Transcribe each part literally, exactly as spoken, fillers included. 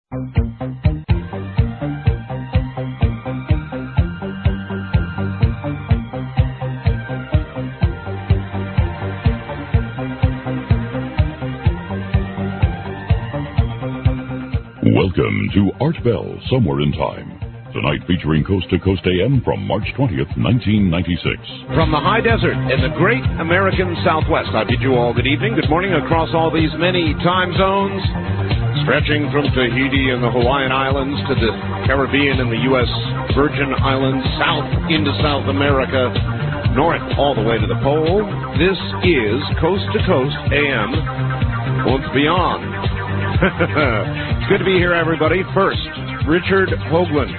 Welcome to Art Bell, Somewhere in Time. Tonight featuring Coast to Coast A M from March twentieth, nineteen ninety-six. From the high desert in the great American Southwest, I bid you all good evening, good morning across all these many time zones, stretching from Tahiti and the Hawaiian Islands to the Caribbean and the U S Virgin Islands, south into South America, north all the way to the pole. This is Coast to Coast A M und beyond. It's good to be here, everybody. First, Richard Hoagland.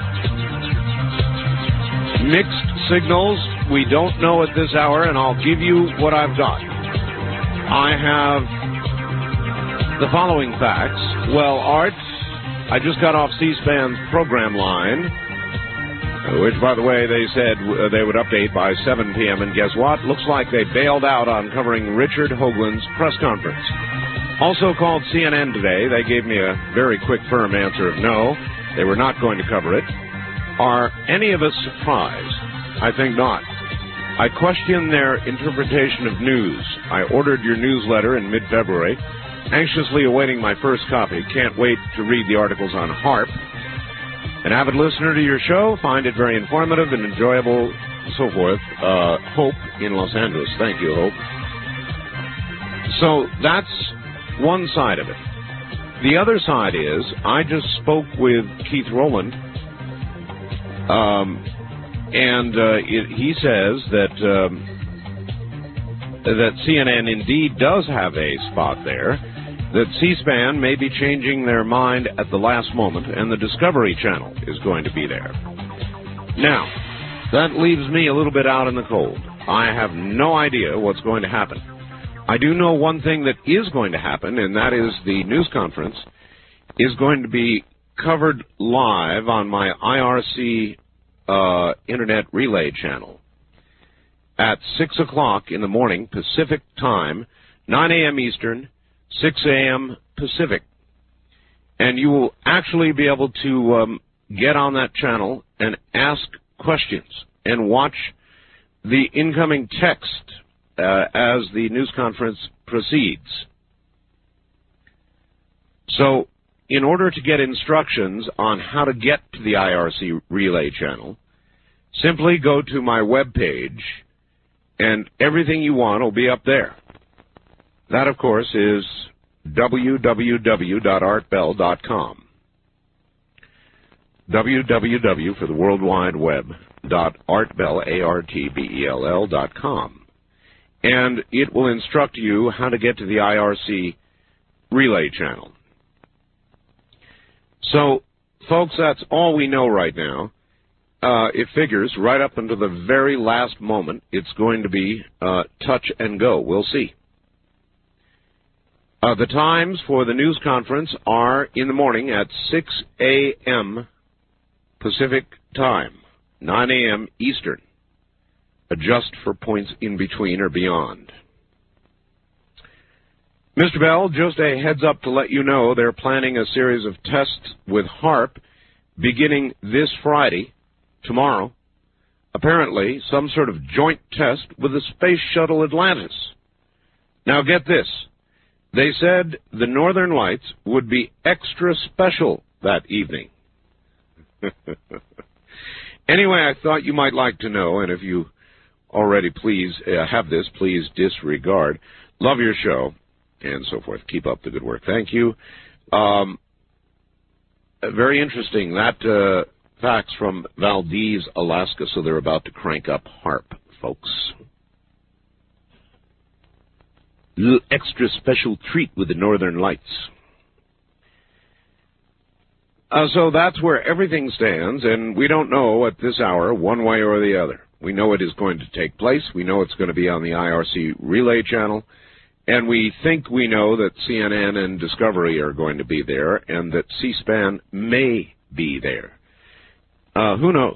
Mixed signals. We don't know at this hour, and I'll give you what I've got. I have the following facts. Well, Art, I just got off C-SPAN's program line, which, by the way, they said they would update by seven p.m., and guess what? Looks like they bailed out on covering Richard Hoagland's press conference. Also called C N N today. They gave me a very quick, firm answer of no. They were not going to cover it. Are any of us surprised? I think not. I question their interpretation of news. I ordered your newsletter in mid-February, anxiously awaiting my first copy. Can't wait to read the articles on HAARP. An avid listener to your show, find it very informative and enjoyable, so forth. Uh, Hope in Los Angeles. Thank you, Hope. So that's one side of it. The other side is, I just spoke with Keith Rowland, um, and uh, it, he says that um, that C N N indeed does have a spot there, that C-SPAN may be changing their mind at the last moment, and the Discovery Channel is going to be there. Now, that leaves me a little bit out in the cold. I have no idea what's going to happen. I do know one thing that is going to happen, and that is the news conference is going to be covered live on my I R C uh, Internet Relay channel at six o'clock in the morning Pacific time, nine a.m. Eastern, six a.m. Pacific. And you will actually be able to um, get on that channel and ask questions and watch the incoming text Uh, as the news conference proceeds. So, in order to get instructions on how to get to the I R C Relay channel, simply go to my webpage, and everything you want will be up there. That, of course, is w w w dot art bell dot com. w w w for the World Wide Web, dot artbell, A R T B E L L, dot com. And it will instruct you how to get to the I R C Relay channel. So, folks, that's all we know right now. Uh, it figures right up until the very last moment it's going to be uh, touch and go. We'll see. Uh, the times for the news conference are in the morning at six a.m. Pacific time, nine a.m. Eastern. Adjust for points in between or beyond. Mister Bell, just a heads up to let you know they're planning a series of tests with HAARP beginning this Friday, tomorrow. Apparently, some sort of joint test with the Space Shuttle Atlantis. Now get this. They said the Northern Lights would be extra special that evening. Anyway, I thought you might like to know, and if you already please uh, have this, please disregard. Love your show, and so forth. Keep up the good work. Thank you. Um, very interesting. That uh, facts from Valdez, Alaska, so they're about to crank up HAARP, folks. Little extra special treat with the Northern Lights. Uh, so that's where everything stands, and we don't know at this hour one way or the other. We know it is going to take place. We know it's going to be on the I R C Relay channel. And we think we know that C N N and Discovery are going to be there and that C-SPAN may be there. Uh, who knows?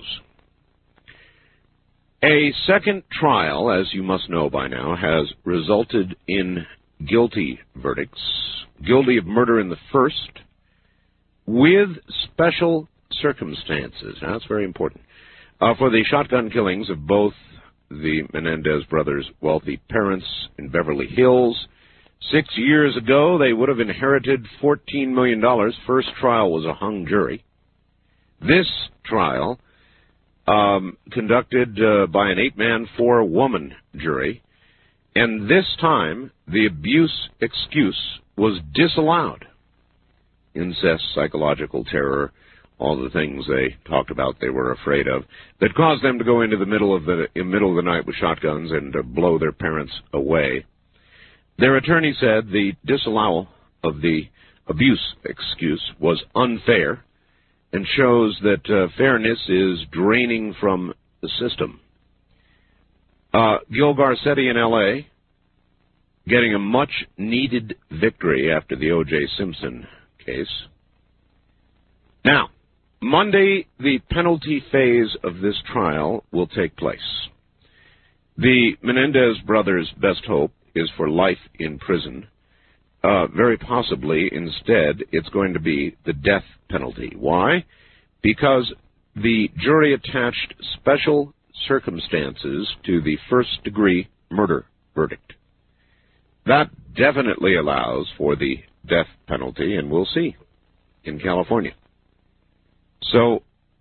A second trial, as you must know by now, has resulted in guilty verdicts. Guilty of murder in the first with special circumstances. Now, that's very important. Uh, for the shotgun killings of both the Menendez brothers' wealthy parents in Beverly Hills. Six years ago, they would have inherited fourteen million dollars. First trial was a hung jury. This trial, um, conducted uh, by an eight-man, four-woman jury, and this time the abuse excuse was disallowed. Incest, psychological terror, all the things they talked about they were afraid of, that caused them to go into the middle of the, in the middle of the night with shotguns and uh, blow their parents away. Their attorney said the disallowal of the abuse excuse was unfair and shows that uh, fairness is draining from the system. Uh, Gil Garcetti in L A getting a much-needed victory after the O J Simpson case. Now, Monday, the penalty phase of this trial will take place. The Menendez brothers' best hope is for life in prison. Uh, very possibly, instead, it's going to be the death penalty. Why? Because the jury attached special circumstances to the first-degree murder verdict. That definitely allows for the death penalty, and we'll see in California. So,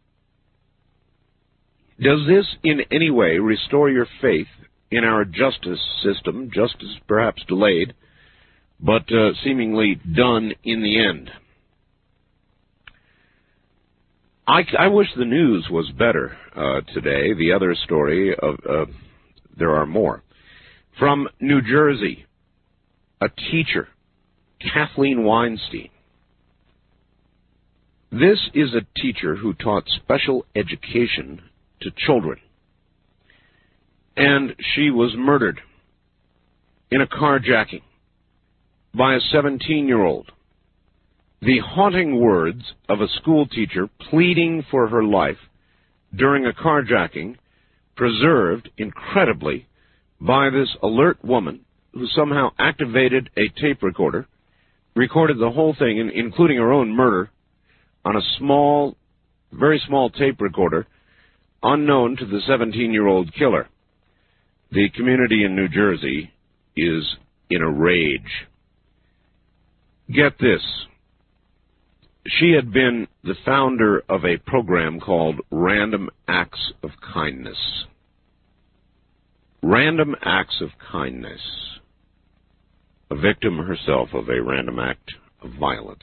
does this in any way restore your faith in our justice system, justice perhaps delayed, but uh, seemingly done in the end? I, I wish the news was better uh, today. The other story, of uh, there are more. From New Jersey, a teacher, Kathleen Weinstein. This is a teacher who taught special education to children. And she was murdered in a carjacking by a seventeen-year-old. The haunting words of a school teacher pleading for her life during a carjacking, preserved incredibly by this alert woman who somehow activated a tape recorder, recorded the whole thing, including her own murder, on a small, very small tape recorder, unknown to the seventeen-year-old killer. The community in New Jersey is in a rage. Get this. She had been the founder of a program called Random Acts of Kindness. Random Acts of Kindness. A victim herself of a random act of violence.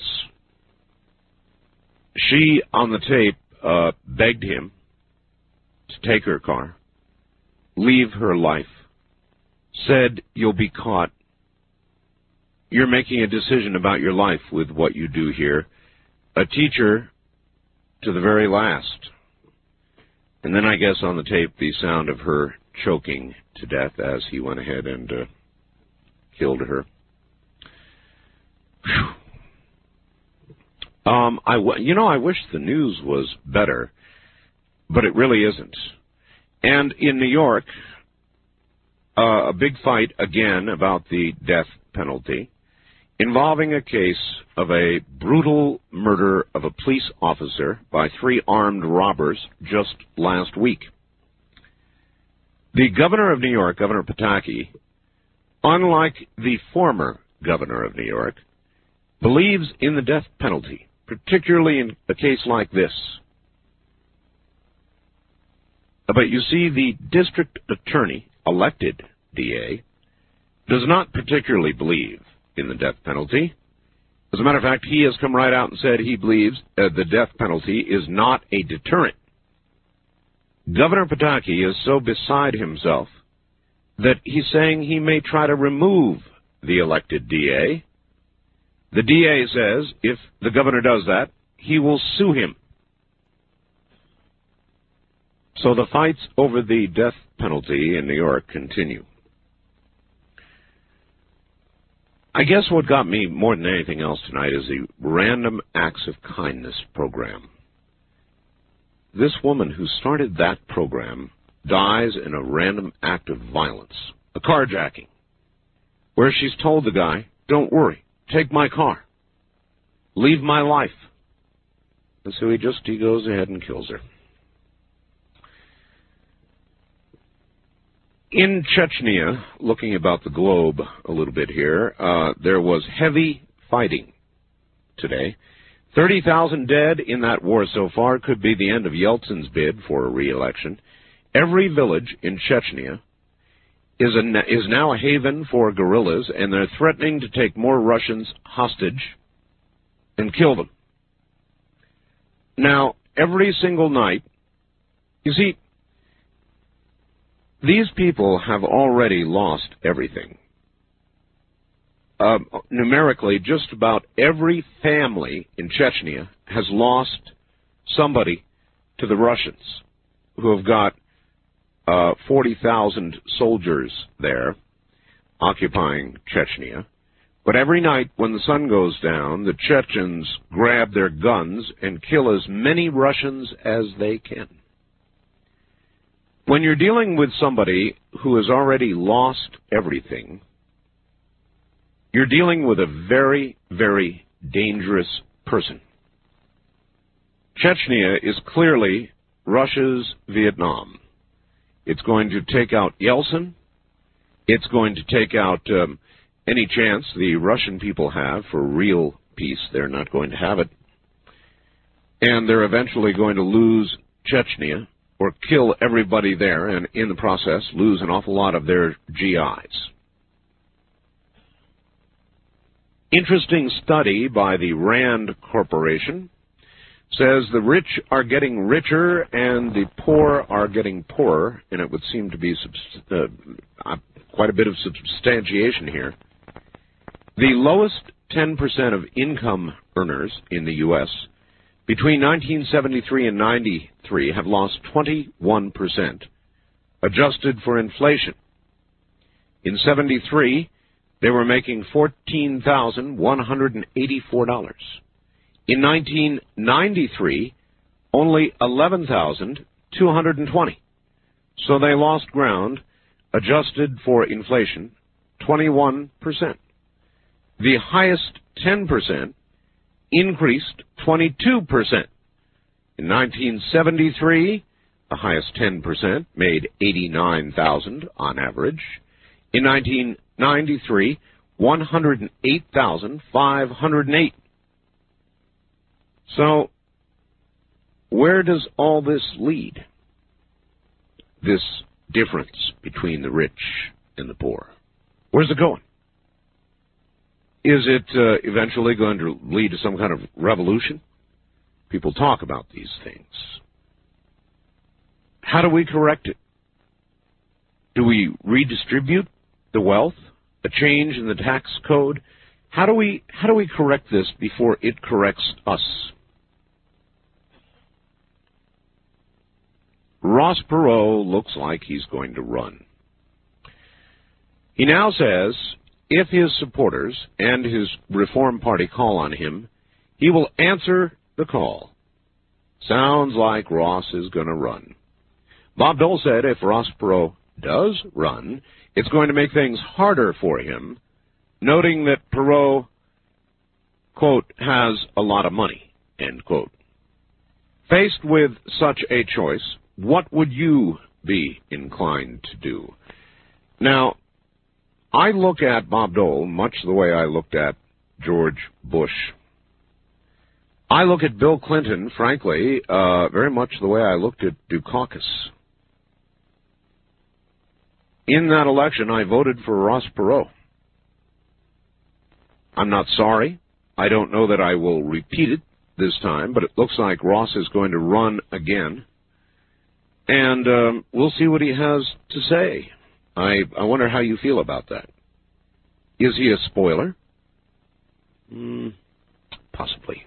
She, on the tape, uh, begged him to take her car, leave her life, said, "You'll be caught. You're making a decision about your life with what you do here." A teacher to the very last. And then I guess on the tape, the sound of her choking to death as he went ahead and uh, killed her. Whew. Um, I w- you know, I wish the news was better, but it really isn't. And in New York, uh, a big fight again about the death penalty, involving a case of a brutal murder of a police officer by three armed robbers just last week. The governor of New York, Governor Pataki, unlike the former governor of New York, believes in the death penalty, particularly in a case like this. But you see, the district attorney, elected D A, does not particularly believe in the death penalty. As a matter of fact, he has come right out and said he believes uh, the death penalty is not a deterrent. Governor Pataki is so beside himself that he's saying he may try to remove the elected D A. The D A says if the governor does that, he will sue him. So the fights over the death penalty in New York continue. I guess what got me more than anything else tonight is the Random Acts of Kindness program. This woman who started that program dies in a random act of violence, a carjacking, where she's told the guy, "Don't worry, take my car, leave my life, And so he just, he goes ahead and kills her. In Chechnya, looking about the globe a little bit here, uh, there was heavy fighting today. thirty thousand dead in that war so far. Could be the end of Yeltsin's bid for a re-election. Every village in Chechnya is, a, is now a haven for guerrillas, and they're threatening to take more Russians hostage and kill them. Now, every single night, you see, these people have already lost everything. Uh, numerically, just about every family in Chechnya has lost somebody to the Russians, who have got uh, forty thousand soldiers there occupying Chechnya. But every night when the sun goes down, the Chechens grab their guns and kill as many Russians as they can. When you're dealing with somebody who has already lost everything, you're dealing with a very, very dangerous person. Chechnya is clearly Russia's Vietnam. It's going to take out Yeltsin. It's going to take out um, any chance the Russian people have for real peace. They're not going to have it. And they're eventually going to lose Chechnya, or kill everybody there, and in the process lose an awful lot of their G Is. Interesting study by the RAND Corporation says the rich are getting richer and the poor are getting poorer, and it would seem to be subst- uh, quite a bit of substantiation here. The lowest ten percent of income earners in the U S between nineteen seventy-three and ninety-three have lost twenty-one percent, adjusted for inflation. In seventy-three, they were making fourteen thousand one hundred eighty-four dollars. In nineteen ninety-three, only eleven thousand two hundred twenty dollars. So they lost ground, adjusted for inflation, twenty-one percent. The highest ten percent increased twenty-two percent. In nineteen seventy-three, the highest ten percent made eighty-nine thousand dollars on average. In nineteen ninety-three, one hundred eight thousand five hundred eight dollars. So, where does all this lead? This difference between the rich and the poor. Where's it going? Is it uh, eventually going to lead to some kind of revolution? People talk about these things. How do we correct it? Do we redistribute the wealth? A change in the tax code? How do we how do we correct this before it corrects us? Ross Perot looks like he's going to run. He now says if his supporters and his Reform Party call on him, he will answer the call. Sounds like Ross is going to run. Bob Dole said if Ross Perot does run, it's going to make things harder for him, noting that Perot, quote, has a lot of money, end quote. Faced with such a choice, what would you be inclined to do? Now, I look at Bob Dole much the way I looked at George Bush. I look at Bill Clinton, frankly, uh, very much the way I looked at Dukakis. In that election, I voted for Ross Perot. I'm not sorry. I don't know that I will repeat it this time, but it looks like Ross is going to run again. And um, we'll see what he has to say. I, I wonder how you feel about that. Is he a spoiler? Mm, possibly.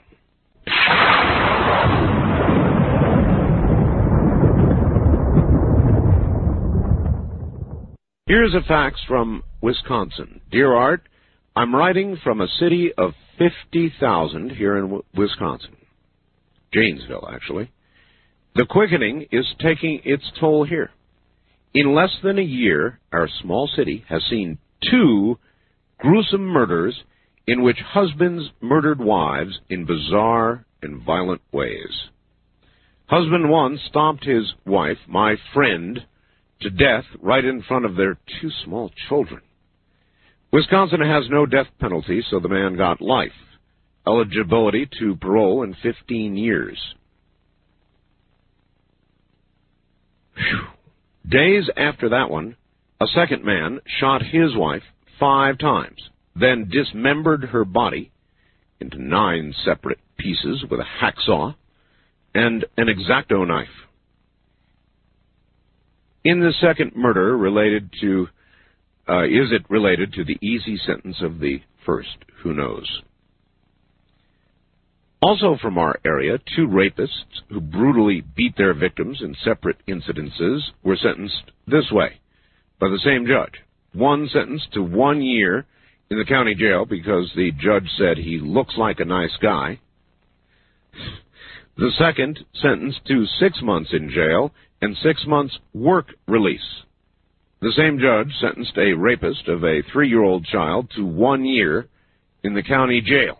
Here's a fax from Wisconsin. Dear Art, I'm writing from a city of fifty thousand here in Wisconsin. Janesville, actually. The quickening is taking its toll here. In less than a year, our small city has seen two gruesome murders in which husbands murdered wives in bizarre in violent ways. Husband one stomped his wife, my friend, to death right in front of their two small children. Wisconsin has no death penalty, so the man got life. Eligibility to parole in fifteen years. Whew. Days after that one, a second man shot his wife five times, then dismembered her body into nine separate pieces with a hacksaw and an X-Acto knife. In the second murder related to, uh, is it related to the easy sentence of the first? Who knows? Also from our area, two rapists who brutally beat their victims in separate incidences were sentenced this way by the same judge. One sentenced to one year in the county jail because the judge said he looks like a nice guy. The second sentenced to six months in jail and six months work release. The same judge sentenced a rapist of a three-year-old child to one year in the county jail.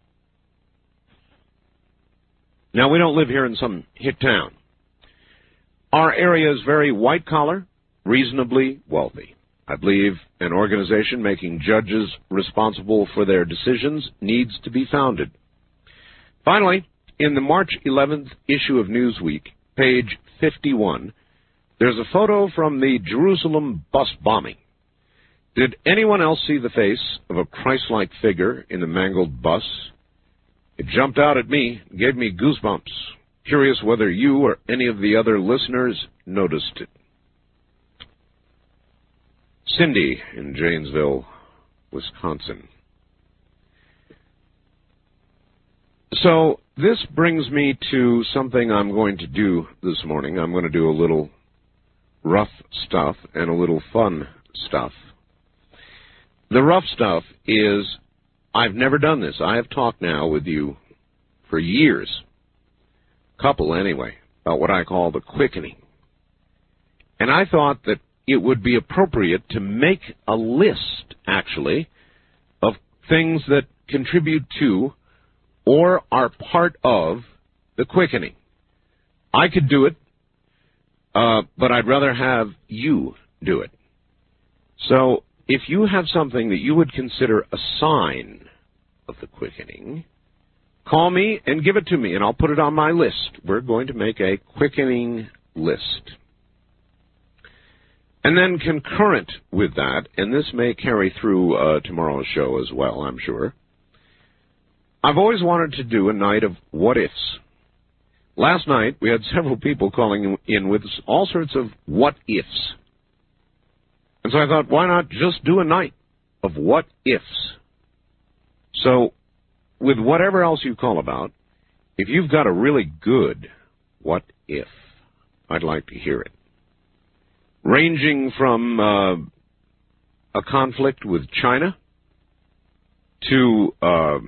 Now, we don't live here in some hick town. Our area is very white-collar, reasonably wealthy. I believe an organization making judges responsible for their decisions needs to be founded. Finally, in the March eleventh issue of Newsweek, page fifty-one, there's a photo from the Jerusalem bus bombing. Did anyone else see the face of a Christ-like figure in the mangled bus? It jumped out at me, gave me goosebumps. Curious whether you or any of the other listeners noticed it. Cindy in Janesville, Wisconsin. So this brings me to something I'm going to do this morning. I'm going to do a little rough stuff and a little fun stuff. The rough stuff is, I've never done this. I have talked now with you for years, couple anyway, about what I call the quickening. And I thought that it would be appropriate to make a list, actually, of things that contribute to or are part of the quickening. I could do it, uh, but I'd rather have you do it. So if you have something that you would consider a sign of the quickening, call me and give it to me, and I'll put it on my list. We're going to make a quickening list. And then concurrent with that, and this may carry through uh, tomorrow's show as well, I'm sure, I've always wanted to do a night of what-ifs. Last night, we had several people calling in with all sorts of what-ifs. And so I thought, why not just do a night of what-ifs? So, with whatever else you call about, if you've got a really good what-if, I'd like to hear it. Ranging from uh, a conflict with China to uh,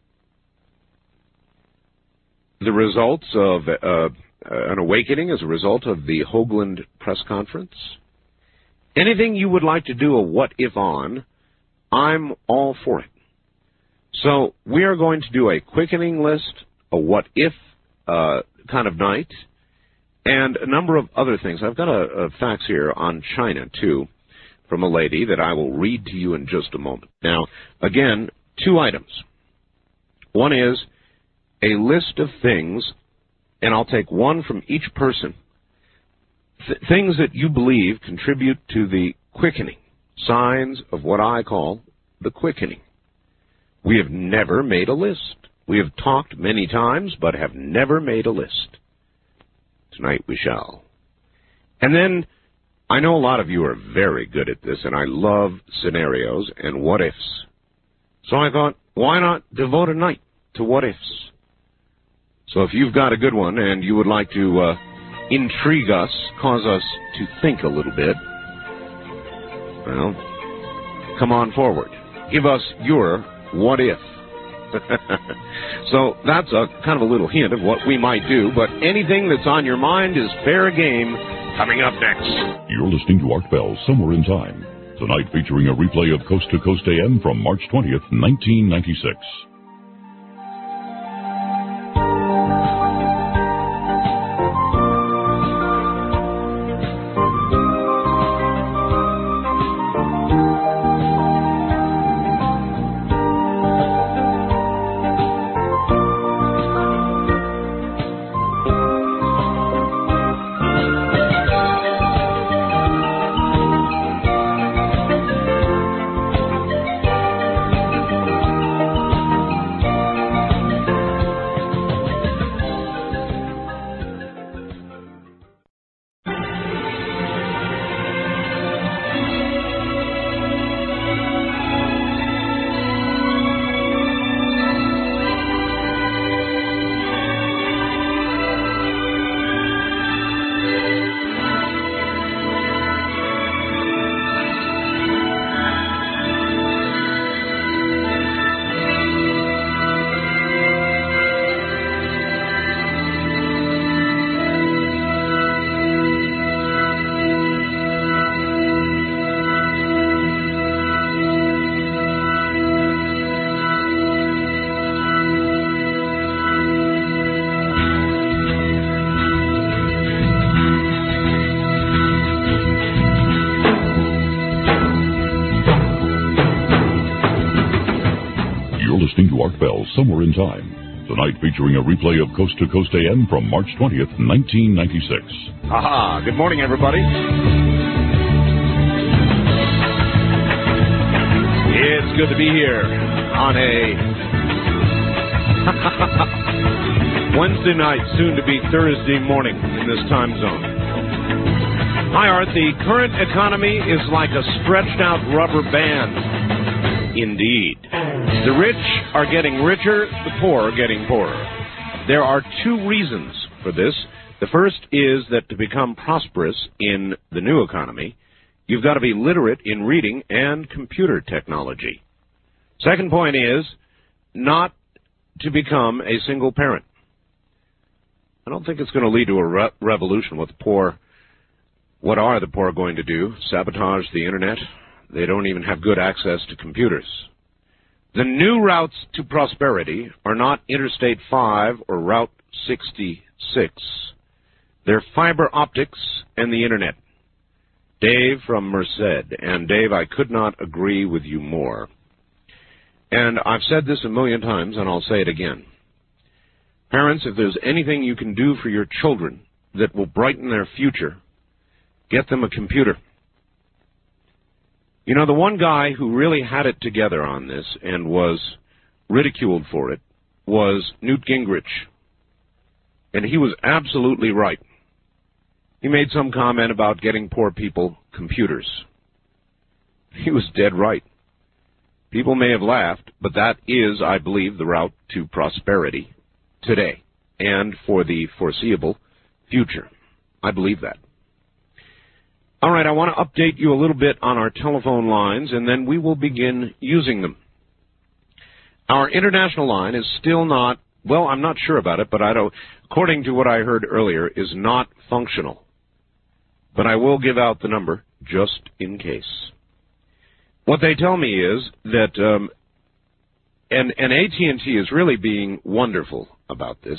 the results of uh, an awakening as a result of the Hoagland press conference. Anything you would like to do a what-if on, I'm all for it. So we are going to do a quickening list, a what-if uh, kind of night, and a number of other things. I've got a, a fax here on China, too, from a lady that I will read to you in just a moment. Now, again, two items. One is a list of things, and I'll take one from each person, Th- things that you believe contribute to the quickening, signs of what I call the quickening. We have never made a list. We have talked many times, but have never made a list. Tonight we shall. And then, I know a lot of you are very good at this, and I love scenarios and what-ifs. So I thought, why not devote a night to what-ifs? So if you've got a good one and you would like to uh, intrigue us, cause us to think a little bit, well, come on forward. Give us your what-if. So that's a kind of a little hint of what we might do, but anything that's on your mind is fair game. Coming up next. You're listening to Art Bell, Somewhere in Time. Tonight featuring a replay of Coast to Coast A M from March twentieth, nineteen ninety-six. heart fell somewhere in time. Tonight featuring a replay of Coast to Coast A M from March twentieth, nineteen ninety-six. Aha! Good morning, everybody. It's good to be here on a Wednesday night, soon to be Thursday morning in this time zone. Hi, Art. The current economy is like a stretched-out rubber band. Indeed. The rich are getting richer, the poor are getting poorer. There are two reasons for this. The first is that to become prosperous in the new economy, you've got to be literate in reading and computer technology. Second point is not to become a single parent. I don't think it's going to lead to a re- revolution with the poor. What are the poor going to do? Sabotage the internet? They don't even have good access to computers. The new routes to prosperity are not Interstate five or Route sixty-six. They're fiber optics and the internet. Dave from Merced. And Dave, I could not agree with you more. And I've said this a million times, and I'll say it again. Parents, if there's anything you can do for your children that will brighten their future, get them a computer. You know, the one guy who really had it together on this and was ridiculed for it was Newt Gingrich. And he was absolutely right. He made some comment about getting poor people computers. He was dead right. People may have laughed, but that is, I believe, the route to prosperity today and for the foreseeable future. I believe that. All right, I want to update you a little bit on our telephone lines, and then we will begin using them. Our international line is still not, well, I'm not sure about it, but I don't, according to what I heard earlier, is not functional. But I will give out the number just in case. What they tell me is that, um, and, and A T and T is really being wonderful about this.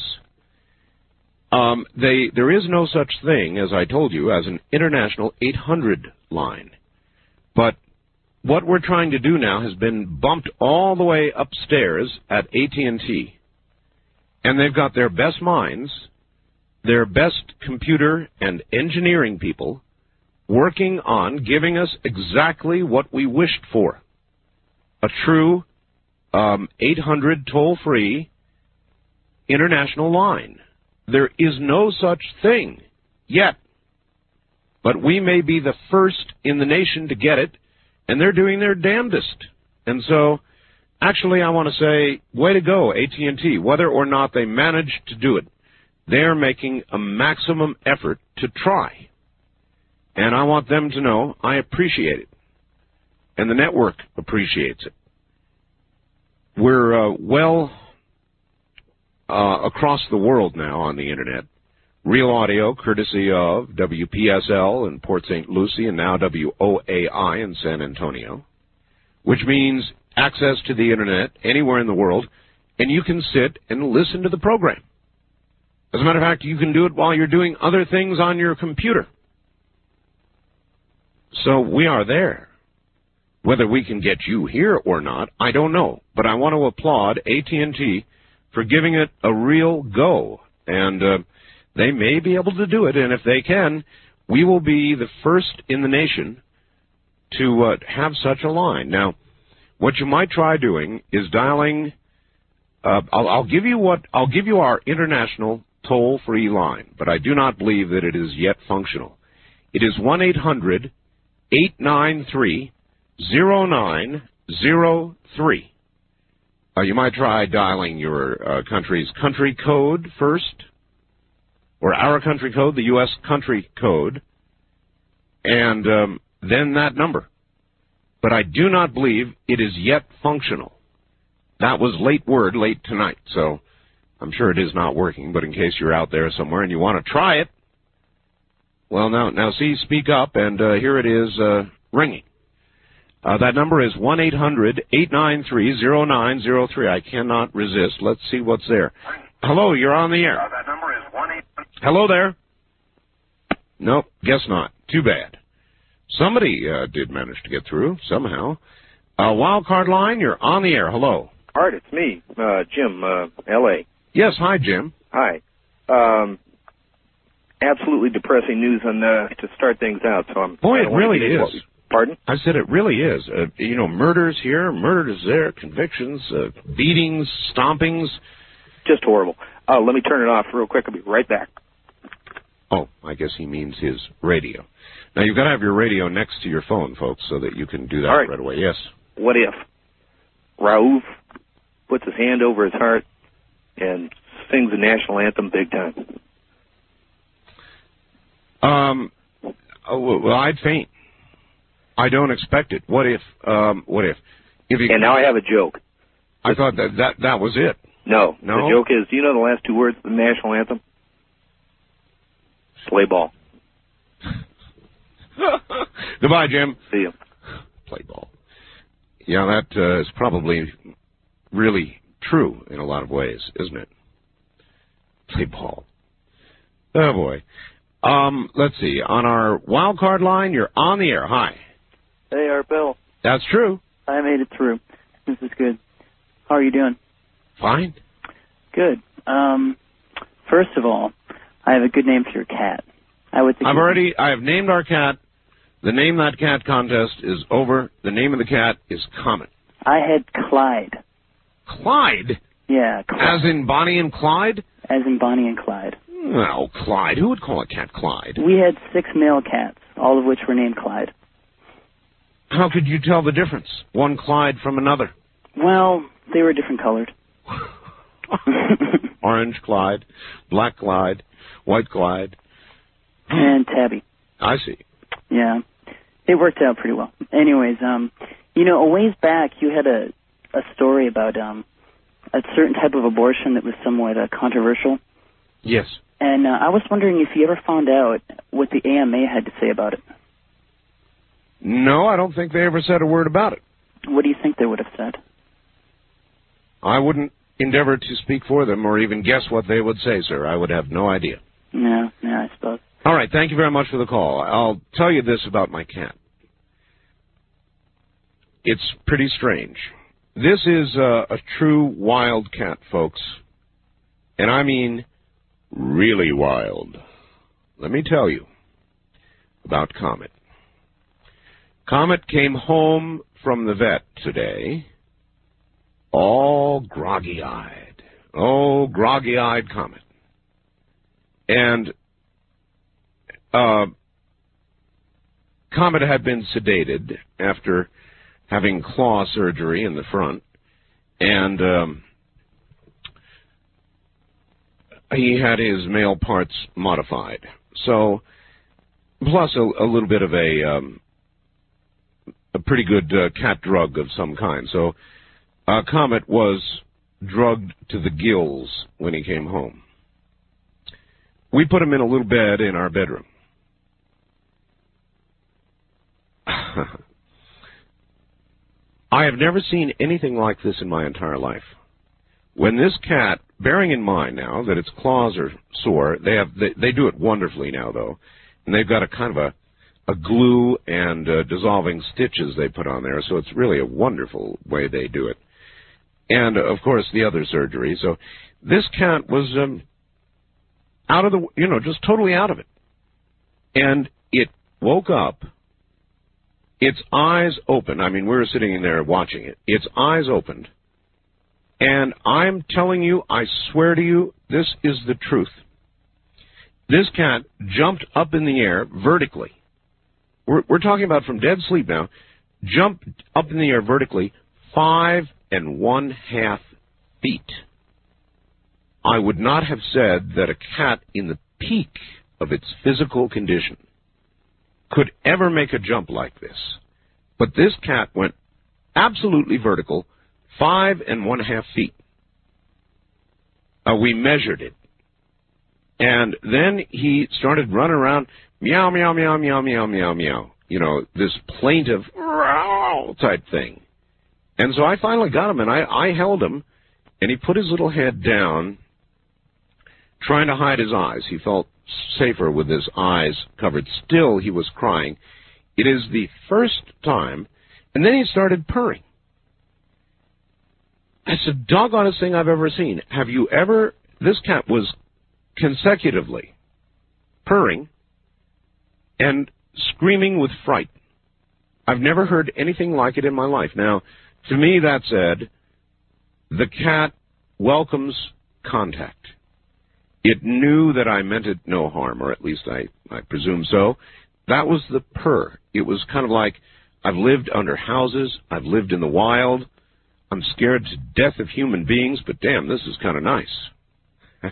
Um, they, there is no such thing, as I told you, as an international eight hundred line. But what we're trying to do now has been bumped all the way upstairs at A T and T. And they've got their best minds, their best computer and engineering people working on giving us exactly what we wished for. A true um, eight hundred toll-free international line. There is no such thing yet, but we may be the first in the nation to get it, and they're doing their damnedest. And so, actually, I want to say, way to go, A T and T. Whether or not they manage to do it, they're making a maximum effort to try. And I want them to know I appreciate it, and the network appreciates it. We're uh, well... Uh, across the world now on the internet. Real audio, courtesy of W P S L in Port Saint Lucie and now W O A I in San Antonio, which means access to the internet anywhere in the world, and you can sit and listen to the program. As a matter of fact, you can do it while you're doing other things on your computer. So we are there. Whether we can get you here or not, I don't know, but I want to applaud A T and T for giving it a real go, and uh, they may be able to do it, and if they can, we will be the first in the nation to uh, have such a line. Now, what you might try doing is dialing, uh, I'll, I'll give you what, I'll give you our international toll-free line, but I do not believe that it is yet functional. It is one eight hundred eight nine three oh nine oh three. Uh, you might try dialing your uh, country's country code first, or our country code, the U S country code, and um, then that number. But I do not believe it is yet functional. That was late word, late tonight, so I'm sure it is not working, but in case you're out there somewhere and you want to try it, well, now, now see, speak up, and uh, here it is uh, ringing. Uh, that number is one eight hundred eight nine three oh nine oh three. I cannot resist. Let's see what's there. Hello, you're on the air. Uh, that number is one eight hundred. Hello there. Nope, guess not. Too bad. Somebody uh, did manage to get through somehow. Uh, Wildcard line, you're on the air. Hello. Art, it's me, uh, Jim, uh, L A Yes, hi, Jim. Hi. Um, absolutely depressing news on uh, to start things out. So I'm. Boy, it really is. What, pardon? I said it really is. Uh, you know, murders here, murders there, convictions, uh, beatings, stompings. Just horrible. Uh, let me turn it off real quick. I'll be right back. Oh, I guess he means his radio. Now, you've got to have your radio next to your phone, folks, so that you can do that right. right away. Yes. What if Raouf puts his hand over his heart and sings the national anthem big time? Um, oh, well, I'd faint. I don't expect it. What if? Um, what if? If he, and now I have a joke. I thought that that, that was it. No. No. The joke is, do you know the last two words of the national anthem? Play ball. Goodbye, Jim. See you. Play ball. Yeah, that uh, is probably really true in a lot of ways, isn't it? Play ball. Oh, boy. Um, let's see. On our wild card line, you're on the air. Hi. Hey, Art Bell. That's true. I made it through. This is good. How are you doing? Fine. Good. Um, first of all, I have a good name for your cat. I would think I've already, I have named our cat. The Name That Cat contest is over. The name of the cat is Comet. I had Clyde. Clyde? Yeah, Clyde. As in Bonnie and Clyde? As in Bonnie and Clyde. No, Clyde. Who would call a cat Clyde? We had six male cats, all of which were named Clyde. How could you tell the difference? One Clyde from another? Well, they were different colored. Orange Clyde, black Clyde, white Clyde. And Tabby. I see. Yeah. It worked out pretty well. Anyways, um, you know, a ways back you had a, a story about um, a certain type of abortion that was somewhat uh, controversial. Yes. And uh, I was wondering if you ever found out what the A M A had to say about it. No, I don't think they ever said a word about it. What do you think they would have said? I wouldn't endeavor to speak for them or even guess what they would say, sir. I would have no idea. Yeah, yeah, I suppose. All right, thank you very much for the call. I'll tell you this about my cat. It's pretty strange. This is uh, a true wild cat, folks. And I mean really wild. Let me tell you about Comet. Comet came home from the vet today, all groggy-eyed. Oh, groggy-eyed Comet. And uh, Comet had been sedated after having claw surgery in the front, and um, he had his male parts modified. So, plus a, a little bit of a um, a pretty good uh, cat drug of some kind. So, uh, Comet was drugged to the gills when he came home. We put him in a little bed in our bedroom. I have never seen anything like this in my entire life. When this cat, bearing in mind now that its claws are sore, they have they, they do it wonderfully now, though, and they've got a kind of a, a glue and uh, dissolving stitches they put on there, so it's really a wonderful way they do it. And, uh, of course, the other surgery. So this cat was um, out of the, you know, just totally out of it. And it woke up. Its eyes opened. I mean, we were sitting in there watching it. Its eyes opened. And I'm telling you, I swear to you, this is the truth. This cat jumped up in the air vertically. We're, we're talking about from dead sleep now. Jumped up in the air vertically five and one half feet. I would not have said that a cat in the peak of its physical condition could ever make a jump like this. But this cat went absolutely vertical, five and one half feet. Uh, we measured it. And then he started running around, meow, meow, meow, meow, meow, meow, meow. You know, this plaintive type thing. And so I finally got him, and I, I held him, and he put his little head down, trying to hide his eyes. He felt safer with his eyes covered. Still, he was crying. It is the first time, and then he started purring. That's the doggonest thing I've ever seen. Have you ever... This cat was consecutively purring and screaming with fright. I've never heard anything like it in my life. Now, to me, that said, the cat welcomes contact. It knew that I meant it no harm, or at least I, I presume so. That was the purr. It was kind of like, I've lived under houses, I've lived in the wild, I'm scared to death of human beings, but damn, this is kind of nice.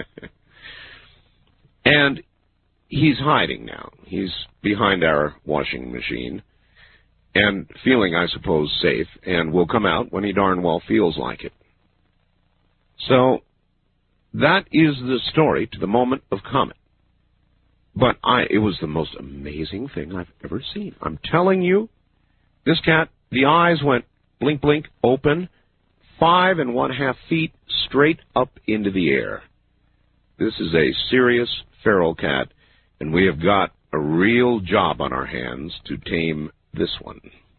And he's hiding now. He's behind our washing machine and feeling, I suppose, safe, and will come out when he darn well feels like it. So that is the story to the moment of comment. But I, it was the most amazing thing I've ever seen. I'm telling you, this cat, the eyes went blink, blink, open, five and one half feet straight up into the air. This is a serious feral cat, and we have got a real job on our hands to tame this one.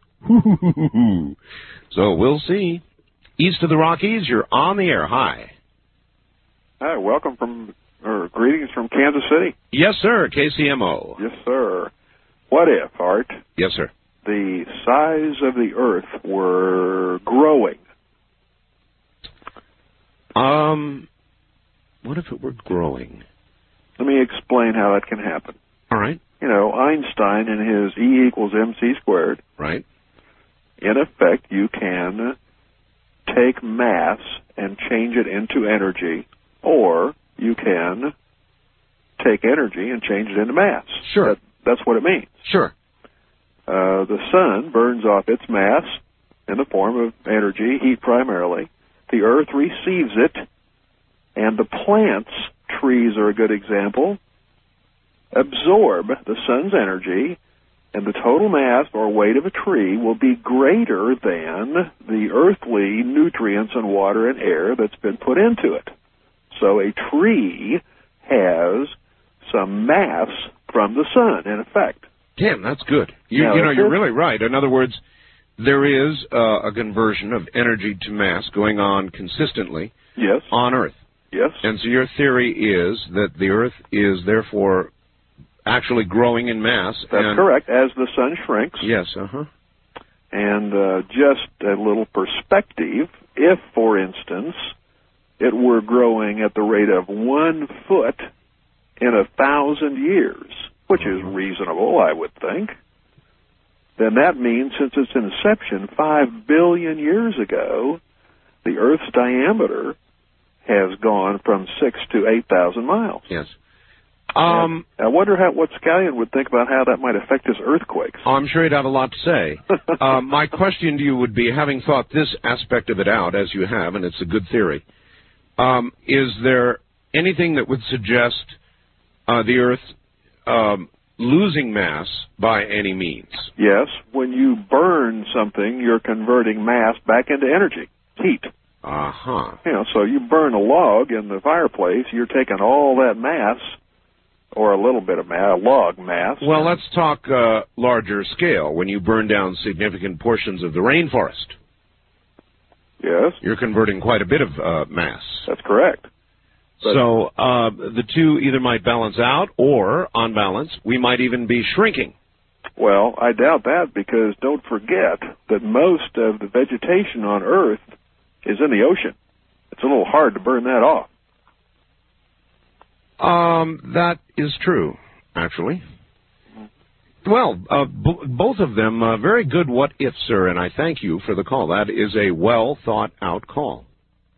So we'll see. East of the Rockies, you're on the air. Hi. Hi, welcome from, or greetings from Kansas City. Yes, sir, K C M O. Yes, sir. What if, Art? Yes, sir. The size of the Earth were growing? Um, what if it were growing? Let me explain how that can happen. All right. You know, Einstein and his E equals mc squared. Right. In effect, you can take mass and change it into energy, or you can take energy and change it into mass. Sure. That, that's what it means. Sure. Uh, the sun burns off its mass in the form of energy, heat primarily. The Earth receives it, and the plants, trees are a good example, absorb the sun's energy, and the total mass or weight of a tree will be greater than the earthly nutrients and water and air that's been put into it. So a tree has some mass from the sun, in effect. Damn, that's good. You, now, you know, you're this, really right. In other words, there is uh, a conversion of energy to mass going on consistently yes. on Earth. Yes. And so your theory is that the Earth is therefore actually growing in mass. That's and correct, as the sun shrinks. Yes, uh-huh. And uh, just a little perspective, if, for instance, it were growing at the rate of one foot in a thousand years, which is reasonable, I would think, then that means since its inception five billion years ago, the Earth's diameter has gone from six to eight thousand miles. Yes. Um, I wonder how what Scallion would think about how that might affect his earthquakes. I'm sure he'd have a lot to say. uh, my question to you would be, having thought this aspect of it out, as you have, and it's a good theory, um, is there anything that would suggest uh, the Earth um, losing mass by any means? Yes. When you burn something, you're converting mass back into energy, heat. Uh-huh. You know, so you burn a log in the fireplace, you're taking all that mass, or a little bit of mass, log mass. Well, let's talk uh, larger scale. When you burn down significant portions of the rainforest, yes, you're converting quite a bit of uh, mass. That's correct. But so uh, the two either might balance out, or, on balance, we might even be shrinking. Well, I doubt that, because don't forget that most of the vegetation on Earth is in the ocean. It's a little hard to burn that off. Um, that is true, actually. Well, uh, b- both of them, uh, very good what if, sir, and I thank you for the call. That is a well thought out call.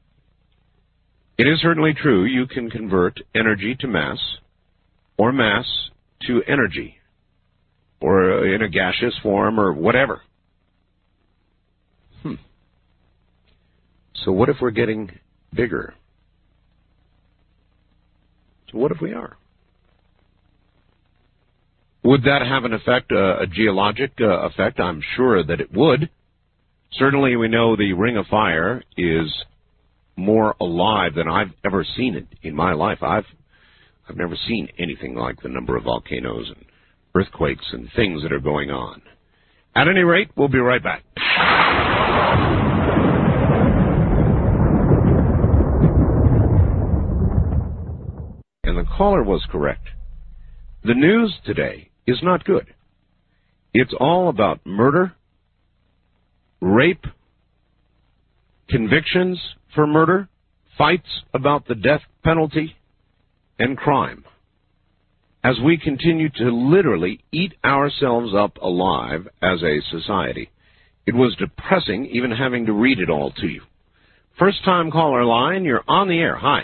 It is certainly true you can convert energy to mass, or mass to energy, or in a gaseous form, or whatever. Hmm. So what if we're getting bigger? So what if we are? Would that have an effect, uh, a geologic uh, effect? I'm sure that it would. Certainly we know the Ring of Fire is more alive than I've ever seen it in my life. I've I've never seen anything like the number of volcanoes and earthquakes and things that are going on. At any rate, we'll be right back. caller was correct. The news today is not good. It's all about murder, rape, convictions for murder, fights about the death penalty, and crime. As we continue to literally eat ourselves up alive as a society. It was depressing even having to read it all to you. First-time caller line, you're on the air. Hi.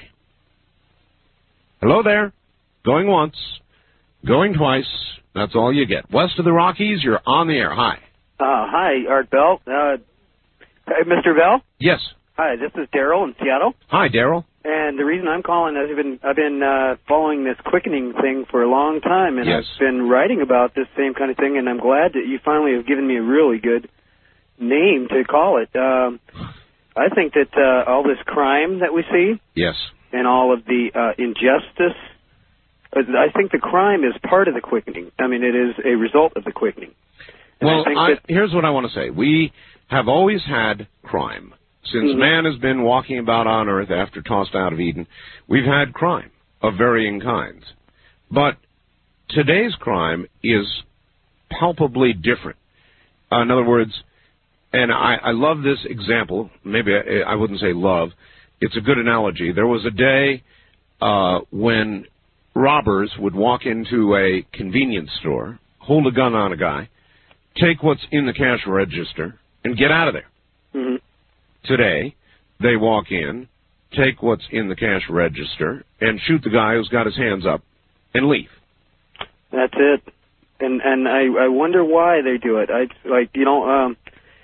Hello there. Going once. Going twice. That's all you get. West of the Rockies, you're on the air. Hi. Uh, hi, Art Bell. Uh, Mister Bell? Yes. Hi, this is Daryl in Seattle. Hi, Daryl. And the reason I'm calling is I've been I've been uh, following this quickening thing for a long time, and yes. I've been writing about this same kind of thing, and I'm glad that you finally have given me a really good name to call it. Um, I think that uh, all this crime that we see, yes, and all of the uh, injustice, I think the crime is part of the quickening. I mean, it is a result of the quickening. And well, I think I, that, here's what I want to say. We have always had crime. Since mm-hmm. man has been walking about on Earth after tossed out of Eden, we've had crime of varying kinds. But today's crime is palpably different. Uh, in other words, and I, I love this example. Maybe I, I wouldn't say love. It's a good analogy. There was a day uh, when robbers would walk into a convenience store, hold a gun on a guy, take what's in the cash register, and get out of there. Mm-hmm. Today, they walk in, take what's in the cash register, and shoot the guy who's got his hands up, and leave. That's it. And and I, I wonder why they do it. I like you know um,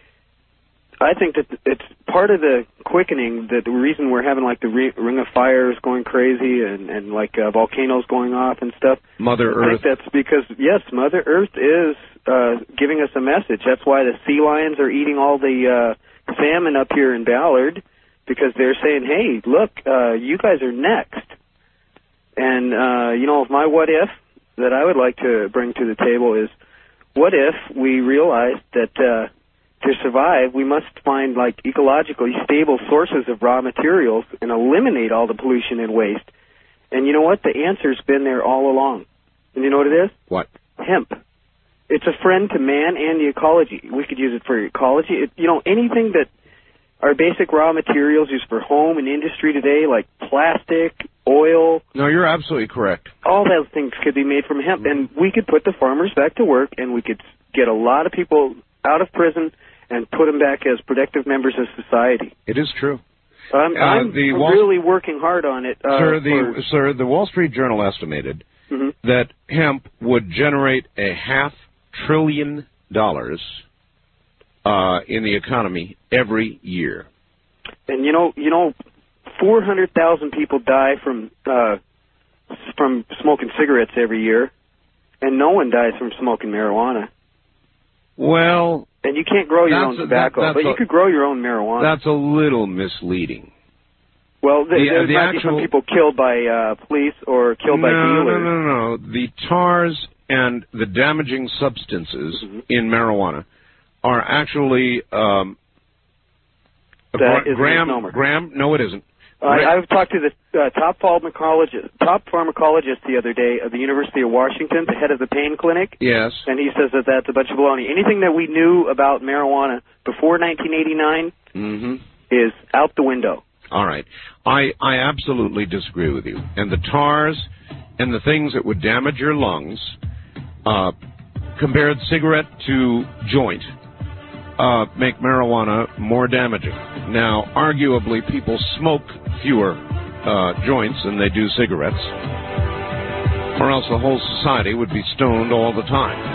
I think that it's part of the quickening. That the reason we're having like the re- ring of fires going crazy and and like uh, volcanoes going off and stuff. Mother I Earth. think that's because yes, Mother Earth is uh, giving us a message. That's why the sea lions are eating all the uh, salmon up here in Ballard, because they're saying, hey, look, uh, you guys are next. And, uh, you know, my what if that I would like to bring to the table is, what if we realized that uh, to survive, we must find, like, ecologically stable sources of raw materials and eliminate all the pollution and waste. And you know what? The answer's been there all along. And you know what it is? What? Hemp. It's a friend to man and the ecology. We could use it for ecology. It, you know, anything that our basic raw materials used for home and industry today, like plastic, oil. No, you're absolutely correct. All those things could be made from hemp. And we could put the farmers back to work, and we could get a lot of people out of prison and put them back as productive members of society. It is true. I'm, uh, I'm the Wall- really working hard on it. Uh, sir, the, for... sir, the Wall Street Journal estimated mm-hmm. that hemp would generate a half trillion dollars uh, in the economy every year. And you know, you know, four hundred thousand people die from uh, from smoking cigarettes every year, and no one dies from smoking marijuana. Well, and you can't grow your own tobacco, that, but you a, could grow your own marijuana. That's a little misleading. Well, the, the, there the might actual, be some people killed by uh, police or killed no, by dealers. No, no, no, no. The tars and the damaging substances mm-hmm. in marijuana are actually um, a that gra- is gram. a misnomer. Gram? No, it isn't. Uh, I've talked to the uh, top pharmacologist, top pharmacologist the other day of the University of Washington, the head of the pain clinic. Yes. And he says that that's a bunch of baloney. Anything that we knew about marijuana before nineteen eighty-nine mm-hmm. is out the window. All right. I, I absolutely disagree with you. And the tars and the things that would damage your lungs, uh, compared cigarette to joint, uh, make marijuana more damaging. Now, arguably, people smoke fewer uh, joints than they do cigarettes, or else the whole society would be stoned all the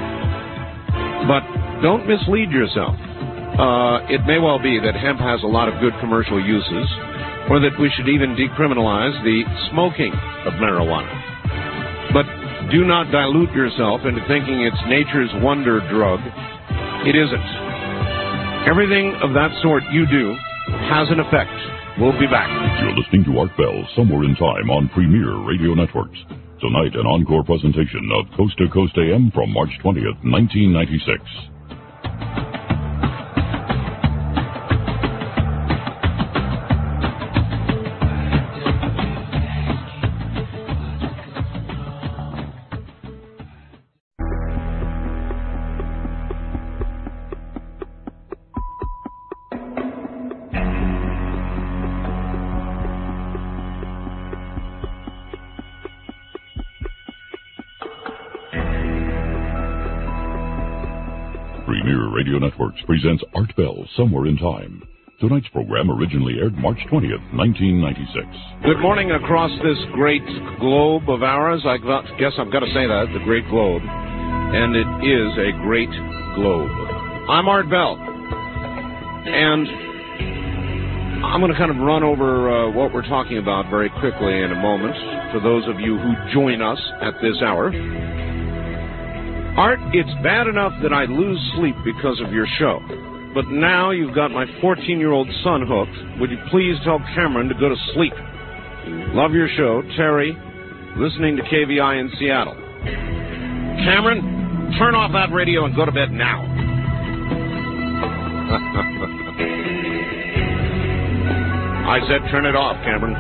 time. But don't mislead yourself. Uh, it may well be that hemp has a lot of good commercial uses, or that we should even decriminalize the smoking of marijuana. But do not dilute yourself into thinking it's nature's wonder drug. It isn't. Everything of that sort you do has an effect. We'll be back. You're listening to Art Bell, Somewhere in Time on Premier Radio Networks. Tonight, an encore presentation of Coast to Coast A M from March twentieth, nineteen ninety-six. Premier Radio Networks presents Art Bell, Somewhere in Time. Tonight's program originally aired March twentieth, nineteen ninety-six. Good morning across this great globe of ours. I guess I've got to say that, the great globe. And it is a great globe. I'm Art Bell. And I'm going to kind of run over uh, what we're talking about very quickly in a moment for those of you who join us at this hour. Art, it's bad enough that I lose sleep because of your show. But now you've got my fourteen-year-old son hooked. Would you please tell Cameron to go to sleep? Love your show. Terry, listening to K V I in Seattle. Cameron, turn off that radio and go to bed now. I said turn it off, Cameron.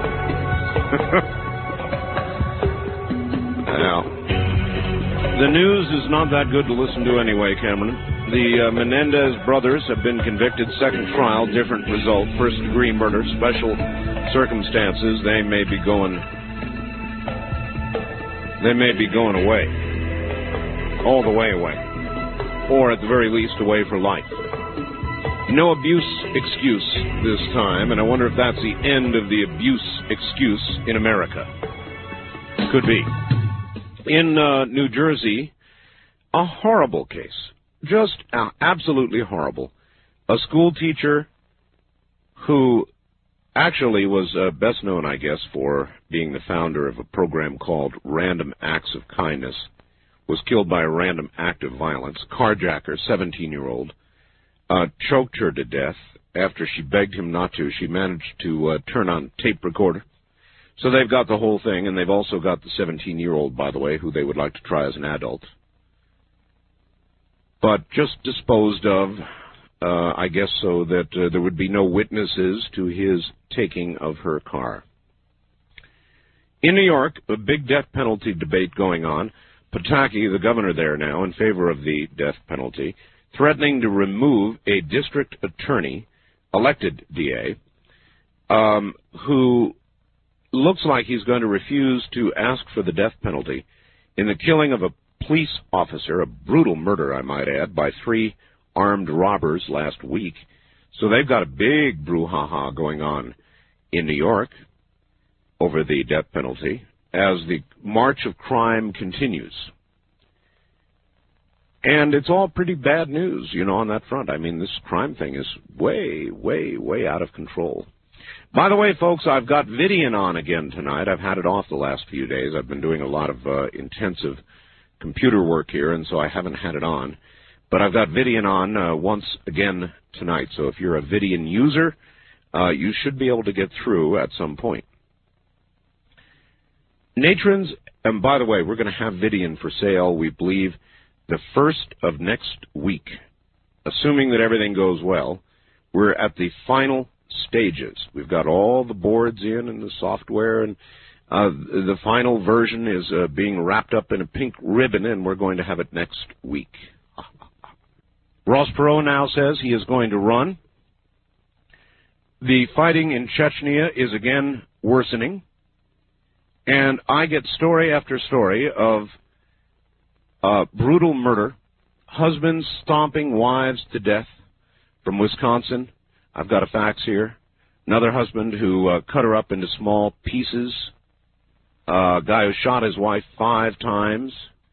Now, the news is not that good to listen to anyway, Cameron. The uh, Menendez brothers have been convicted. Second trial, different result. First degree murder, special circumstances. They may be going. They may be going away, all the way away, or at the very least away for life. No abuse excuse this time, and I wonder if that's the end of the abuse excuse in America. Could be. In uh, New Jersey, a horrible case. Just uh, absolutely horrible. A school teacher who actually was uh, best known, I guess, for being the founder of a program called Random Acts of Kindness, was killed by a random act of violence. Carjacker, seventeen-year-old, uh, choked her to death. After she begged him not to, she managed to uh, turn on tape recorder. So they've got the whole thing, and they've also got the seventeen-year-old, by the way, who they would like to try as an adult. But just disposed of, uh, I guess so that uh, there would be no witnesses to his taking of her car. In New York, a big death penalty debate going on. Pataki, the governor there now, in favor of the death penalty, threatening to remove a district attorney, elected D A, um, who looks like he's going to refuse to ask for the death penalty in the killing of a police officer, a brutal murder, I might add, by three armed robbers last week. So they've got a big brouhaha going on in New York over the death penalty as the march of crime continues. And it's all pretty bad news, you know, on that front. I mean, this crime thing is way, way, way out of control. By the way, folks, I've got Vidian on again tonight. I've had it off the last few days. I've been doing a lot of uh, intensive computer work here, and so I haven't had it on. But I've got Vidian on uh, once again tonight. So if you're a Vidian user, uh, you should be able to get through at some point. Natrons, and by the way, we're going to have Vidian for sale, we believe, the first of next week. Assuming that everything goes well, we're at the final stages. We've got all the boards in and the software, and uh, the final version is uh, being wrapped up in a pink ribbon, and we're going to have it next week. Ross Perot now says he is going to run. The fighting in Chechnya is again worsening, and I get story after story of uh, brutal murder, husbands stomping wives to death from Wisconsin. I've got a fax here. Another husband who uh, cut her up into small pieces. A uh, guy who shot his wife five times.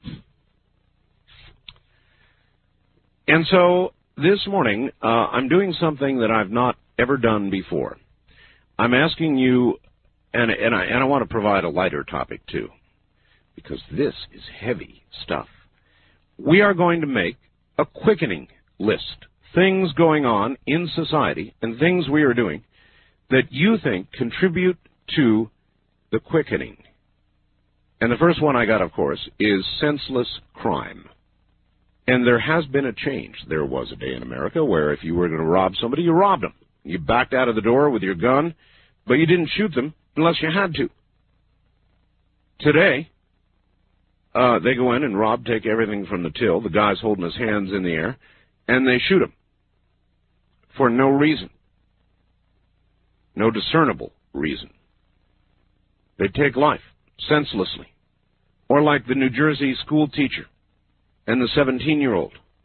And so this morning, uh, I'm doing something that I've not ever done before. I'm asking you, and, and, I, and I want to provide a lighter topic too, because this is heavy stuff. We are going to make a quickening list. Things going on in society and things we are doing that you think contribute to the quickening. And the first one I got, of course, is senseless crime. And there has been a change. There was a day in America where if you were going to rob somebody, you robbed them. You backed out of the door with your gun, but you didn't shoot them unless you had to. Today, uh, they go in and rob, take everything from the till. The guy's holding his hands in the air, and they shoot him for no reason, no discernible reason. They take life senselessly. Or like the New Jersey school teacher and the seventeen-year-old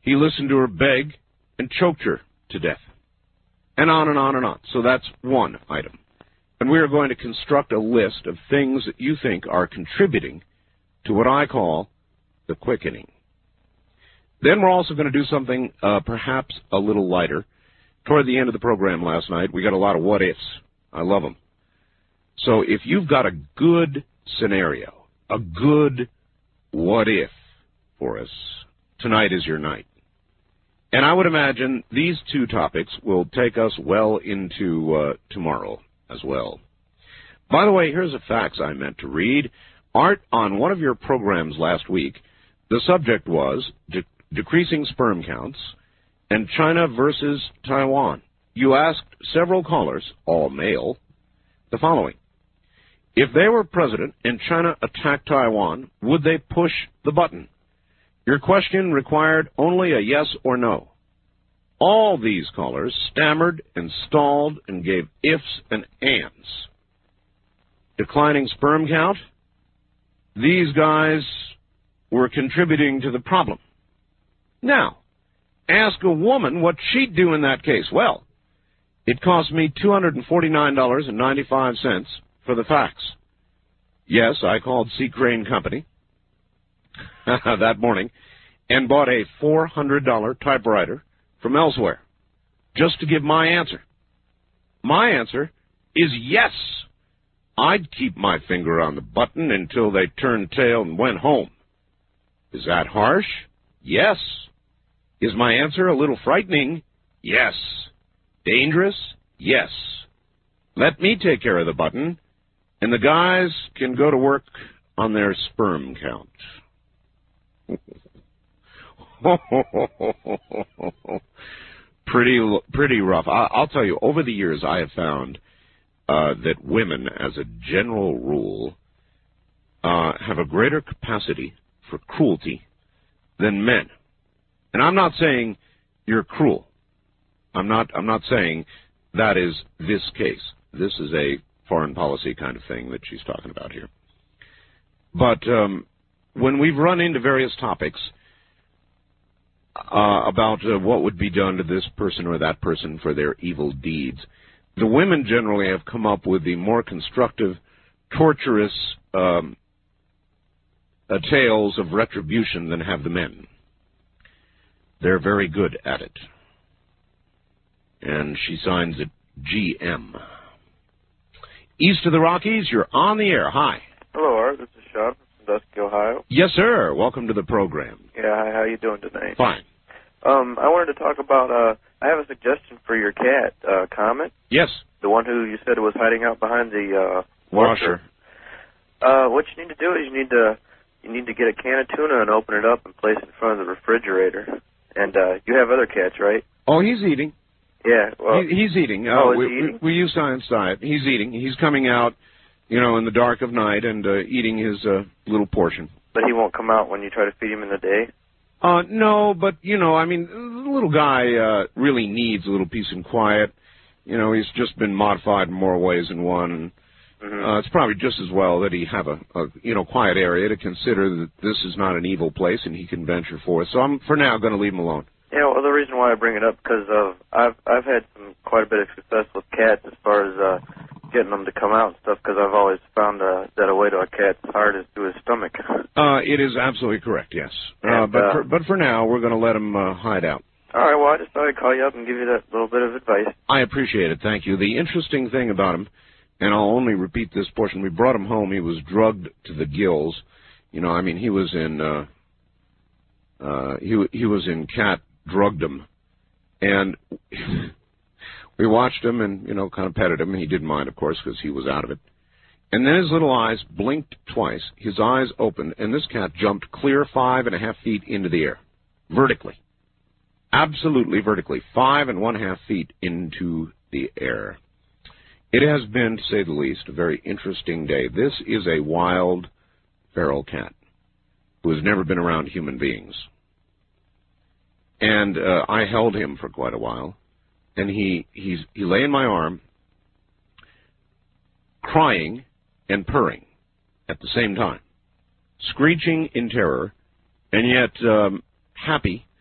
He listened to her beg and choked her to death. And on and on and on. So that's one item. And we are going to construct a list of things that you think are contributing to what I call the quickening. Then we're also going to do something uh, perhaps a little lighter. Toward the end of the program last night, we got a lot of what-ifs. I love them. So if you've got a good scenario, a good what-if for us, tonight is your night. And I would imagine these two topics will take us well into uh, tomorrow as well. By the way, here's a fax I meant to read. Art, on one of your programs last week, the subject was de- decreasing sperm counts and China versus Taiwan. You asked several callers, all male, the following. If they were president and China attacked Taiwan, would they push the button? Your question required only a yes or no. All these callers stammered and stalled and gave ifs and ands. Declining sperm count? These guys were contributing to the problem. Now, ask a woman what she'd do in that case. Well, it cost me two hundred forty-nine dollars and ninety-five cents for the fax. Yes, I called C. Crane Company that morning and bought a four hundred dollars typewriter from elsewhere just to give my answer. My answer is yes. I'd keep my finger on the button until they turned tail and went home. Is that harsh? Yes. Is my answer a little frightening? Yes. Dangerous? Yes. Let me take care of the button, and the guys can go to work on their sperm count. pretty, pretty rough. I'll tell you, over the years I have found uh, that women, as a general rule, uh, have a greater capacity for cruelty than men. And I'm not saying you're cruel. I'm not, I'm not saying that is this case. This is a foreign policy kind of thing that she's talking about here. But um, when we've run into various topics uh, about uh, what would be done to this person or that person for their evil deeds, the women generally have come up with the more constructive, torturous um, uh, tales of retribution than have the men. They're very good at it. And she signs it G M. East of the Rockies, you're on the air. Hi. Hello, Art. This is Sean from Dusky, Ohio. Yes, sir. Welcome to the program. Yeah, hi. How you doing tonight? Fine. Um, I wanted to talk about, uh, I have a suggestion for your cat, uh, Comet. Yes. The one who you said was hiding out behind the, uh, washer. Uh, what you need to do is you need to, you need to get a can of tuna and open it up and place it in front of the refrigerator. And, uh, you have other cats, right? Oh, he's eating. Yeah, well. He, he's eating. Oh, uh, is we, he eating? We, we use science diet. He's eating. He's coming out, you know, in the dark of night and uh, eating his uh, little portion. But he won't come out when you try to feed him in the day? Uh, no, but, you know, I mean, the little guy uh, really needs a little peace and quiet. You know, he's just been modified in more ways than one. And, mm-hmm. uh, it's probably just as well that he have a, a, you know, quiet area to consider that this is not an evil place and he can venture forth. So I'm, for now, going to leave him alone. Yeah, well, the reason why I bring it up because of I've I've had some quite a bit of success with cats as far as uh, getting them to come out and stuff. Because I've always found uh, that a way to a cat's heart is through his stomach. Uh, it is absolutely correct. Yes, and, uh, but uh, for, but for now we're going to let him uh, hide out. All right. Well, I just thought I'd call you up and give you that little bit of advice. I appreciate it. Thank you. The interesting thing about him, and I'll only repeat this portion: we brought him home. He was drugged to the gills. You know, I mean, he was in uh, uh, he he was in cat drugdom. And we watched him and, you know, kind of petted him. And he didn't mind, of course, because he was out of it. And then his little eyes blinked twice. His eyes opened, and this cat jumped clear five and a half feet into the air, vertically. Absolutely vertically, five and one half feet into the air. It has been, to say the least, a very interesting day. This is a wild, feral cat who has never been around human beings. And uh, I held him for quite a while, and he he's, he lay in my arm, crying and purring at the same time, screeching in terror, and yet um, happy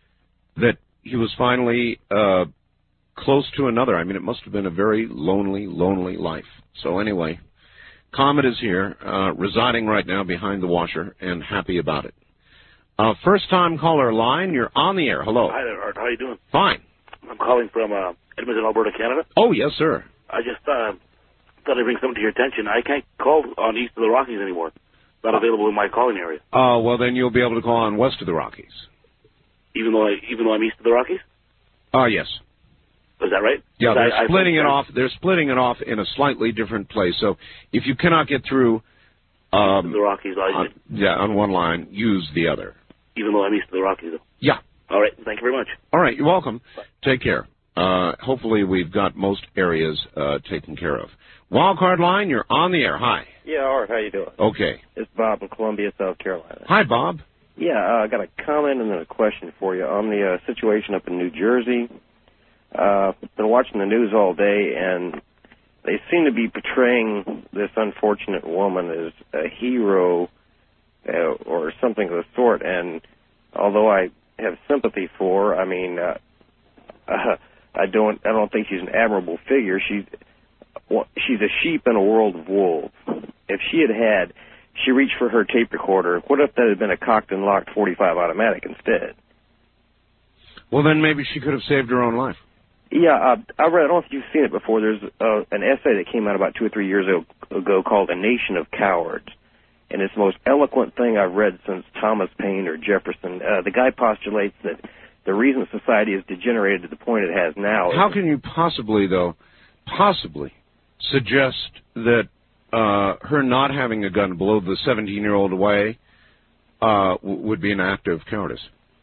that he was finally uh, close to another. I mean, it must have been a very lonely, lonely life. So anyway, Comet is here, uh, residing right now behind the washer, and happy about it. Uh, first-time caller line, you're on the air. Hello. Hi there, Art. How are you doing? Fine. I'm calling from uh, Edmonton, Alberta, Canada. Oh, yes, sir. I just uh, thought I'd bring something to your attention. I can't call on east of the Rockies anymore. Not available in my calling area. Oh, uh, well, then you'll be able to call on west of the Rockies. Even though I, even though I'm east of the Rockies? Oh, uh, yes. Is that right? Yeah, they're I, splitting I, it off. They're splitting it off in a slightly different place. So if you cannot get through um, the Rockies, I on, yeah, on one line, use the other. Even though I'm east of the Rockies, though. Yeah. All right. Thank you very much. All right. You're welcome. Bye. Take care. Uh, hopefully we've got most areas uh, taken care of. Wildcard line, you're on the air. Hi. Yeah, Art, how you doing? Okay. It's Bob in Columbia, South Carolina. Hi, Bob. Yeah, uh, I got a comment and then a question for you on the uh, situation up in New Jersey. Uh, been watching the news all day, and they seem to be portraying this unfortunate woman as a hero uh, or something of the sort. And although I have sympathy for her, I mean, uh, uh, I don't, I don't think she's an admirable figure. She's she's a sheep in a world of wolves. If she had had, she reached for her tape recorder. What if that had been a cocked and locked forty-five automatic instead? Well, then maybe she could have saved her own life. Yeah, uh, I read, I don't know if you've seen it before, there's uh, an essay that came out about two or three years ago called A Nation of Cowards. And it's the most eloquent thing I've read since Thomas Paine or Jefferson. Uh, the guy postulates that the reason society has degenerated to the point it has now... How can you possibly, though, possibly suggest that uh, her not having a gun blow the seventeen-year-old away uh, w- would be an act of cowardice?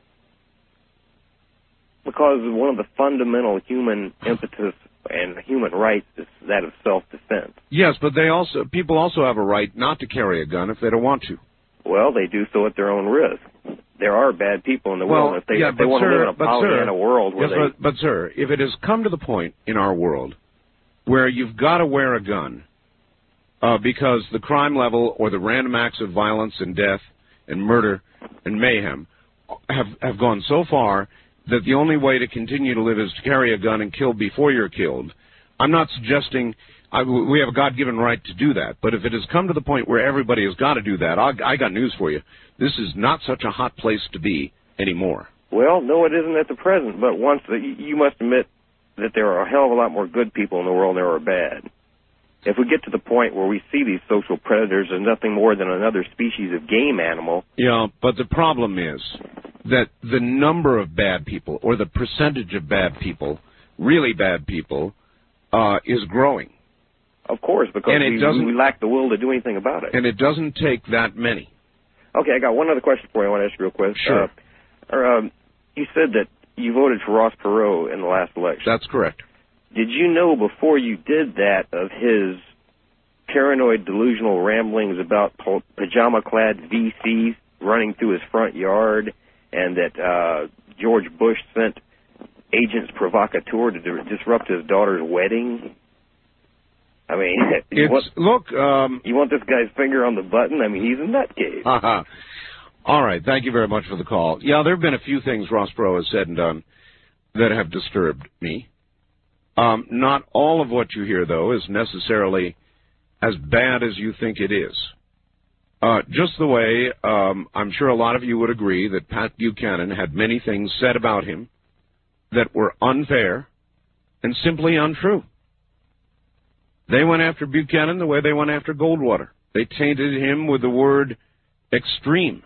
Because one of the fundamental human impetus and human rights is that of self-defense. Yes, but they also people also have a right not to carry a gun if they don't want to. Well, they do so at their own risk. There are bad people in the well, world. If they, yeah, if they want sir, to live in a Pollyanna sir, world where yes, they... But, but, sir, if it has come to the point in our world where you've got to wear a gun uh, because the crime level or the random acts of violence and death and murder and mayhem have, have gone so far that the only way to continue to live is to carry a gun and kill before you're killed. I'm not suggesting I, we have a God-given right to do that, but if it has come to the point where everybody has got to do that, I, I got news for you. This is not such a hot place to be anymore. Well, no, it isn't at the present, but once the, you must admit that there are a hell of a lot more good people in the world than there are bad. If we get to the point where we see these social predators as nothing more than another species of game animal... Yeah, but the problem is that the number of bad people, or the percentage of bad people, really bad people, uh, is growing. Of course, because and it we, doesn't, we lack the will to do anything about it. And it doesn't take that many. Okay, I got one other question for you I want to ask you real quick. Sure. Uh, or, um, you said that you voted for Ross Perot in the last election. That's correct. Did you know before you did that of his paranoid, delusional ramblings about pajama-clad V Cs running through his front yard, and that uh, George Bush sent agents provocateur to di- disrupt his daughter's wedding? I mean, you it's, want, look, um, you want this guy's finger on the button? I mean, he's a nutcase. All right, thank you very much for the call. Yeah, there have been a few things Ross Perot has said and done that have disturbed me. Um, not all of what you hear, though, is necessarily as bad as you think it is. Uh, just the way um, I'm sure a lot of you would agree that Pat Buchanan had many things said about him that were unfair and simply untrue. They went after Buchanan the way they went after Goldwater. They tainted him with the word extreme.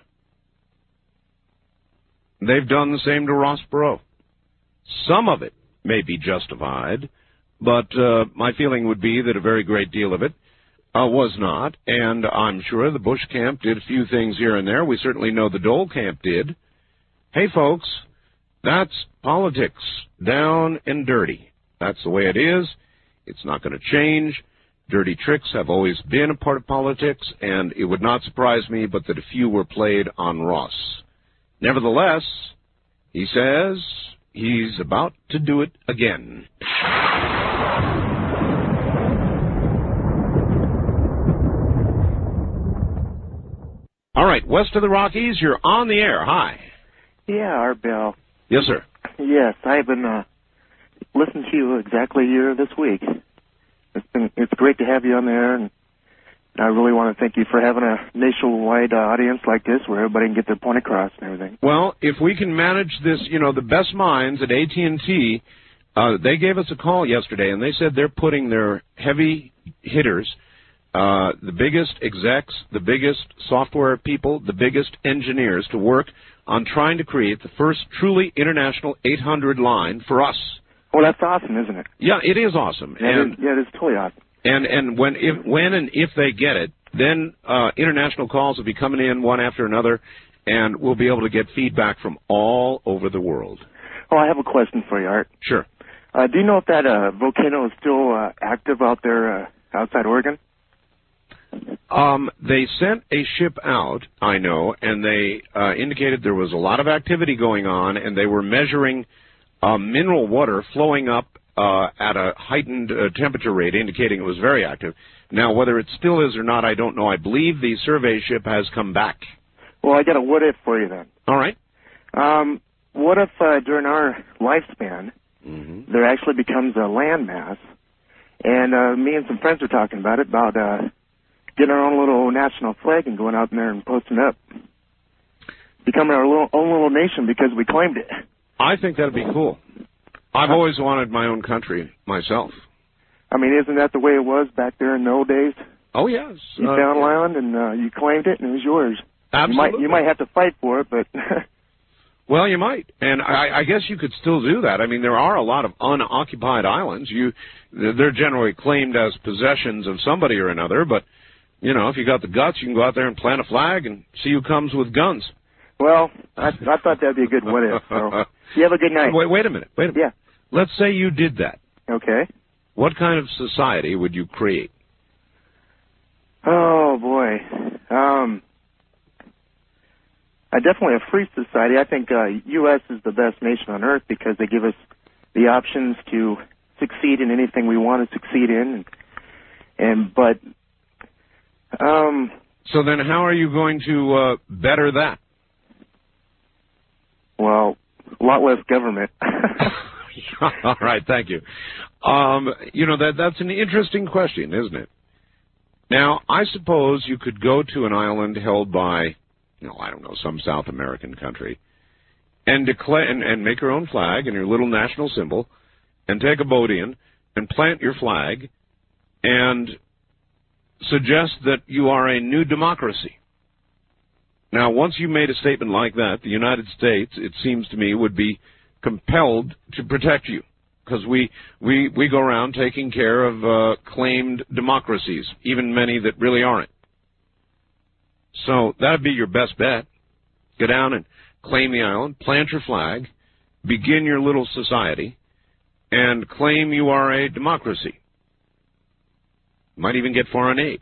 They've done the same to Ross Perot. Some of it may be justified, but uh, my feeling would be that a very great deal of it uh, was not, and I'm sure the Bush camp did a few things here and there. We certainly know the Dole camp did. Hey, folks, that's politics, down and dirty. That's the way it is. It's not going to change. Dirty tricks have always been a part of politics, and it would not surprise me but that a few were played on Ross. Nevertheless, he says he's about to do it again. All right, west of the Rockies, you're on the air. Hi. Yeah, Art Bell. Yes, sir. yes, I've been uh, listening to you exactly a year this week. It's been it's great to have you on there, and I really want to thank you for having a nationwide uh, audience like this where everybody can get their point across and everything. Well, if we can manage this, you know, the best minds at A T and T, uh, they gave us a call yesterday, and they said they're putting their heavy hitters, uh, the biggest execs, the biggest software people, the biggest engineers to work on trying to create the first truly international eight hundred line for us. Well, that's awesome, isn't it? Yeah, it is awesome. Yeah, and it is, yeah, it is totally awesome. And and when if when and if they get it, then uh, international calls will be coming in one after another, and we'll be able to get feedback from all over the world. Oh, I have a question for you, Art. Sure. Uh, do you know if that uh, volcano is still uh, active out there uh, outside Oregon? Um, they sent a ship out, I know, and they uh, indicated there was a lot of activity going on, and they were measuring uh, mineral water flowing up uh, at a heightened uh, temperature rate, indicating it was very active. Now, whether it still is or not, I don't know. I believe the survey ship has come back. Well, I got a what if for you then. All right. Um, what if uh, during our lifespan mm-hmm. there actually becomes a landmass, and uh, me and some friends were talking about it, about uh, getting our own little national flag and going out there and posting up, becoming our little, own little nation because we claimed it. I think that'd be cool. I've always wanted my own country myself. I mean, isn't that the way it was back there in the old days? Oh, yes. You uh, found land and uh, you claimed it and it was yours. Absolutely. You might, you might have to fight for it, but... Well, you might, and I, I guess you could still do that. I mean, there are a lot of unoccupied islands. You, they're generally claimed as possessions of somebody or another, but, you know, if you got the guts, you can go out there and plant a flag and see who comes with guns. Well, I, I thought that'd be a good what if. So. You have a good night. Wait, wait a minute. Wait a minute. Yeah. Let's say you did that. Okay. What kind of society would you create? Oh, boy. Um, I definitely a free society. I think uh, U S is the best nation on earth because they give us the options to succeed in anything we want to succeed in. And, and but... Um, so then how are you going to uh, better that? Well, a lot less government. All right, thank you. Um, you know, that that's an interesting question, isn't it? Now, I suppose you could go to an island held by, you know, I don't know, some South American country, and declare and, and make your own flag and your little national symbol, and take a boat in and plant your flag, and suggest that you are a new democracy. Now, once you made a statement like that, the United States, it seems to me, would be compelled to protect you, because we, we, we go around taking care of uh, claimed democracies, even many that really aren't. So that would be your best bet. Go down and claim the island, plant your flag, begin your little society, and claim you are a democracy. Might even get foreign aid.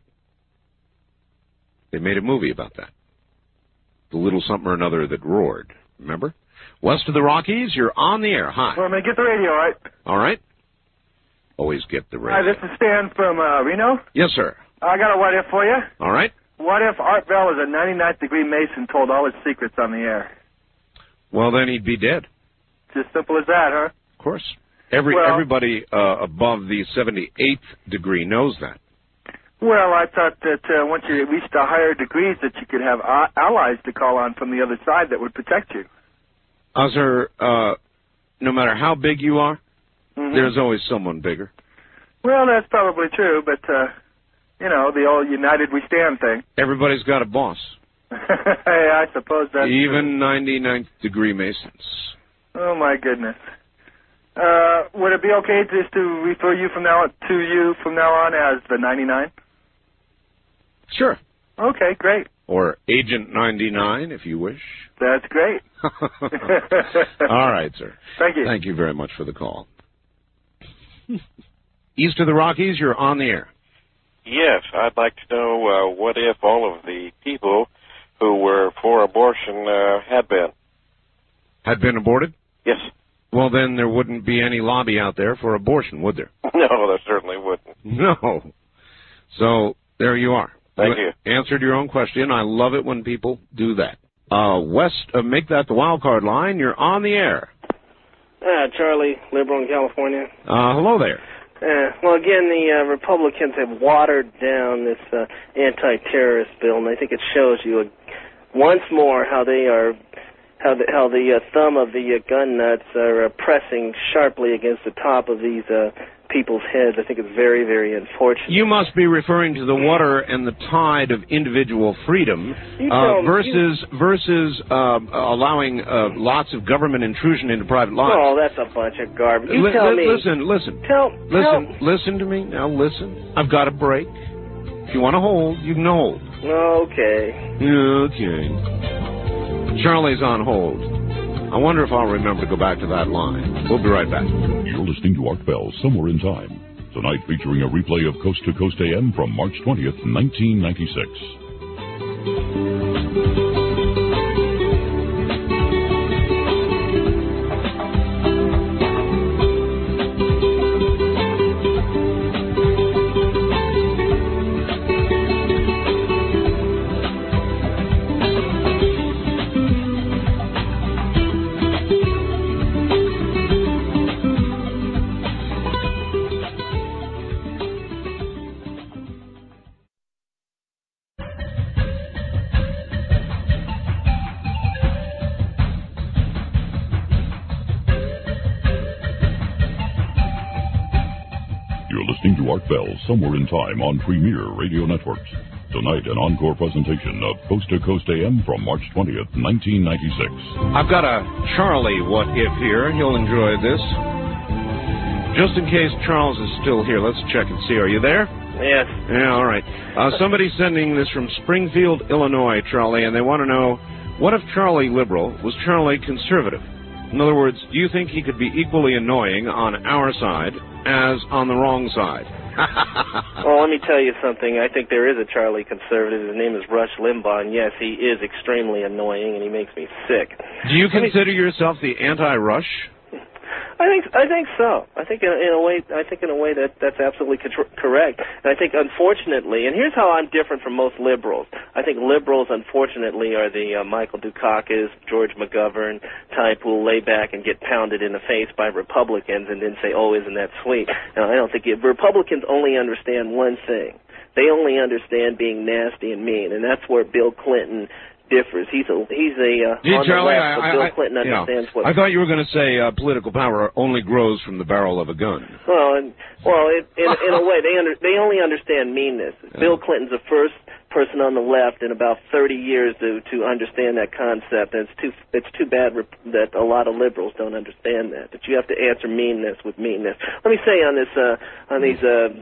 They made a movie about that. The little something or another that roared. Remember? West of the Rockies, you're on the air. Hi. Well, may get the radio, right? All right. Always get the radio. Hi, this is Stan from uh, Reno. Yes, sir. I got a what if for you. All right. What if Art Bell is a ninety-ninth degree Mason told all his secrets on the air? Well, then he'd be dead. It's as simple as that, huh? Of course. Every well, Everybody uh, above the seventy-eighth degree knows that. Well, I thought that uh, once you reached the higher degrees that you could have uh, allies to call on from the other side that would protect you. Uh, sir, uh, no matter how big you are, mm-hmm. there's always someone bigger. Well, that's probably true, but, uh, you know, the old United We Stand thing. Everybody's got a boss. Hey, I suppose that's Even true. ninety-ninth degree Masons. Oh, my goodness. Uh, would it be okay just to refer you from now to you from now on as the ninety-nine? Sure. Okay, great. Or Agent ninety-nine, if you wish. That's great. All right, sir. Thank you. Thank you very much for the call. East of the Rockies, you're on the air. Yes, I'd like to know uh, what if all of the people who were for abortion uh, had been. Had been aborted? Yes. Well, then there wouldn't be any lobby out there for abortion, would there? No, there certainly wouldn't. No. So, there you are. Thank you. Answered your own question. I love it when people do that. Uh, West, uh, make that the wild card line. You're on the air. Uh, Charlie, liberal in California. Uh, hello there. Uh, well, again, the uh, Republicans have watered down this uh, anti-terrorist bill, and I think it shows you uh, once more how they are, how the, how the uh, thumb of the uh, gun nuts are uh, pressing sharply against the top of these uh, people's heads. I think it's very, very unfortunate. You must be referring to the water and the tide of individual freedom You uh, tell me, versus versus uh, allowing uh, lots of government intrusion into private lives. Oh, that's a bunch of garbage. You Li- tell li- me. Listen, listen. Tell, listen, tell. listen to me. Now listen. I've got a break. If you want to hold, you can hold. Okay. Okay. Charlie's on hold. I wonder if I'll remember to go back to that line. We'll be right back. You're listening to Art Bell, Somewhere in Time. Tonight featuring a replay of Coast to Coast A M from March twentieth, nineteen ninety-six. Listening to Art Bell, Somewhere in Time on Premier Radio Networks. Tonight, an encore presentation of Coast to Coast A M from March twentieth, nineteen ninety-six. I've got a Charlie what if here. He'll enjoy this. Just in case Charles is still here, let's check and see. Are you there? Yes. Yeah, all right. Uh, somebody's sending this from Springfield, Illinois, Charlie, and they want to know, what if Charlie liberal was Charlie conservative? In other words, do you think he could be equally annoying on our side as on the wrong side? Well, let me tell you something. I think there is a Charlie conservative. His name is Rush Limbaugh, and yes, he is extremely annoying, and he makes me sick. Do you Let consider me... yourself the anti-Rush? I think I think so. I think in, in a way I think in a way that that's absolutely co- correct. And I think unfortunately, and here's how I'm different from most liberals. I think liberals unfortunately are the uh, Michael Dukakis, George McGovern type who will lay back and get pounded in the face by Republicans and then say, "Oh, isn't that sweet?" Now, I don't think it, Republicans only understand one thing. They only understand being nasty and mean, and that's where Bill Clinton differs. He's a he's a uh, Gee, on Charlie, the left, but I, Bill I, Clinton you know, understands what. I thought you were going to say uh, political power only grows from the barrel of a gun. Well, and, well, it, in in a way, they under, they only understand meanness. Yeah. Bill Clinton's the first person on the left in about thirty years to to understand that concept, and it's too it's too bad that a lot of liberals don't understand that. That you have to answer meanness with meanness. Let me say on this uh, on these. Uh,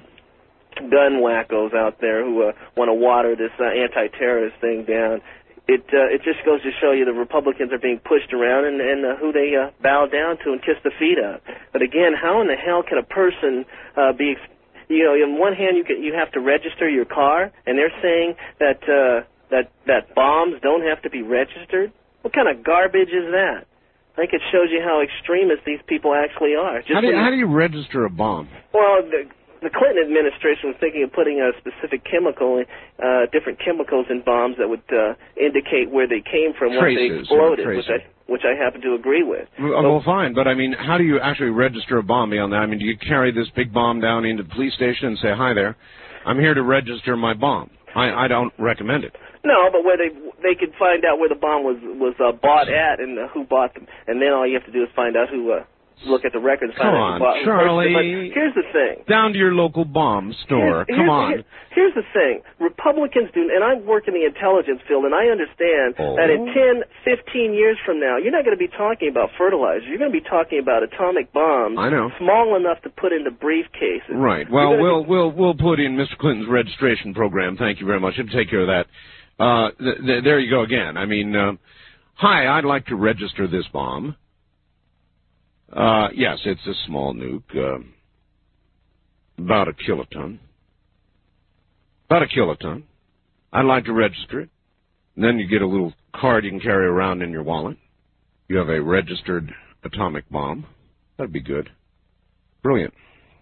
gun wackos out there who uh, want to water this uh, anti-terrorist thing down. It uh, it just goes to show you the Republicans are being pushed around and, and uh, who they uh, bow down to and kiss the feet of. But again, how in the hell can a person uh, be, you know, on one hand you can, you have to register your car, and they're saying that uh, that that bombs don't have to be registered? What kind of garbage is that? I think it shows you how extremist these people actually are. Just how, do you, how do you register a bomb? Well, the, the Clinton administration was thinking of putting a specific chemical, uh, different chemicals in bombs that would uh, indicate where they came from once they exploded, which I which I happen to agree with. Well, so, well, fine, but I mean, how do you actually register a bomb beyond that? I mean, do you carry this big bomb down into the police station and say, "Hi there, I'm here to register my bomb"? I, I don't recommend it. No, but where they they could find out where the bomb was was uh, bought at and uh, who bought them, and then all you have to do is find out who. Uh, Look at the records. Come on, Charlie. But here's the thing. Down to your local bomb store. Here's, Come here's, on. Here's the thing. Republicans do, and I work in the intelligence field, and I understand oh. that in ten, fifteen years from now, you're not going to be talking about fertilizer. You're going to be talking about atomic bombs. I know. Small enough to put into briefcases. Right. Well, we'll be... we'll we'll put in Mister Clinton's registration program. Thank you very much. It'll take care of that. Uh, th- th- there you go again. I mean, uh, hi, I'd like to register this bomb. Uh, yes, it's a small nuke, uh, about a kiloton. About a kiloton. I'd like to register it. And then you get a little card you can carry around in your wallet. You have a registered atomic bomb. That'd be good. Brilliant.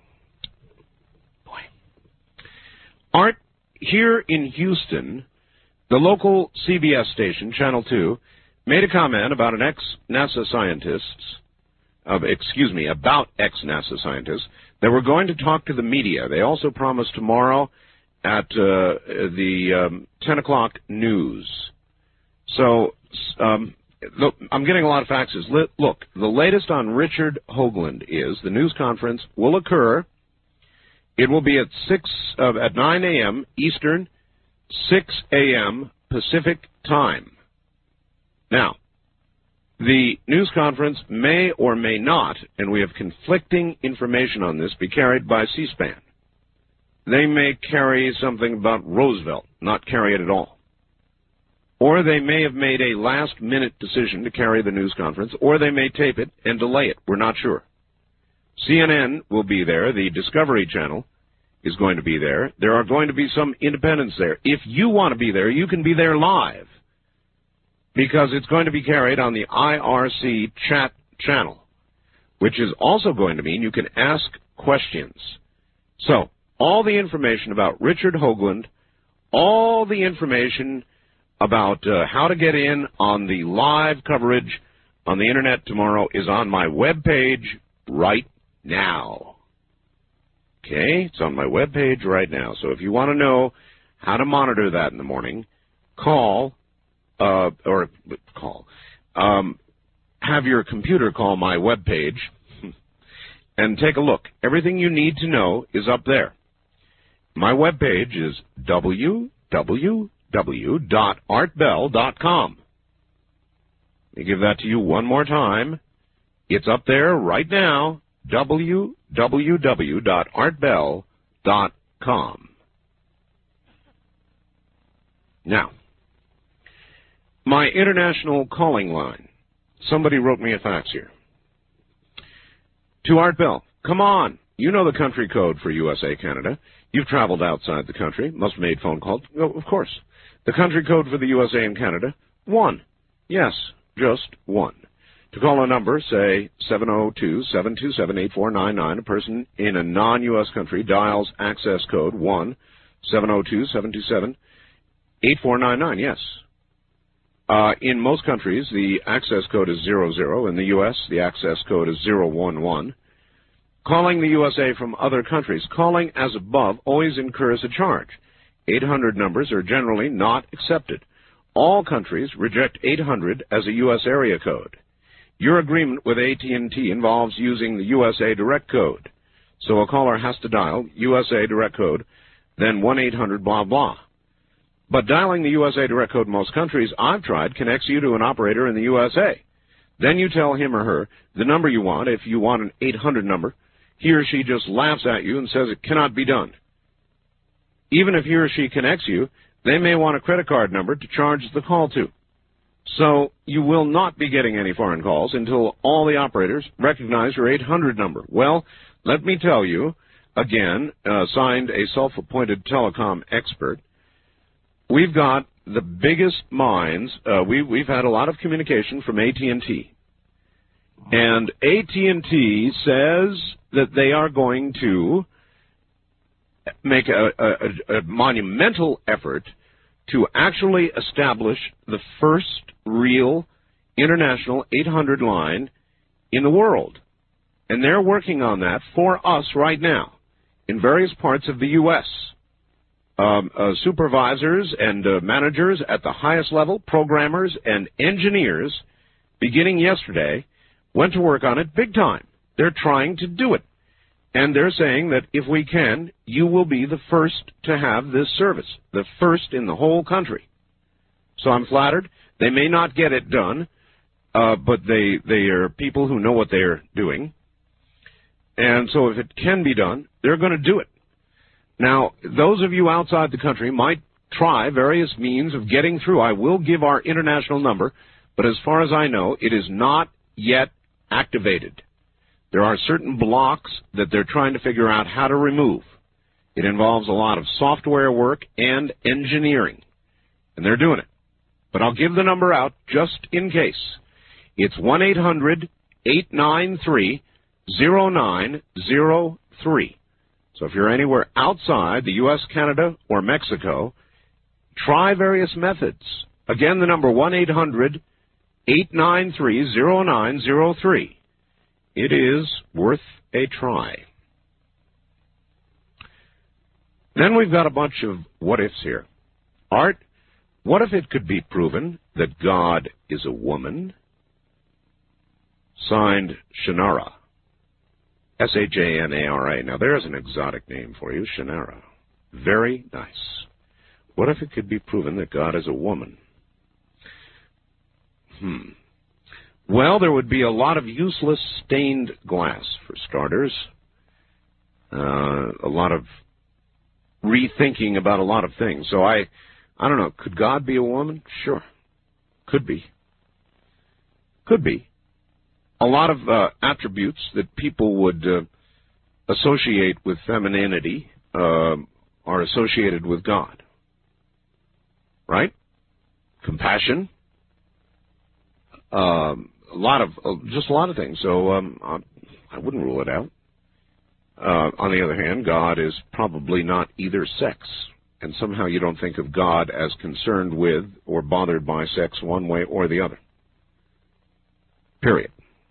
Boy. Art, here in Houston, the local C B S station, Channel two, made a comment about an ex-NASA scientist uh, excuse me, about ex-NASA scientists that were going to talk to the media. They also promised tomorrow at uh, the um, ten o'clock news. So, um, look, I'm getting a lot of faxes. Look, the latest on Richard Hoagland is the news conference will occur. It will be at six uh, at nine a.m. Eastern, six a.m. Pacific time. Now, the news conference may or may not, and we have conflicting information on this, be carried by C-SPAN. They may carry something about Roosevelt, not carry it at all. Or they may have made a last-minute decision to carry the news conference, or they may tape it and delay it. We're not sure. C N N will be there. The Discovery Channel is going to be there. There are going to be some independents there. If you want to be there, you can be there live, because it's going to be carried on the I R C chat channel, which is also going to mean you can ask questions. So, all the information about Richard Hoagland, all the information about uh, how to get in on the live coverage on the Internet tomorrow is on my webpage right now. Okay, it's on my webpage right now. So if you want to know how to monitor that in the morning, call, uh, or call, um, have your computer call my webpage and take a look. Everything you need to know is up there. My webpage is w w w dot art bell dot com. Let me give that to you one more time. It's up there right now, w w w dot art bell dot com. Now, my international calling line. Somebody wrote me a fax here. To Art Bell, come on. You know the country code for U S A, Canada. You've traveled outside the country, must have made phone calls. Oh, of course. The country code for the U S A and Canada, one. Yes, just one. To call a number, say seven oh two, seven two seven, eight four nine nine. A person in a non-U S country dials access code one, seven oh two, seven two seven, eight four nine nine. Yes. Uh, in most countries, the access code is zero zero. In the U S, the access code is zero one one. Calling the U S A from other countries, calling as above always incurs a charge. eight hundred numbers are generally not accepted. All countries reject eight hundred as a U S area code. Your agreement with A T and T involves using the U S A direct code. So a caller has to dial U S A direct code, then one eight hundred blah blah. But dialing the U S A direct code in most countries I've tried connects you to an operator in the U S A. Then you tell him or her the number you want. If you want an eight hundred number, he or she just laughs at you and says it cannot be done. Even if he or she connects you, they may want a credit card number to charge the call to. So you will not be getting any foreign calls until all the operators recognize your eight hundred number. Well, let me tell you, again, uh, signed a self-appointed telecom expert, we've got the biggest minds. Uh, we, we've had a lot of communication from A T and T. And A T and T says that they are going to make a, a, a monumental effort to actually establish the first real international eight hundred line in the world. And they're working on that for us right now in various parts of the U S Um, uh, supervisors and uh, managers at the highest level, programmers and engineers, beginning yesterday, went to work on it big time. They're trying to do it. And they're saying that if we can, you will be the first to have this service, the first in the whole country. So I'm flattered. They may not get it done, uh, but they, they are people who know what they're doing. And so if it can be done, they're going to do it. Now, those of you outside the country might try various means of getting through. I will give our international number, but as far as I know, it is not yet activated. There are certain blocks that they're trying to figure out how to remove. It involves a lot of software work and engineering, and they're doing it. But I'll give the number out just in case. It's one eight hundred, eight nine three, zero nine zero three. So if you're anywhere outside the U S, Canada, or Mexico, try various methods. Again, the number one eight hundred, eight nine three, zero nine zero three. it is worth a try. Then we've got a bunch of what-ifs here. Art, what if it could be proven that God is a woman? Signed, Shannara. S H A N A R A. Now, there's an exotic name for you, Shannara. Very nice. What if it could be proven that God is a woman? Hmm. Well, there would be a lot of useless stained glass, for starters. Uh, a lot of rethinking about a lot of things. So I, I don't know, could God be a woman? Sure. Could be. Could be. A lot of uh, attributes that people would uh, associate with femininity uh, are associated with God. Right? Compassion. Um, a lot of, uh, just a lot of things. So um, I wouldn't rule it out. Uh, on the other hand, God is probably not either sex. And somehow you don't think of God as concerned with or bothered by sex one way or the other. Period.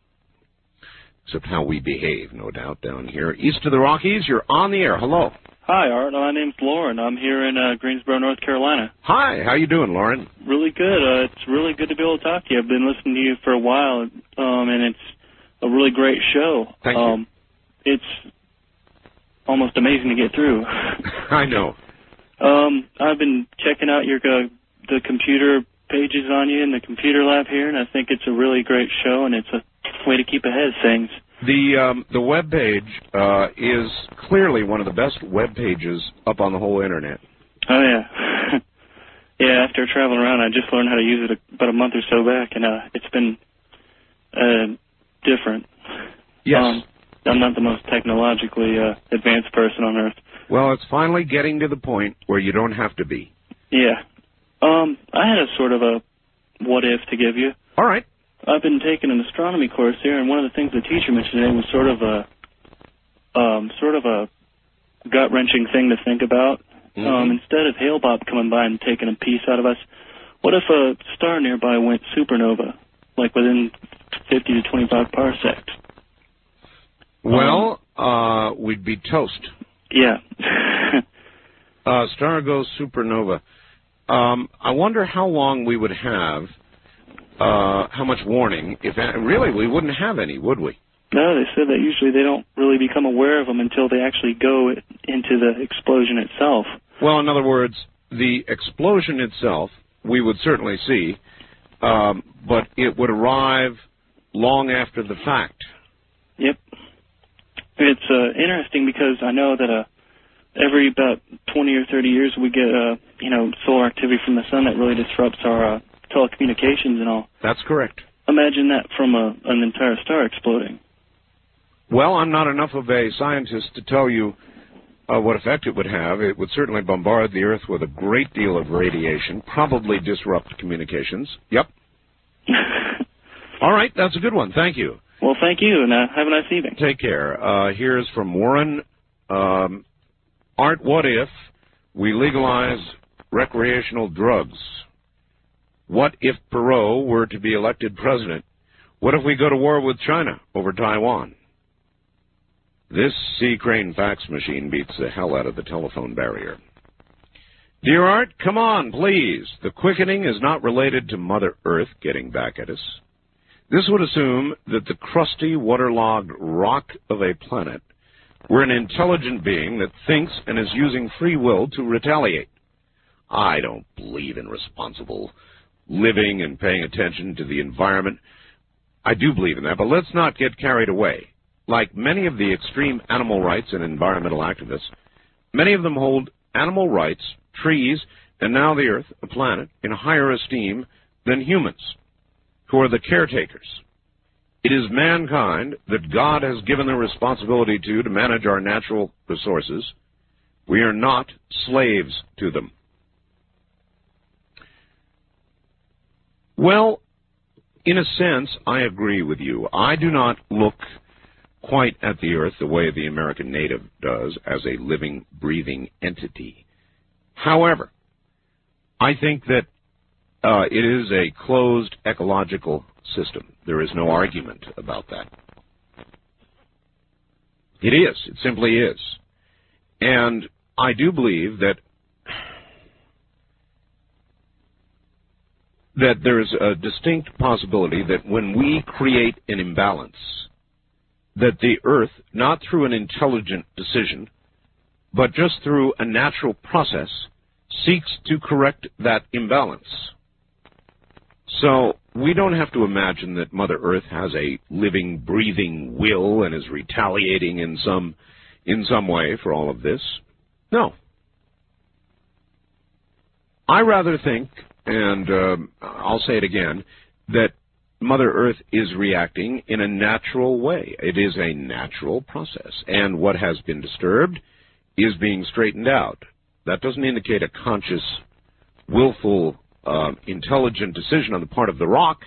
Except how we behave, no doubt, down here. East of the Rockies, you're on the air. Hello. Hi, Art. My name's Lauren. I'm here in uh, Greensboro, North Carolina. Hi. How you doing, Lauren? Really good. Uh, it's really good to be able to talk to you. I've been listening to you for a while, um, and it's a really great show. Thank um, you. It's almost amazing to get through. I know. Um, I've been checking out your uh, the computer pages on you in the computer lab here, and I think it's a really great show, and it's a way to keep ahead of things. The um, the web page uh, is clearly one of the best web pages up on the whole Internet. Oh, yeah. Yeah, after traveling around, I just learned how to use it about a month or so back, and uh, it's been uh, different. Yes. Um, I'm not the most technologically uh, advanced person on Earth. Well, it's finally getting to the point where you don't have to be. Yeah. Um, I had a sort of a what-if to give you. All right. I've been taking an astronomy course here, and one of the things the teacher mentioned today was sort of a, um, sort of a gut-wrenching thing to think about. Mm-hmm. Um, instead of Hale-Bopp coming by and taking a piece out of us, what if a star nearby went supernova, like within fifty to twenty-five parsecs? Well, um, uh, we'd be toast. Yeah. uh, star goes supernova. Um, I wonder how long we would have, uh, how much warning, if really we wouldn't have any, would we? No, they said that usually they don't really become aware of them until they actually go into the explosion itself. Well, in other words, the explosion itself we would certainly see, um, but it would arrive long after the fact. Yep. It's uh, interesting because I know that uh, every about twenty or thirty years we get, uh, you know, solar activity from the sun that really disrupts our uh, telecommunications and all. That's correct. Imagine that from a, an entire star exploding. Well, I'm not enough of a scientist to tell you uh, what effect it would have. It would certainly bombard the Earth with a great deal of radiation, probably disrupt communications. Yep. All right, that's a good one. Thank you. Well, thank you, and uh, have a nice evening. Take care. Uh, here's from Warren. Um, Art, what if we legalize recreational drugs? What if Perot were to be elected president? What if we go to war with China over Taiwan? This C. Crane fax machine beats the hell out of the telephone barrier. Dear Art, come on, please. The quickening is not related to Mother Earth getting back at us. This would assume that the crusty, waterlogged rock of a planet were an intelligent being that thinks and is using free will to retaliate. I don't believe in responsible living and paying attention to the environment. I do believe in that, but let's not get carried away. Like many of the extreme animal rights and environmental activists, many of them hold animal rights, trees, and now the Earth, a planet, in higher esteem than humans, who are the caretakers. It is mankind that God has given the responsibility to to manage our natural resources. We are not slaves to them. Well, in a sense, I agree with you. I do not look quite at the Earth the way the American native does, as a living, breathing entity. However, I think that uh, it is a closed ecological system. There is no argument about that. It is. It simply is. And I do believe that that there is a distinct possibility that when we create an imbalance, that the Earth, not through an intelligent decision, but just through a natural process, seeks to correct that imbalance. So we don't have to imagine that Mother Earth has a living, breathing will and is retaliating in some in some way for all of this. No. I rather think, and uh, I'll say it again, that Mother Earth is reacting in a natural way. It is a natural process. And what has been disturbed is being straightened out. That doesn't indicate a conscious, willful, uh, intelligent decision on the part of the rock.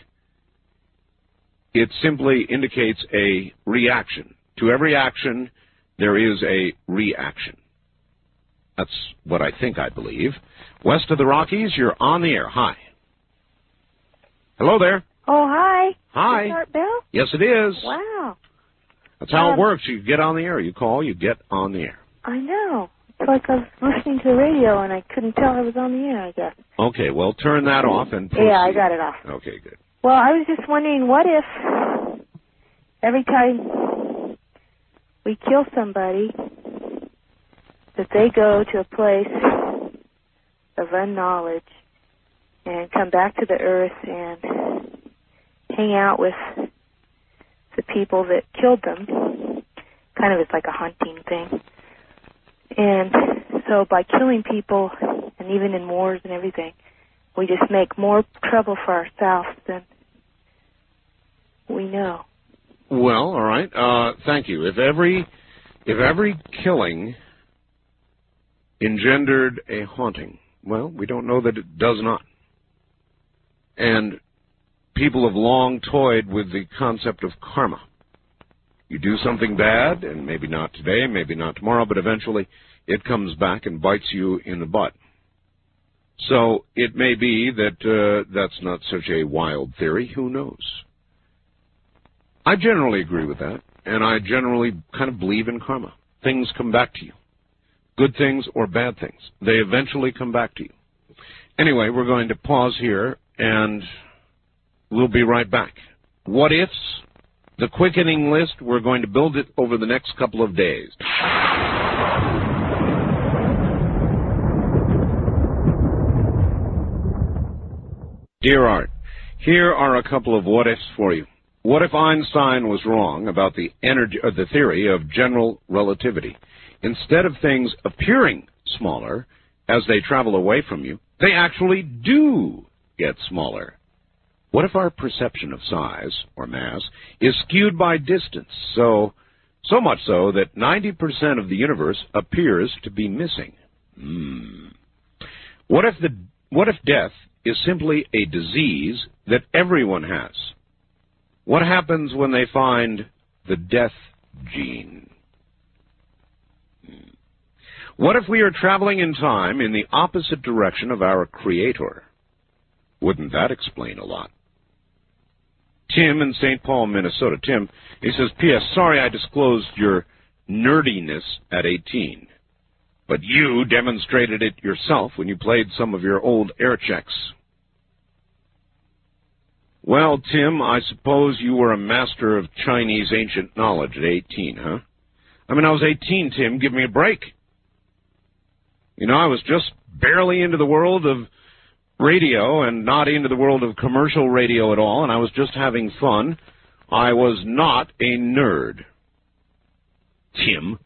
It simply indicates a reaction. To every action, there is a reaction. That's what I think I believe. West of the Rockies, you're on the air. Hi. Hello there. Oh, hi. Hi. Is Art Bell? Yes, it is. Wow. That's how um, it works. You get on the air. You call, you get on the air. I know. It's like I was listening to the radio and I couldn't tell I was on the air, I guess. Okay, well, turn that off and proceed. Yeah, I got it off. Okay, good. Well, I was just wondering, what if every time we kill somebody, that they go to a place of unknowledge and come back to the earth and hang out with the people that killed them. Kind of it's like a hunting thing. And so by killing people, and even in wars and everything, we just make more trouble for ourselves than we know. Well, all right. Uh, thank you. If every if every killing engendered a haunting, well, we don't know that it does not. And people have long toyed with the concept of karma. You do something bad, and maybe not today, maybe not tomorrow, but eventually it comes back and bites you in the butt. So it may be that uh, that's not such a wild theory. Who knows? I generally agree with that, and I generally kind of believe in karma. Things come back to you. Good things or bad things. They eventually come back to you. Anyway, we're going to pause here, and we'll be right back. What ifs? The quickening list, we're going to build it over the next couple of days. Dear Art, here are a couple of what-ifs for you. What if Einstein was wrong about the energy, or the theory of general relativity? Instead of things appearing smaller as they travel away from you, they actually do get smaller. What if our perception of size, or mass, is skewed by distance, so so much so that ninety percent of the universe appears to be missing? Hmm. What if the what if death is simply a disease that everyone has? What happens when they find the death gene? Hmm. What if we are traveling in time in the opposite direction of our Creator? Wouldn't that explain a lot? Tim in Saint Paul, Minnesota. Tim, he says, P S Sorry I disclosed your nerdiness at eighteen, but you demonstrated it yourself when you played some of your old air checks. Well, Tim, I suppose you were a master of Chinese ancient knowledge at eighteen, huh? I mean, I was eighteen, Tim. Give me a break. You know, I was just barely into the world of radio and not into the world of commercial radio at all, and I was just having fun. I was not a nerd. Tim.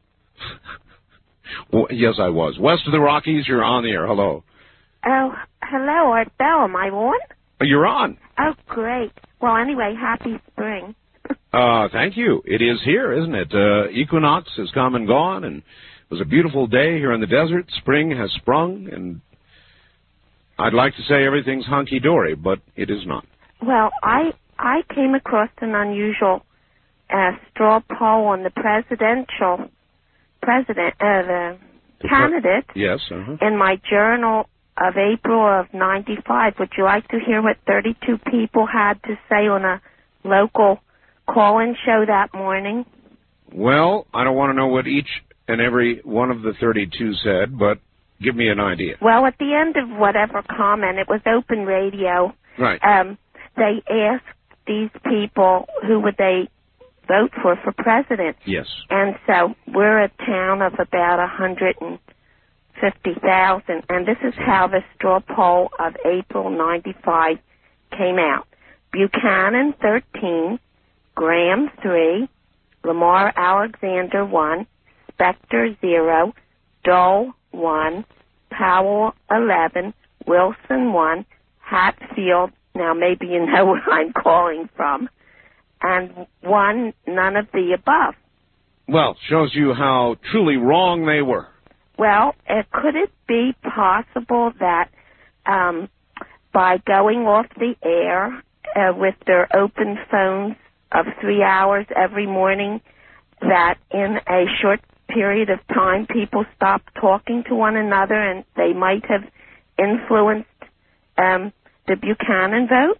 Well, yes, I was. West of the Rockies, you're on the air. Hello. Oh, hello, Art Bell. Am I on? You're on. Oh, great. Well, anyway, happy spring. uh, thank you. It is here, isn't it? Uh, equinox has come and gone, and it was a beautiful day here in the desert. Spring has sprung, and I'd like to say everything's hunky-dory, but it is not. Well, I I came across an unusual uh, straw poll on the presidential president, uh, the, the candidate. Pre- yes. Uh-huh. In my journal of April of ninety-five. Would you like to hear what thirty-two people had to say on a local call-in show that morning? Well, I don't want to know what each and every one of the thirty-two said, but give me an idea. Well, at the end of whatever comment, it was open radio. Right. Um, they asked these people who would they vote for for president. Yes. And so we're a town of about one hundred fifty thousand, and this is how the straw poll of April ninety-five came out. Buchanan, thirteen, Graham, three, Lamar Alexander, one, Specter, zero, Dole, one, Powell, eleven, Wilson, one, Hatfield, now maybe you know where I'm calling from, and one, none of the above. Well, shows you how truly wrong they were. Well, uh, could it be possible that um, by going off the air uh, with their open phones of three hours every morning, that in a short period of time people stopped talking to one another and they might have influenced um, the Buchanan vote?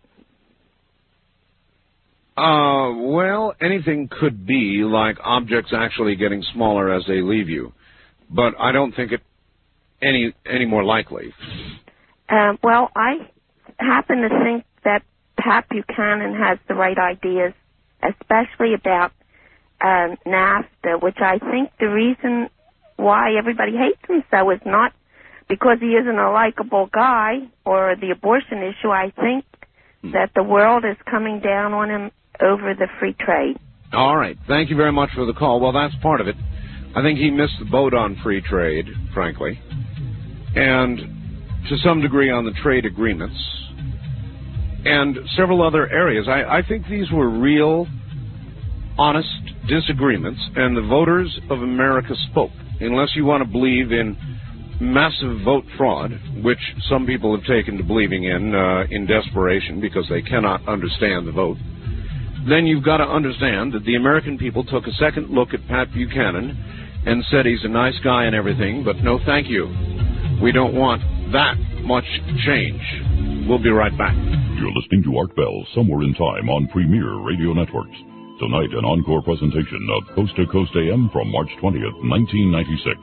Uh, well, anything could be, like objects actually getting smaller as they leave you. But I don't think it any any more likely. Um, well, I happen to think that Pat Buchanan has the right ideas, especially about um, NAFTA, which I think the reason why everybody hates him so is not because he isn't a likable guy or the abortion issue. I think hmm. that the world is coming down on him over the free trade. All right. Thank you very much for the call. Well, that's part of it. I think he missed the boat on free trade, frankly, and to some degree on the trade agreements, and several other areas. I, I think these were real, honest disagreements, and the voters of America spoke. Unless you want to believe in massive vote fraud, which some people have taken to believing in uh, in desperation because they cannot understand the vote, then you've got to understand that the American people took a second look at Pat Buchanan and said he's a nice guy and everything, but no thank you. We don't want that much change. We'll be right back. You're listening to Art Bell, Somewhere in Time on Premier Radio Networks. Tonight, an encore presentation of Coast to Coast A M from March twentieth, nineteen ninety-six.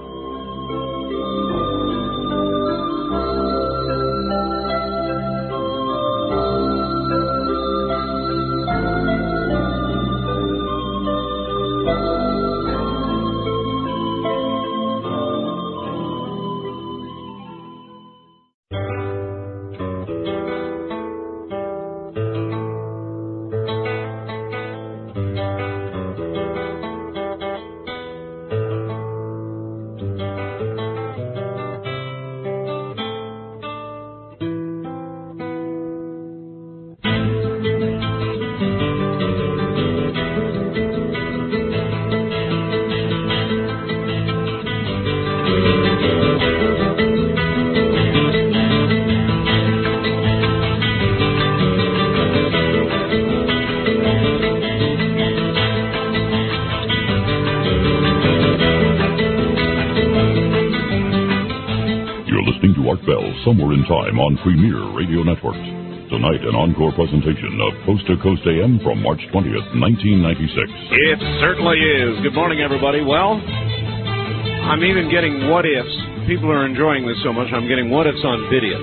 Somewhere in Time on Premier Radio Networks. Tonight, an encore presentation of Coast to Coast A M from March twentieth, nineteen ninety-six. It certainly is. Good morning, everybody. Well, I'm even getting what-ifs. People are enjoying this so much, I'm getting what-ifs on video.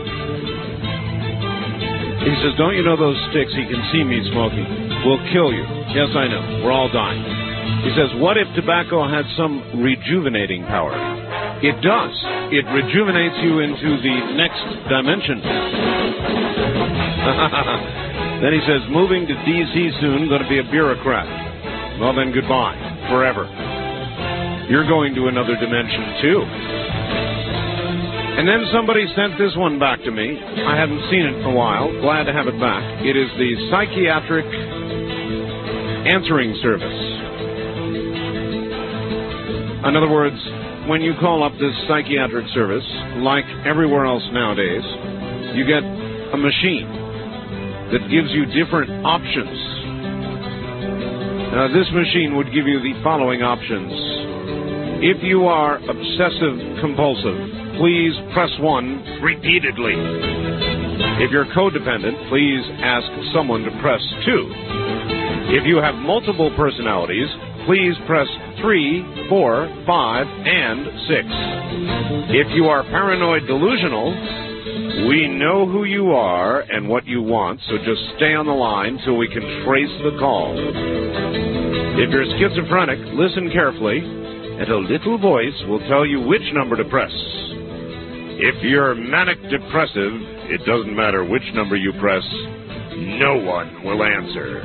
He says, don't you know those sticks he can see me smoking will kill you? Yes, I know. We're all dying. He says, what if tobacco had some rejuvenating power? It does. It rejuvenates you into the next dimension. Then he says, moving to D C soon, going to be a bureaucrat. Well, then goodbye, forever. You're going to another dimension, too. And then somebody sent this one back to me. I hadn't seen it for a while. Glad to have it back. It is the Psychiatric Answering Service. In other words, when you call up this psychiatric service, like everywhere else nowadays, you get a machine that gives you different options. Now, this machine would give you the following options. If you are obsessive-compulsive, please press one repeatedly. If you're codependent, please ask someone to press two. If you have multiple personalities, please press three, four, five, and six. If you are paranoid delusional, we know who you are and what you want, so just stay on the line so we can trace the call. If you're schizophrenic, listen carefully, and a little voice will tell you which number to press. If you're manic depressive, it doesn't matter which number you press, no one will answer.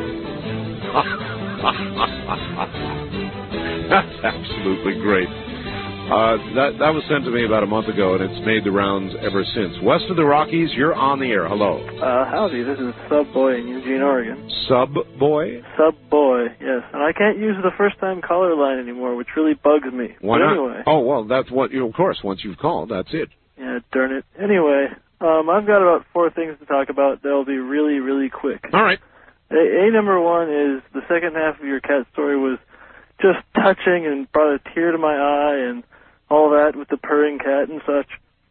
That's absolutely great. Uh, that that was sent to me about a month ago, and it's made the rounds ever since. West of the Rockies, you're on the air. Hello. Uh, howdy, this is Subboy in Eugene, Oregon. Subboy? Subboy, yes. And I can't use the first-time caller line anymore, which really bugs me. Why but not? Anyway. Oh, well, that's what, you know, of course, once you've called, that's it. Yeah, darn it. Anyway, um, I've got about four things to talk about. They'll be really, really quick. All right. A, a number one is the second half of your cat story was just touching and brought a tear to my eye and all that with the purring cat and such.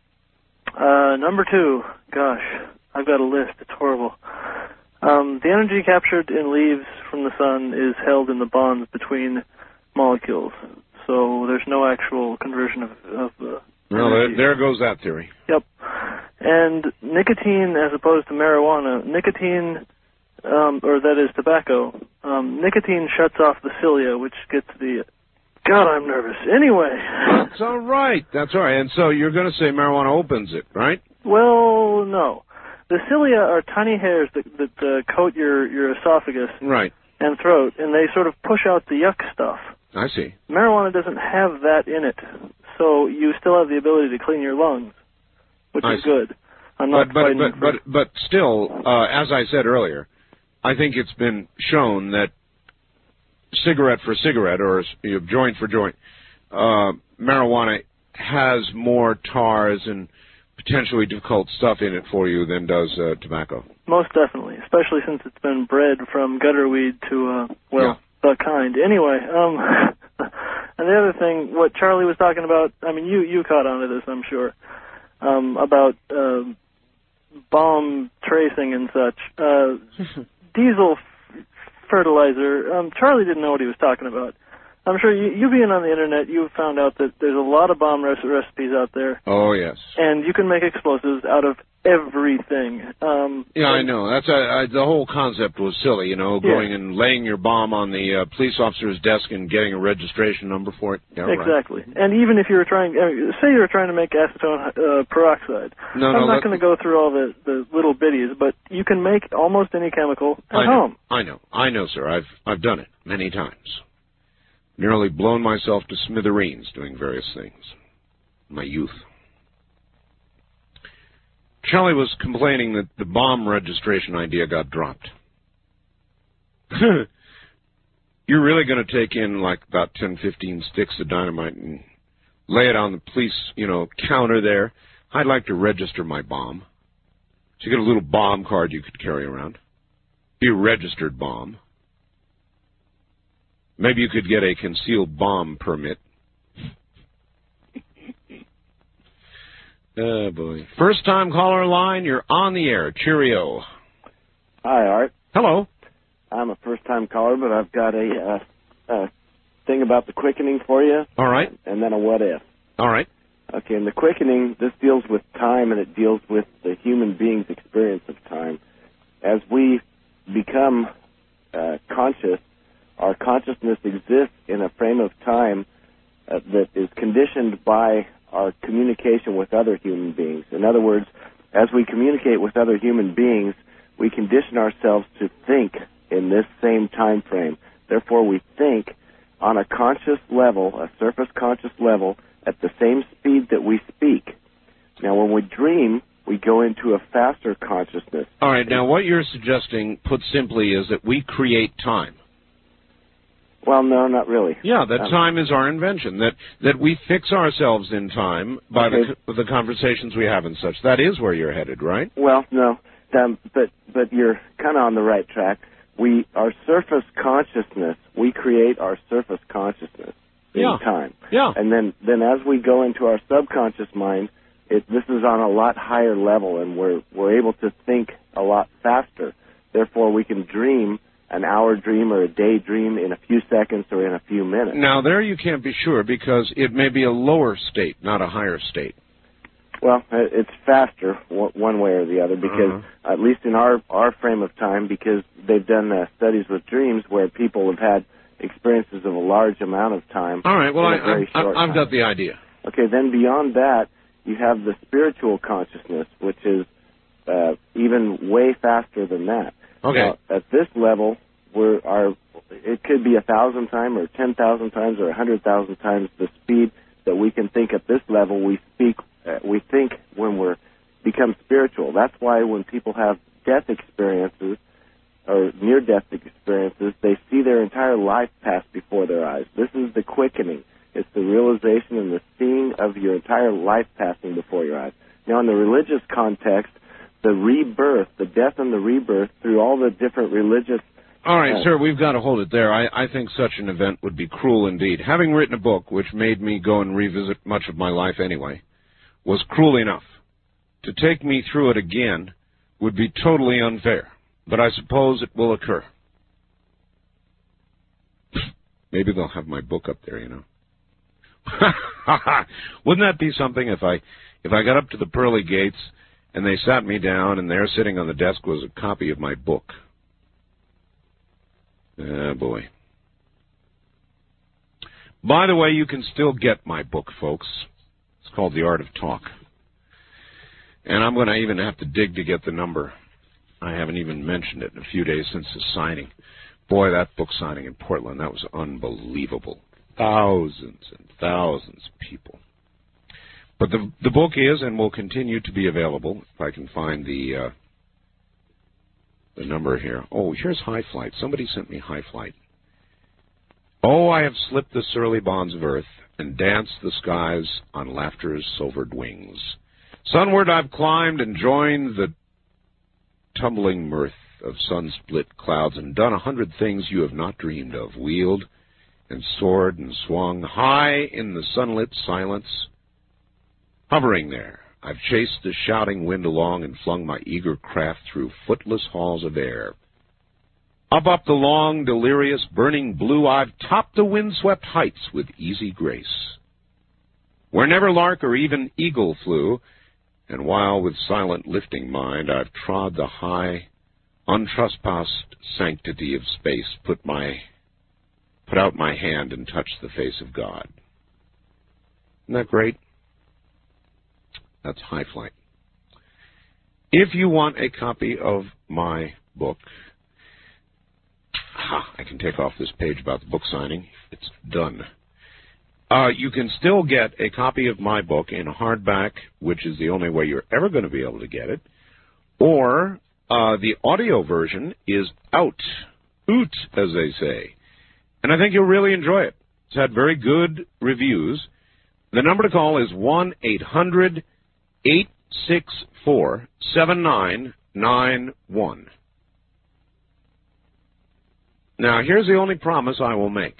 Uh, number two, gosh, I've got a list. It's horrible. Um, the energy captured in leaves from the sun is held in the bonds between molecules, so there's no actual conversion of, of the Well, there, there goes that theory. Yep. And nicotine, as opposed to marijuana, nicotine, um, or that is tobacco, um, nicotine shuts off the cilia, which gets the... God, I'm nervous. Anyway. That's all right. That's all right. And so you're going to say marijuana opens it, right? Well, no. The cilia are tiny hairs that, that uh, coat your, your esophagus right. and throat, and they sort of push out the yuck stuff. I see. Marijuana doesn't have that in it, so you still have the ability to clean your lungs, which I is see. good. I'm not but, but, fighting but, for... but, but still, uh, as I said earlier, I think it's been shown that cigarette for cigarette, or you know, joint for joint, uh, marijuana has more tars and potentially difficult stuff in it for you than does uh, tobacco. Most definitely, especially since it's been bred from gutter weed to, uh, well, yeah. the kind. Anyway, um, and the other thing, what Charlie was talking about, I mean, you, you caught on to this, I'm sure, um, about uh, bomb tracing and such. Uh, diesel fertilizer. Um, Charlie didn't know what he was talking about. I'm sure you, you being on the internet, you've found out that there's a lot of bomb rec- recipes out there. Oh, yes. And you can make explosives out of everything. Um, yeah, I know. That's a, I, the whole concept was silly, you know, going yeah. and laying your bomb on the uh, police officer's desk and getting a registration number for it. Yeah, exactly. Right. And even if you were trying, uh, say you were trying to make acetone uh, peroxide. No, I'm no, not going to go through all the, the little bitties, but you can make almost any chemical at I know, home. I know. I know, sir. I've I've done it many times. Nearly blown myself to smithereens doing various things in my youth. Charlie was complaining that the bomb registration idea got dropped. You're really going to take in like about ten, fifteen sticks of dynamite and lay it on the police, you know, counter there. I'd like to register my bomb. So you get a little bomb card you could carry around. Be a registered bomb. Maybe you could get a concealed bomb permit. Oh, boy. First time caller line, you're on the air. Cheerio. Hi, Art. Hello. I'm a first-time caller, but I've got a, uh, a thing about the quickening for you. All right. And then a what-if. All right. Okay, in the quickening, this deals with time, and it deals with the human being's experience of time. As we become uh, conscious, our consciousness exists in a frame of time uh, that is conditioned by our communication with other human beings. In other words, as we communicate with other human beings, we condition ourselves to think in this same time frame. Therefore, we think on a conscious level, a surface conscious level, at the same speed that we speak. Now, when we dream, we go into a faster consciousness. All right. Now, what you're suggesting, put simply, is that we create time. Well, no, not really. Yeah, that um, time is our invention, that that we fix ourselves in time by okay. the, the conversations we have and such. That is where you're headed, right? Well, no, um, but but you're kind of on the right track. We, our surface consciousness, we create our surface consciousness in yeah. time. Yeah. And then, then as we go into our subconscious mind, it, this is on a lot higher level, and we're we're able to think a lot faster. Therefore, we can dream an hour dream or a day dream in a few seconds or in a few minutes. Now, there you can't be sure because it may be a lower state, not a higher state. Well, it's faster one way or the other because, uh-huh. at least in our, our frame of time, because they've done uh, studies with dreams where people have had experiences of a large amount of time. All right, well, I, I, I, I've got the idea. Okay, then beyond that, you have the spiritual consciousness, which is uh, even way faster than that. Okay. Now, at this level, we're our it could be a thousand times or ten thousand times or a hundred thousand times the speed that we can think at this level. We speak, uh, we think when we're become spiritual. That's why when people have death experiences or near-death experiences, they see their entire life pass before their eyes. This is the quickening. It's the realization and the seeing of your entire life passing before your eyes. Now, in the religious context, the rebirth, the death and the rebirth through all the different religious... All right, uh, sir, we've got to hold it there. I, I think such an event would be cruel indeed. Having written a book, which made me go and revisit much of my life anyway, was cruel enough. To take me through it again would be totally unfair, but I suppose it will occur. Maybe they'll have my book up there, you know. Wouldn't that be something if I if I got up to the pearly gates and they sat me down and there sitting on the desk was a copy of my book? Ah, boy. By the way, you can still get my book, folks. It's called The Art of Talk. And I'm going to even have to dig to get the number. I haven't even mentioned it in a few days since the signing. Boy, that book signing in Portland, that was unbelievable. Thousands and thousands of people. But the the book is and will continue to be available. If I can find the uh, the number here. Oh, here's High Flight. Somebody sent me High Flight. Oh, I have slipped the surly bonds of earth and danced the skies on laughter's silvered wings. Sunward I've climbed and joined the tumbling mirth of sun-split clouds and done a hundred things you have not dreamed of, wheeled and soared and swung high in the sunlit silence. Hovering there, I've chased the shouting wind along and flung my eager craft through footless halls of air. Up, up the long, delirious, burning blue, I've topped the wind-swept heights with easy grace, where never lark or even eagle flew, and while with silent lifting mind I've trod the high, untrespassed sanctity of space, put my put out my hand and touched the face of God. Isn't that great? That's High Flight. If you want a copy of my book, ha, I can take off this page about the book signing. It's done. Uh, you can still get a copy of my book in hardback, which is the only way you're ever going to be able to get it, or uh, the audio version is out, oot, as they say. And I think you'll really enjoy it. It's had very good reviews. The number to call is one eight hundred eight six four seven nine nine one. Now, here's the only promise I will make.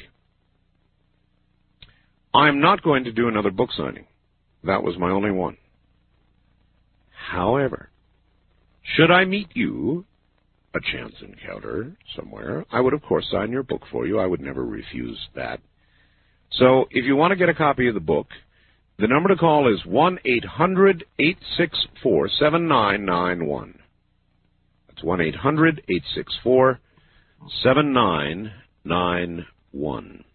I'm not going to do another book signing. That was my only one. However, should I meet you, a chance encounter somewhere, I would, of course, sign your book for you. I would never refuse that. So if you want to get a copy of the book, the number to call is one eight hundred eight six four seven nine nine one. That's one eight hundred eight six four seven nine nine one.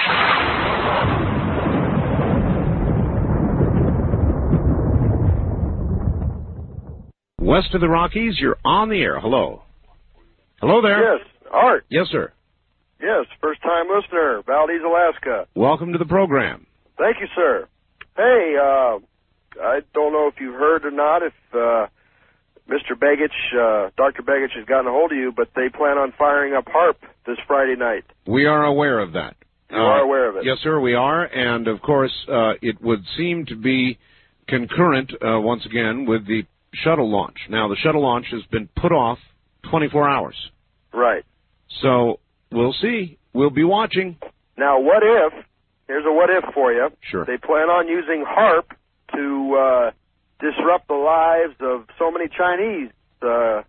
West of the Rockies, you're on the air. Hello. Hello there. Yes, Art. Yes, sir. Yes, first-time listener, Valdez, Alaska. Welcome to the program. Thank you, sir. Hey, uh, I don't know if you've heard or not, if uh, Mister Begich, uh, Doctor Begich has gotten a hold of you, but they plan on firing up HAARP this Friday night. We are aware of that. You uh, are aware of it? Yes, sir, we are. And, of course, uh, it would seem to be concurrent, uh, once again, with the shuttle launch. Now, the shuttle launch has been put off twenty-four hours. Right. So, we'll see. We'll be watching. Now, what if, here's a what if for you. Sure. They plan on using HAARP to uh, disrupt the lives of so many Chinese uh,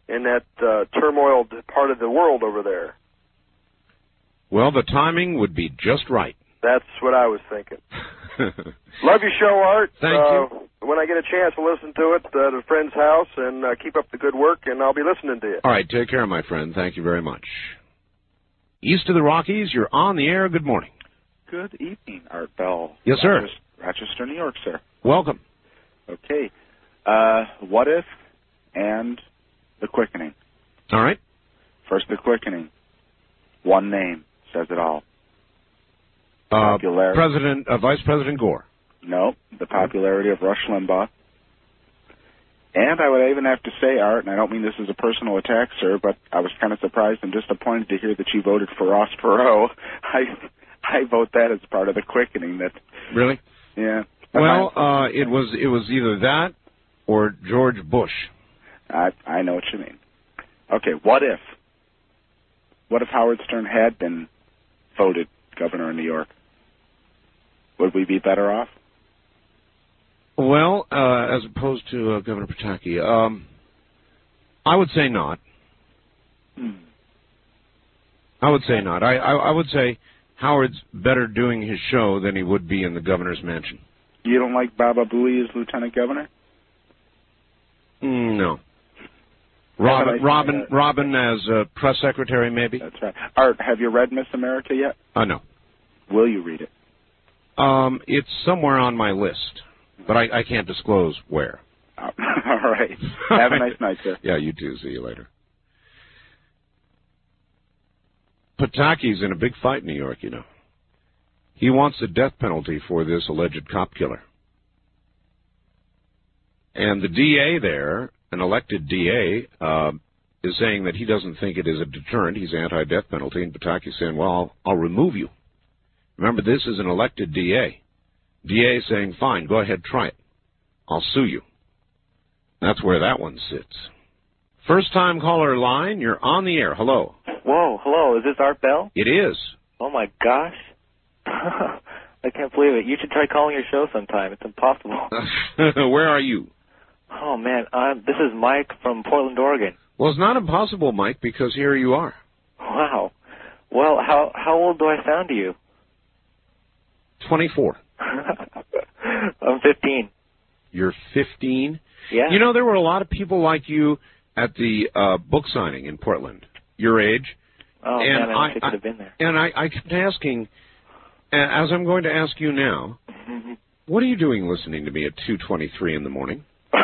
in that uh, turmoil part of the world over there. Well, the timing would be just right. That's what I was thinking. Love your show, Art. Thank uh, you. When I get a chance, I'll listen to it at a friend's house, and uh, keep up the good work, and I'll be listening to you. All right, take care, my friend. Thank you very much. East of the Rockies, you're on the air. Good morning. Good evening, Art Bell. Yes, sir. Rochester, Rochester, New York, sir. Welcome. Okay. Uh, what if and the quickening. All right. First, the quickening. One name says it all. Uh, Popularity. President, uh, Vice President Gore. No, the popularity of Rush Limbaugh. And I would even have to say, Art, and I don't mean this as a personal attack, sir, but I was kind of surprised and disappointed to hear that you voted for Ross Perot. I I vote that as part of the quickening. That Really? Yeah. Well, uh, it was it was either that or George Bush. I I know what you mean. Okay, what if? What if Howard Stern had been voted governor of New York? Would we be better off? Well, uh, as opposed to uh, Governor Pataki, um, I would say not. Hmm. I would say not. I, I I would say Howard's better doing his show than he would be in the governor's mansion. You don't like Baba Booey as lieutenant governor? Mm, no. Robin, Yeah, Robin, uh, Robin as uh, press secretary, maybe. That's right. Art, have you read Miss America yet? Uh, no. Will you read it? Um, it's somewhere on my list, but I, I can't disclose where. Uh, all right. Have a nice night, sir. Yeah, you too. See you later. Pataki's in a big fight in New York, you know. He wants the death penalty for this alleged cop killer. And the D A there, an elected D A, uh, is saying that he doesn't think it is a deterrent. He's anti-death penalty. And Pataki's saying, well, I'll, I'll remove you. Remember, this is an elected D A. D A saying, fine, go ahead, try it. I'll sue you. That's where that one sits. First-time caller line, you're on the air. Hello. Whoa, hello. Is this Art Bell? It is. Oh, my gosh. I can't believe it. You should try calling your show sometime. It's impossible. Where are you? Oh, man. I'm, this is Mike from Portland, Oregon. Well, it's not impossible, Mike, because here you are. Wow. Well, how how old do I sound to you? twenty-four. I'm fifteen. You're fifteen? Yeah. You know, there were a lot of people like you at the uh, book signing in Portland, your age. Oh, and man, I wish I could have been there. And I, I kept asking, as I'm going to ask you now, what are you doing listening to me at two twenty-three in the morning?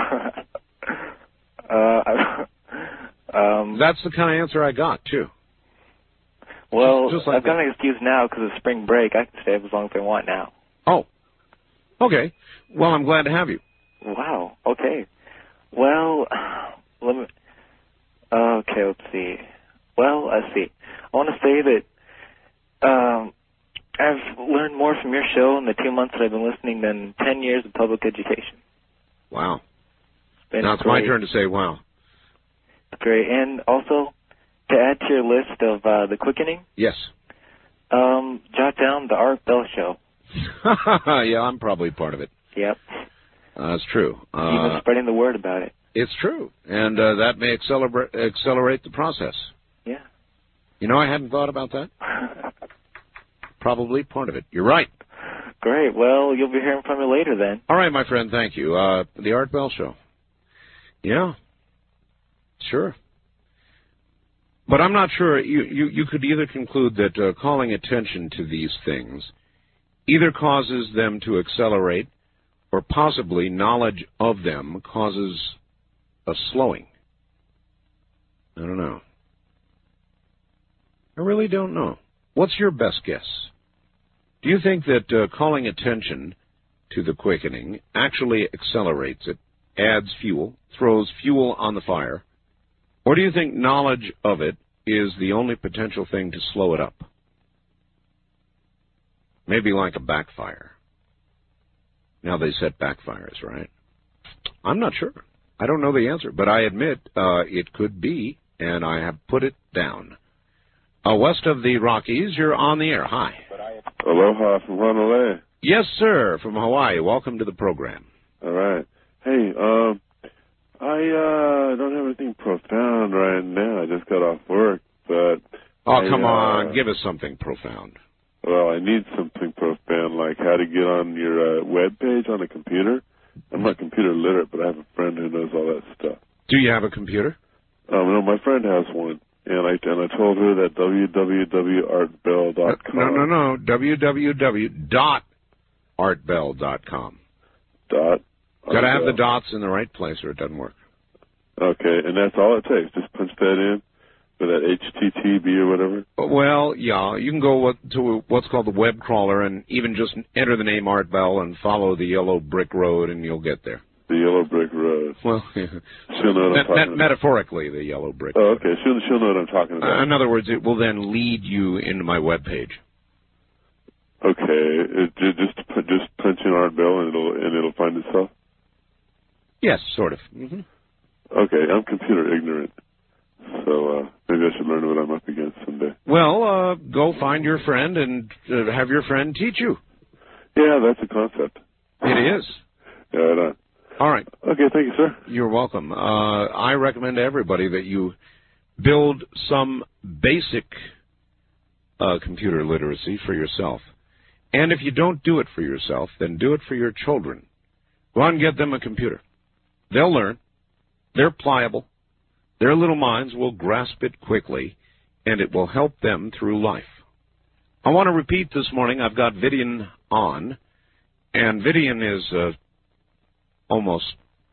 uh, um, That's the kind of answer I got, too. Well, Just, just like I've got that. an excuse now because of spring break. I can stay up as long as I want now. Oh. Okay. Well, I'm glad to have you. Wow. Okay. Well, let me. Okay, let's see. Well, let's see. I want to say that um, I've learned more from your show in the two months that I've been listening than ten years of public education. Wow. Been Now it's great. my turn to say wow. Great. And also, to add to your list of uh, the quickening, Yes. um, jot down the Art Bell Show. Yeah, I'm probably part of it. Yep. Uh, that's true. Uh, Even spreading the word about it. It's true. And uh, that may accelerate, accelerate the process. Yeah. You know, I hadn't thought about that. Probably part of it. You're right. Great. Well, you'll be hearing from me later then. All right, my friend, thank you. Uh, the Art Bell Show. Yeah. Sure. But I'm not sure. You, you, you could either conclude that uh, calling attention to these things either causes them to accelerate or possibly knowledge of them causes a slowing. I don't know. I really don't know. What's your best guess? Do you think that uh, calling attention to the quickening actually accelerates it, adds fuel, throws fuel on the fire? Or do you think knowledge of it is the only potential thing to slow it up? Maybe like a backfire. Now they set backfires, right? I'm not sure. I don't know the answer, but I admit uh, it could be, and I have put it down. Uh, west of the Rockies, you're on the air. Hi. Aloha from Honolulu. Yes, sir, from Hawaii. Welcome to the program. All right. Hey, um, I uh, don't have anything profound right now. I just got off work, but... Oh, I, come uh, on. Give us something profound. Well, I need something profound, like how to get on your uh, web page on a computer. I'm not computer literate, but I have a friend who knows all that stuff. Do you have a computer? Um, no, my friend has one, and I and I told her that w w w dot art bell dot com. No, no, no. w w w dot art bell dot com. Dot. Got to have the dots in the right place, or it doesn't work. Okay, and that's all it takes. Just punch that in for that H T T P or whatever. Well, yeah, you can go what, to what's called the web crawler and even just enter the name Art Bell and follow the yellow brick road, and you'll get there. The yellow brick road. Well, she'll know what I'm talking about. Metaphorically, the yellow brick. Oh, okay. She'll she'll know what I'm talking about. Uh, in other words, it will then lead you into my web page. Okay, it, just just punch in Art Bell and it'll and it'll find itself. Yes, sort of. Mm-hmm. Okay, I'm computer ignorant, so uh, maybe I should learn what I'm up against someday. Well, uh, go find your friend and uh, have your friend teach you. Yeah, that's a concept. It is. Yeah, right on. All right. Okay, thank you, sir. You're welcome. Uh, I recommend to everybody that you build some basic uh, computer literacy for yourself. And if you don't do it for yourself, then do it for your children. Go on and get them a computer. They'll learn. They're pliable. Their little minds will grasp it quickly, and it will help them through life. I want to repeat this morning, I've got Vidian on, and Vidian is uh, almost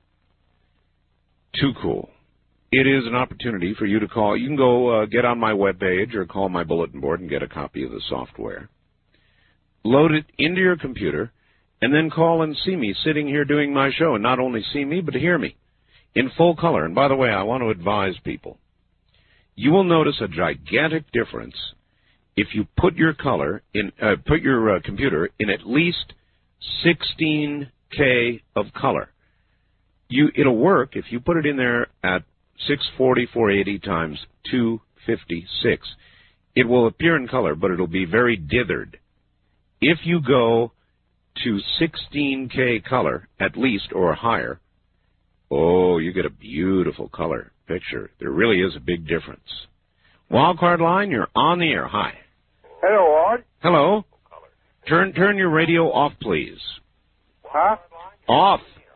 too cool. It is an opportunity for you to call. You can go uh, get on my webpage or call my bulletin board and get a copy of the software. Load it into your computer, and then call and see me sitting here doing my show, and not only see me, but hear me in full color. And by the way, I want to advise people. You will notice a gigantic difference if you put your color in, uh, put your uh, computer in at least sixteen K of color. You, it'll work if you put it in there at six forty, four eighty times two fifty-six. It will appear in color, but it'll be very dithered. If you go to sixteen K color, at least, or higher, oh, you get a beautiful color picture. There really is a big difference. Wildcard line, you're on the air. Hi. Hello, Art. Hello. Turn turn your radio off, please. Huh? Off.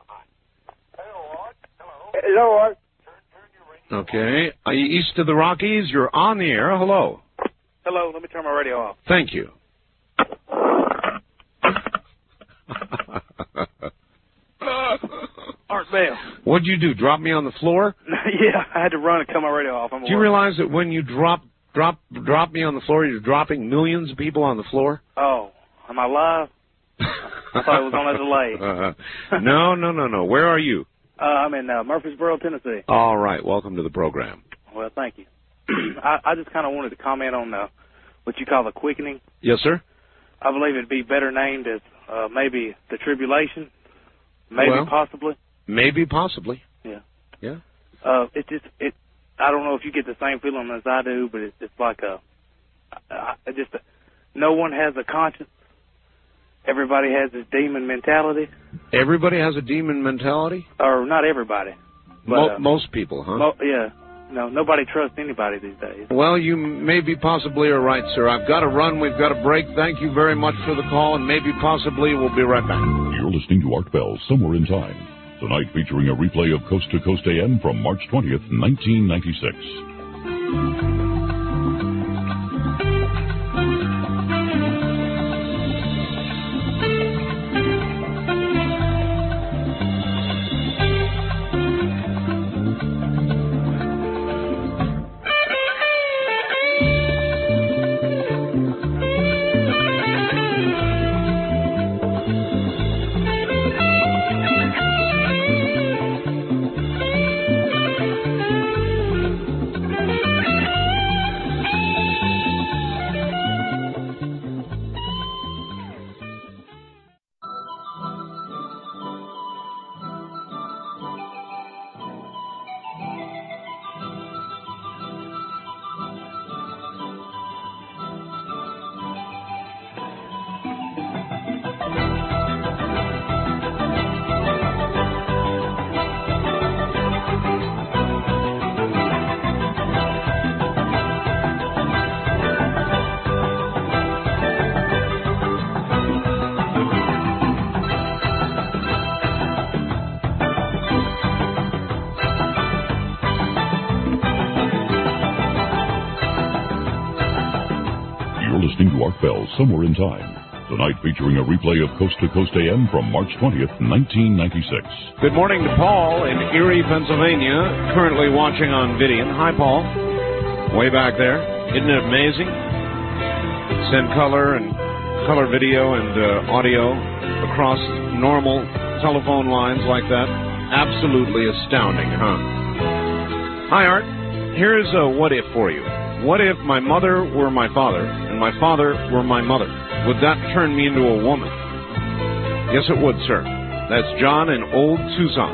Hello, Art. Okay. Uh, east of the Rockies, you're on the air. Hello. Hello, let me turn my radio off. Thank you. Art Bell. What'd you do, drop me on the floor? Yeah, I had to run and cut my radio off. I'm Do you realize that when you drop drop drop me on the floor, you're dropping millions of people on the floor? Oh, am I live? I thought it was on a delay. Uh, no, no, no, no. Where are you? Uh, I'm in uh, Murfreesboro, Tennessee. All right. Welcome to the program. Well, thank you. I, I just kind of wanted to comment on uh, what you call the quickening. Yes, sir. I believe it'd be better named as uh, maybe the tribulation. Maybe, well, possibly. Maybe, possibly. Yeah. Yeah. Uh, it just it. I don't know if you get the same feeling as I do, but it's just like a. I, I just no one has a conscience. Everybody has this demon mentality. Everybody has a demon mentality? Or not everybody. But, Mo- uh, most people, huh? Mo- yeah. No, nobody trusts anybody these days. Well, you maybe possibly are right, sir. I've got to run. We've got a break. Thank you very much for the call, and maybe possibly we'll be right back. You're listening to Art Bell, Somewhere in Time. Tonight featuring a replay of Coast to Coast A M from March twentieth, nineteen ninety-six. listening to Art Bell Somewhere in Time. Tonight featuring a replay of Coast to Coast A M from March twentieth, nineteen ninety-six. Good morning to Paul in Erie, Pennsylvania, currently watching on Vidian. Hi, Paul. Way back there. Isn't it amazing? Send color and color video and uh, audio across normal telephone lines like that. Absolutely astounding, huh? Hi, Art. Here's a what if for you. What if my mother were my father and my father were my mother? Would that turn me into a woman? Yes, it would, sir. That's John in Old Tucson.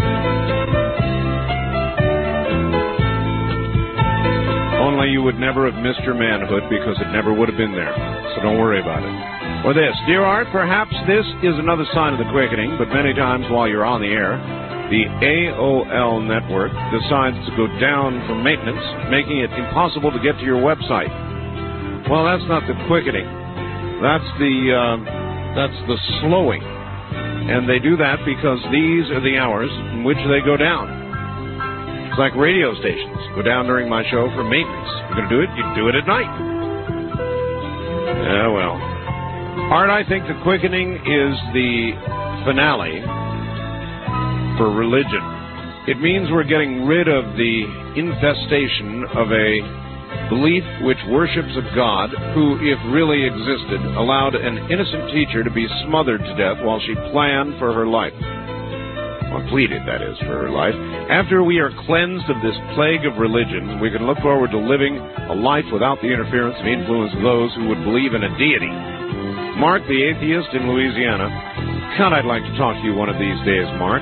Only you would never have missed your manhood because it never would have been there. So don't worry about it. Or this. Dear Art, perhaps this is another sign of the quickening, but many times while you're on the air, the A O L network decides to go down for maintenance, making it impossible to get to your website. Well, that's not the quickening. That's the uh, that's the slowing. And they do that because these are the hours in which they go down. It's like radio stations. Go down during my show for maintenance. You're going to do it? You do it at night. Yeah, well. Art, I think the quickening is the finale for religion. It means we're getting rid of the infestation of a belief which worships a God who, if really existed, allowed an innocent teacher to be smothered to death while she planned for her life. Well, pleaded, that is, for her life. After we are cleansed of this plague of religion, we can look forward to living a life without the interference and influence of those who would believe in a deity. Mark, the atheist in Louisiana. God, I'd like to talk to you one of these days, Mark.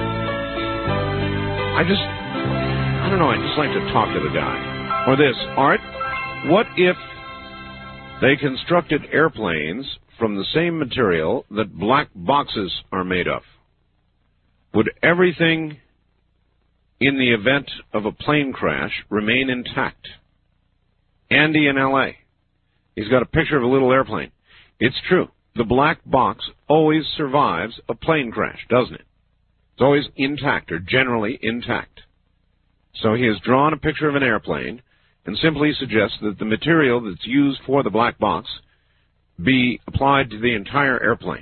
I just, I don't know, I'd just like to talk to the guy. Or this, Art, what if they constructed airplanes from the same material that black boxes are made of? Would everything in the event of a plane crash remain intact? Andy in L A, he's got a picture of a little airplane. It's true. The black box always survives a plane crash, doesn't it? It's always intact, or generally intact. So he has drawn a picture of an airplane and simply suggests that the material that's used for the black box be applied to the entire airplane.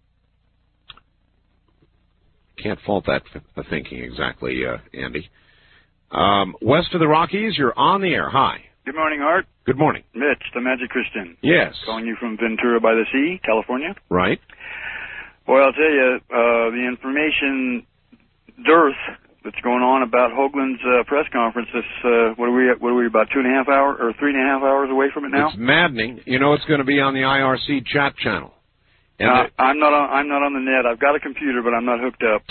Can't fault that f- thinking exactly, uh, Andy. Um, west of the Rockies, you're on the air. Hi. Good morning, Art. Good morning. Mitch, the Magic Christian. Yes. Calling you from Ventura by the Sea, California. Right. Well, I'll tell you, uh, the information dearth that's going on about Hoagland's uh, press conference. This, uh, what are we? What are we about two and a half hours or three and a half hours away from it now? It's maddening. You know, it's going to be on the I R C chat channel. And uh, I'm not on. I'm not on the net. I've got a computer, but I'm not hooked up.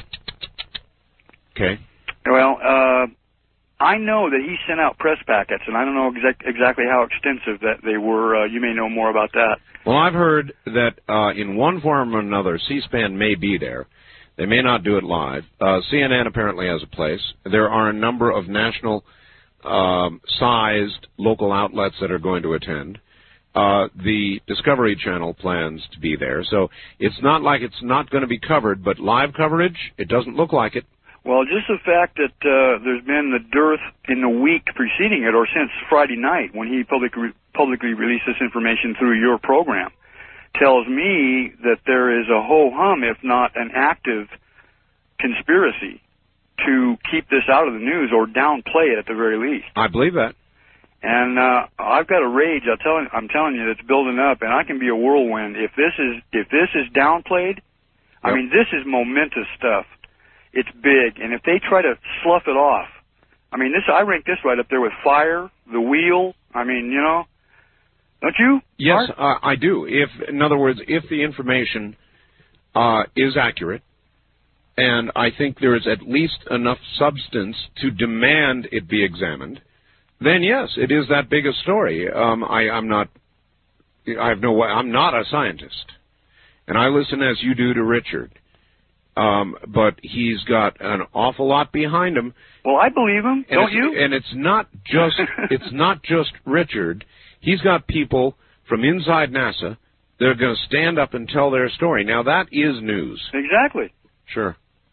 Okay. Well, uh, I know that he sent out press packets, and I don't know exact, exactly how extensive that they were. Uh, you may know more about that. Well, I've heard that uh, in one form or another, C-SPAN may be there. They may not do it live. Uh, C N N apparently has a place. There are a number of national um, sized local outlets that are going to attend. Uh, the Discovery Channel plans to be there. So it's not like it's not going to be covered, but live coverage, it doesn't look like it. Well, just the fact that uh, there's been the dearth in the week preceding it, or since Friday night when he publicly, publicly released this information through your program, tells me that there is a ho-hum, if not an active conspiracy to keep this out of the news or downplay it at the very least. I believe that. And uh, I've got a rage. I'll tell, I'm telling you, that's building up, and I can be a whirlwind. If this is if this is downplayed, yep. I mean, this is momentous stuff. It's big, and if they try to slough it off, I mean, this I rank this right up there with Fire, The Wheel. I mean, you know. Don't you? Yes, uh, I do. If, in other words, if the information uh, is accurate, and I think there is at least enough substance to demand it be examined, then yes, it is that big a story. Um, I, I'm not. I have no way. I'm not a scientist, and I listen as you do to Richard. Um, but he's got an awful lot behind him. Well, I believe him. And don't you? And it's not just. It's not just Richard. He's got people from inside NASA that are going to stand up and tell their story. Now, that is news. Exactly. Sure.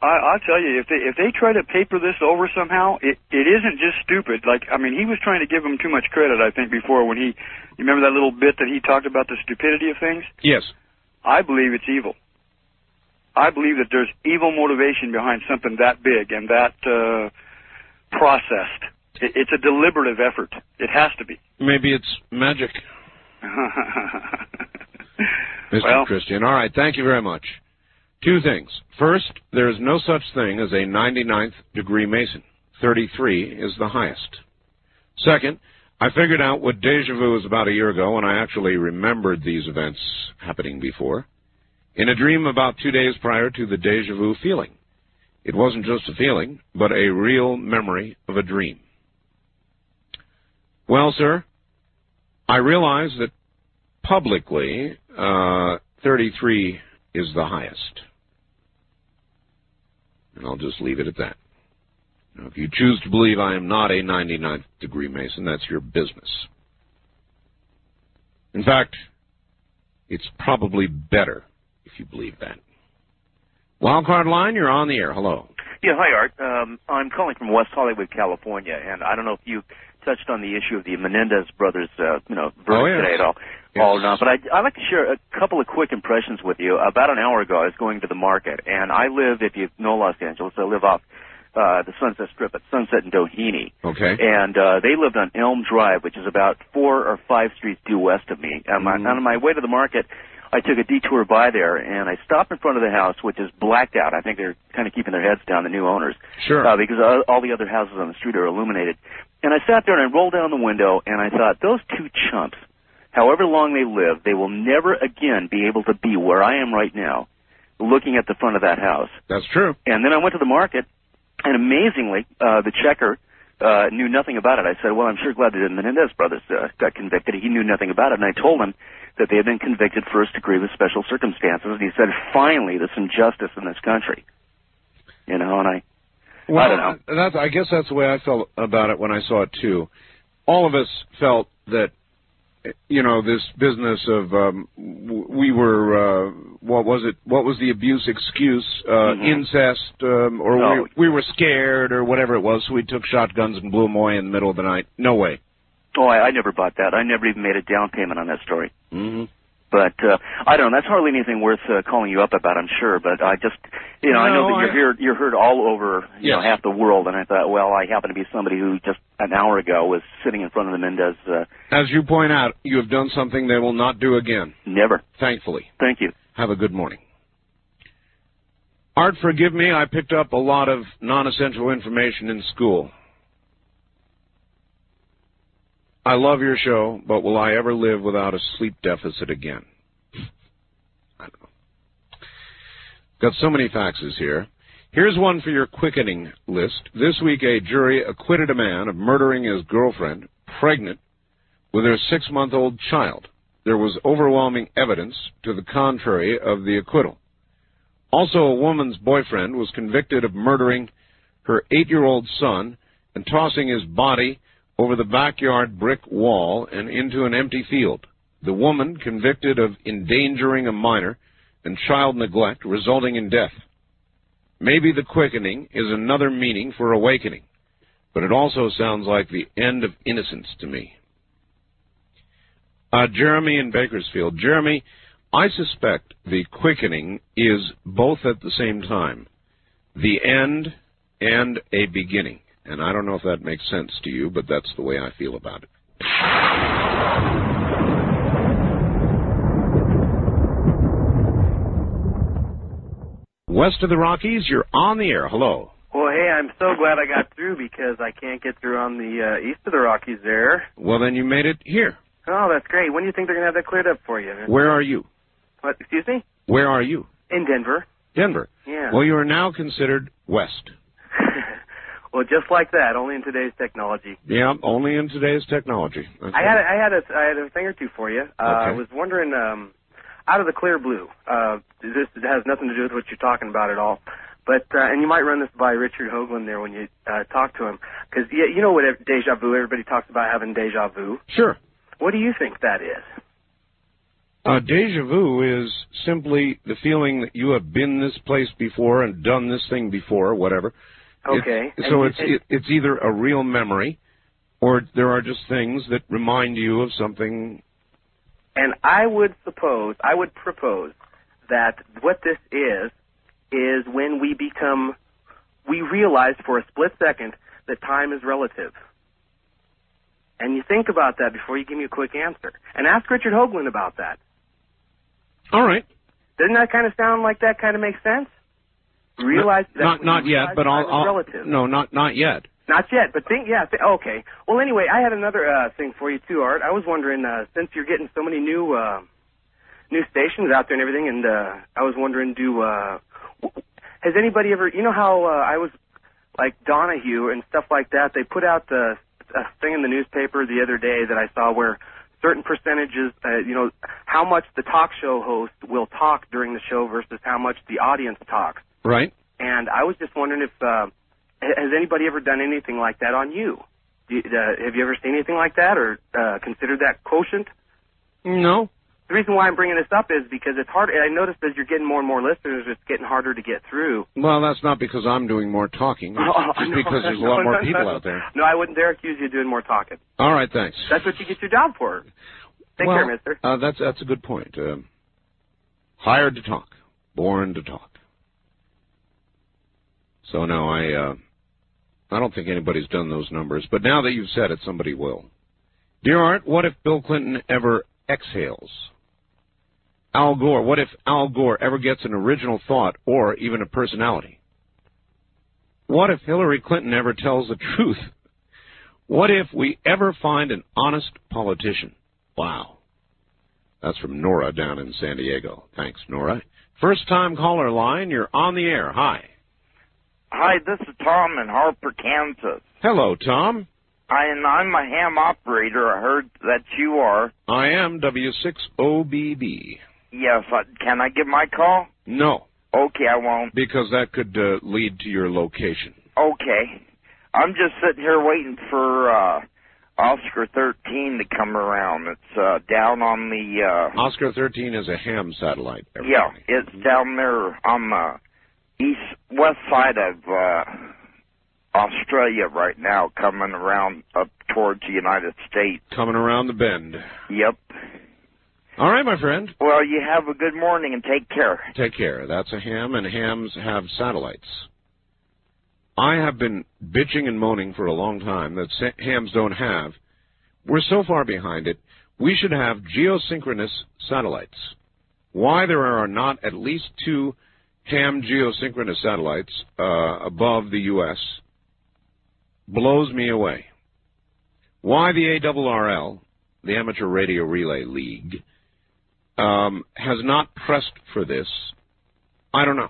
I, I'll tell you, if they if they try to paper this over somehow, it it isn't just stupid. Like, I mean, he was trying to give him too much credit, I think, before when he, you remember that little bit that he talked about the stupidity of things? Yes. I believe it's evil. I believe that there's evil motivation behind something that big and that uh, processed. It, it's a deliberative effort. It has to be. Maybe it's magic. Mister Well, Christian. All right, thank you very much. Two things. First, there is no such thing as a ninety-ninth degree Mason. thirty-three is the highest. Second, I figured out what deja vu was about a year ago when I actually remembered these events happening before, in a dream about two days prior to the deja vu feeling. It wasn't just a feeling, but a real memory of a dream. Well, sir, I realize that publicly, uh, thirty-three is the highest. And I'll just leave it at that. Now, if you choose to believe I am not a ninety-ninth degree Mason, that's your business. In fact, it's probably better if you believe that. Wildcard line, you're on the air. Hello. Yeah, hi, Art. Um, I'm calling from West Hollywood, California, and I don't know if you touched on the issue of the Menendez brothers, uh, you know, verdict Oh, yes. today at all, Yes. all or not. But I, I'd like to share a couple of quick impressions with you. About an hour ago, I was going to the market, and I live, if you know Los Angeles, I live off uh, the Sunset Strip at Sunset and Doheny. Okay. And uh, they lived on Elm Drive, which is about four or five streets due west of me. And my, Mm-hmm. on my way to the market, I took a detour by there, and I stopped in front of the house, which is blacked out. I think they're kind of keeping their heads down, the new owners. Sure. Uh, because all, all the other houses on the street are illuminated. And I sat there and I rolled down the window, and I thought, those two chumps, however long they live, they will never again be able to be where I am right now, looking at the front of that house. That's true. And then I went to the market, and amazingly, uh, the checker uh, knew nothing about it. I said, well, I'm sure glad that the Menendez brothers uh, got convicted. He knew nothing about it, and I told him that they had been convicted first degree with special circumstances. And he said, finally, there's some justice in this country. You know, and I, Well, I don't know. That's, I guess that's the way I felt about it when I saw it, too. All of us felt that, you know, this business of um, w- we were, uh, what was it, what was the abuse excuse, uh, Mm-hmm. incest, um, or No. we, we were scared, or whatever it was, so we took shotguns and blew them away in the middle of the night. No way. Oh, I, I never bought that. I never even made a down payment on that story. Mm-hmm. But uh, I don't know. That's hardly anything worth uh, calling you up about, I'm sure. But I just, you know, I know No, that you're I- heard, you're heard all over, you Yes. know, half the world. And I thought, well, I happen to be somebody who just an hour ago was sitting in front of the Mendez. Uh, As you point out, you have done something they will not do again. Never. Thankfully. Thank you. Have a good morning. Art, forgive me, I picked up a lot of non-essential information in school. I love your show, but will I ever live without a sleep deficit again? I don't know. Got so many faxes here. Here's one for your quickening list. This week, a jury acquitted a man of murdering his girlfriend, pregnant, with her six-month-old child. There was overwhelming evidence to the contrary of the acquittal. Also, a woman's boyfriend was convicted of murdering her eight-year-old son and tossing his body over the backyard brick wall and into an empty field. The woman convicted of endangering a minor and child neglect resulting in death. Maybe the quickening is another meaning for awakening, but it also sounds like the end of innocence to me. Uh, Jeremy in Bakersfield. Jeremy, I suspect the quickening is both at the same time, the end and a beginning. And I don't know if that makes sense to you, but that's the way I feel about it. West of the Rockies, you're on the air. Hello. Well, hey, I'm so glad I got through because I can't get through on the uh, east of the Rockies there. Well, then you made it here. Oh, that's great. When do you think they're going to have that cleared up for you? Where are you? What, excuse me? Where are you? In Denver. Denver. Yeah. Well, you are now considered west. Well, just like that, only in today's technology. Yeah, only in today's technology. That's I right. had a, I had a I had a thing or two for you. Uh, I was wondering, um, out of the clear blue, uh, this has nothing to do with what you're talking about at all. But uh, and you might run this by Richard Hoagland there when you uh, talk to him, because you, you know what deja vu? Everybody talks about having deja vu. Sure. What do you think that is? Uh, deja vu is simply the feeling that you have been this place before and done this thing before, or whatever. Okay. It's, so And- it's it, it's either a real memory, or there are just things that remind you of something. And I would suppose, I would propose that what this is, is when we become, we realize for a split second that time is relative. And you think about that before you give me a quick answer. And ask Richard Hoagland about that. All right. Doesn't that kind of sound like that kind of makes sense? Realize that Not when not you yet, realize but time I'll, is I'll relative. no, not not yet. Not yet, but think, yeah, th- okay. Well, anyway, I had another uh, thing for you too, Art. I was wondering, uh, since you're getting so many new uh, new stations out there and everything, and uh, I was wondering, do uh, w- has anybody ever, you know how uh, I was like Donahue and stuff like that? They put out the a thing in the newspaper the other day that I saw where certain percentages, uh, you know, how much the talk show host will talk during the show versus how much the audience talks. Right. And I was just wondering if uh, has anybody ever done anything like that on you? Do you uh, have you ever seen anything like that, or uh, considered that quotient? No. The reason why I'm bringing this up is because it's hard. I noticed as you're getting more and more listeners, it's getting harder to get through. Well, that's not because I'm doing more talking. It's Oh, just no, because there's a no, lot more no, people no. out there. No, I wouldn't dare accuse you of doing more talking. All right, thanks. That's what you get your job for. Take well, care, mister. Uh, that's that's a good point. Uh, hired to talk, born to talk. So no, I uh, I don't think anybody's done those numbers. But now that you've said it, somebody will. Dear Art, what if Bill Clinton ever exhales? Al Gore, what if Al Gore ever gets an original thought or even a personality? What if Hillary Clinton ever tells the truth? What if we ever find an honest politician? Wow. That's from Nora down in San Diego. Thanks, Nora. First time caller line, you're on the air. Hi. Hi, this is Tom in Harper, Kansas. Hello, Tom. I, and I'm a ham operator. I heard that you are. I am W six O B B. Yes. I, can I give my call? No. Okay, I won't. Because that could uh, lead to your location. Okay. I'm just sitting here waiting for uh, Oscar thirteen to come around. It's uh, down on the... Uh, Oscar thirteen is a ham satellite. Everybody. Yeah, it's down there on the east, west side of uh, Australia right now, coming around up towards the United States. Coming around the bend. Yep. All right, my friend. Well, you have a good morning and take care. Take care. That's a ham, and hams have satellites. I have been bitching and moaning for a long time that sa- hams don't have. We're so far behind it. We should have geosynchronous satellites. Why there are not at least two ham geosynchronous satellites uh, above the U S blows me away. Why the A R R L, the Amateur Radio Relay League, um, has not pressed for this, I don't know.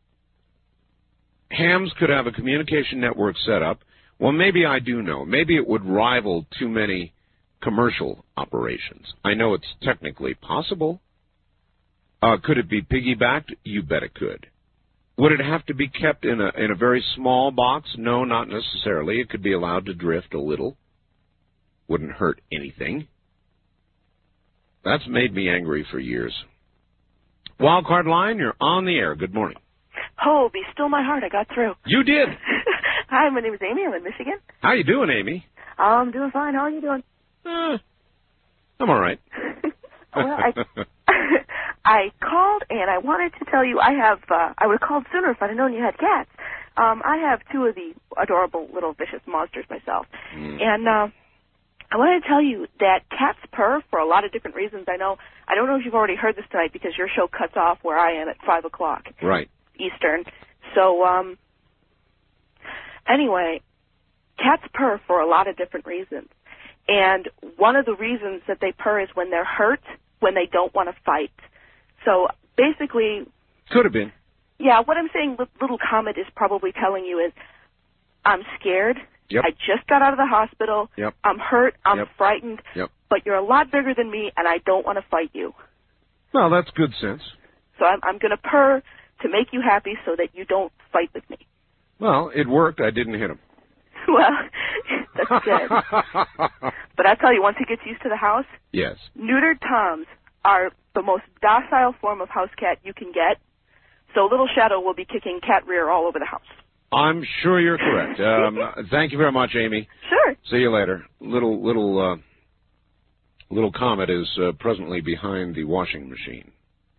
Hams could have a communication network set up. Well, maybe I do know. Maybe it would rival too many commercial operations. I know it's technically possible. Uh, could it be piggybacked? You bet it could. Would it have to be kept in a in a very small box? No, not necessarily. It could be allowed to drift a little. Wouldn't hurt anything. That's made me angry for years. Wildcard line, you're on the air. Good morning. Oh, be still my heart. I got through. You did. Hi, my name is Amy. I'm in Michigan. How you doing, Amy? I'm doing fine. How are you doing? Uh, I'm all right. Well, I I called and I wanted to tell you I have. Uh, I would have called sooner if I'd have known you had cats. Um, I have two of the adorable little vicious monsters myself, mm. and uh, I wanted to tell you that cats purr for a lot of different reasons. I know. I don't know if you've already heard this tonight because your show cuts off where I am at five o'clock. Right. Eastern. So, um, anyway, cats purr for a lot of different reasons. And one of the reasons that they purr is when they're hurt, when they don't want to fight. So, basically... Could have been. Yeah, what I'm saying, Little Comet is probably telling you is, I'm scared. Yep. I just got out of the hospital. Yep. I'm hurt. I'm yep. frightened. Yep. But you're a lot bigger than me, and I don't want to fight you. Well, that's good sense. So I'm, I'm going to purr to make you happy so that you don't fight with me. Well, it worked. I didn't hit him. Well, that's good. But I tell you, once he gets used to the house, yes, neutered Toms are the most docile form of house cat you can get. So Little Shadow will be kicking cat rear all over the house. I'm sure you're correct. Um, thank you very much, Amy. Sure. See you later. Little little uh, little Comet is uh, presently behind the washing machine.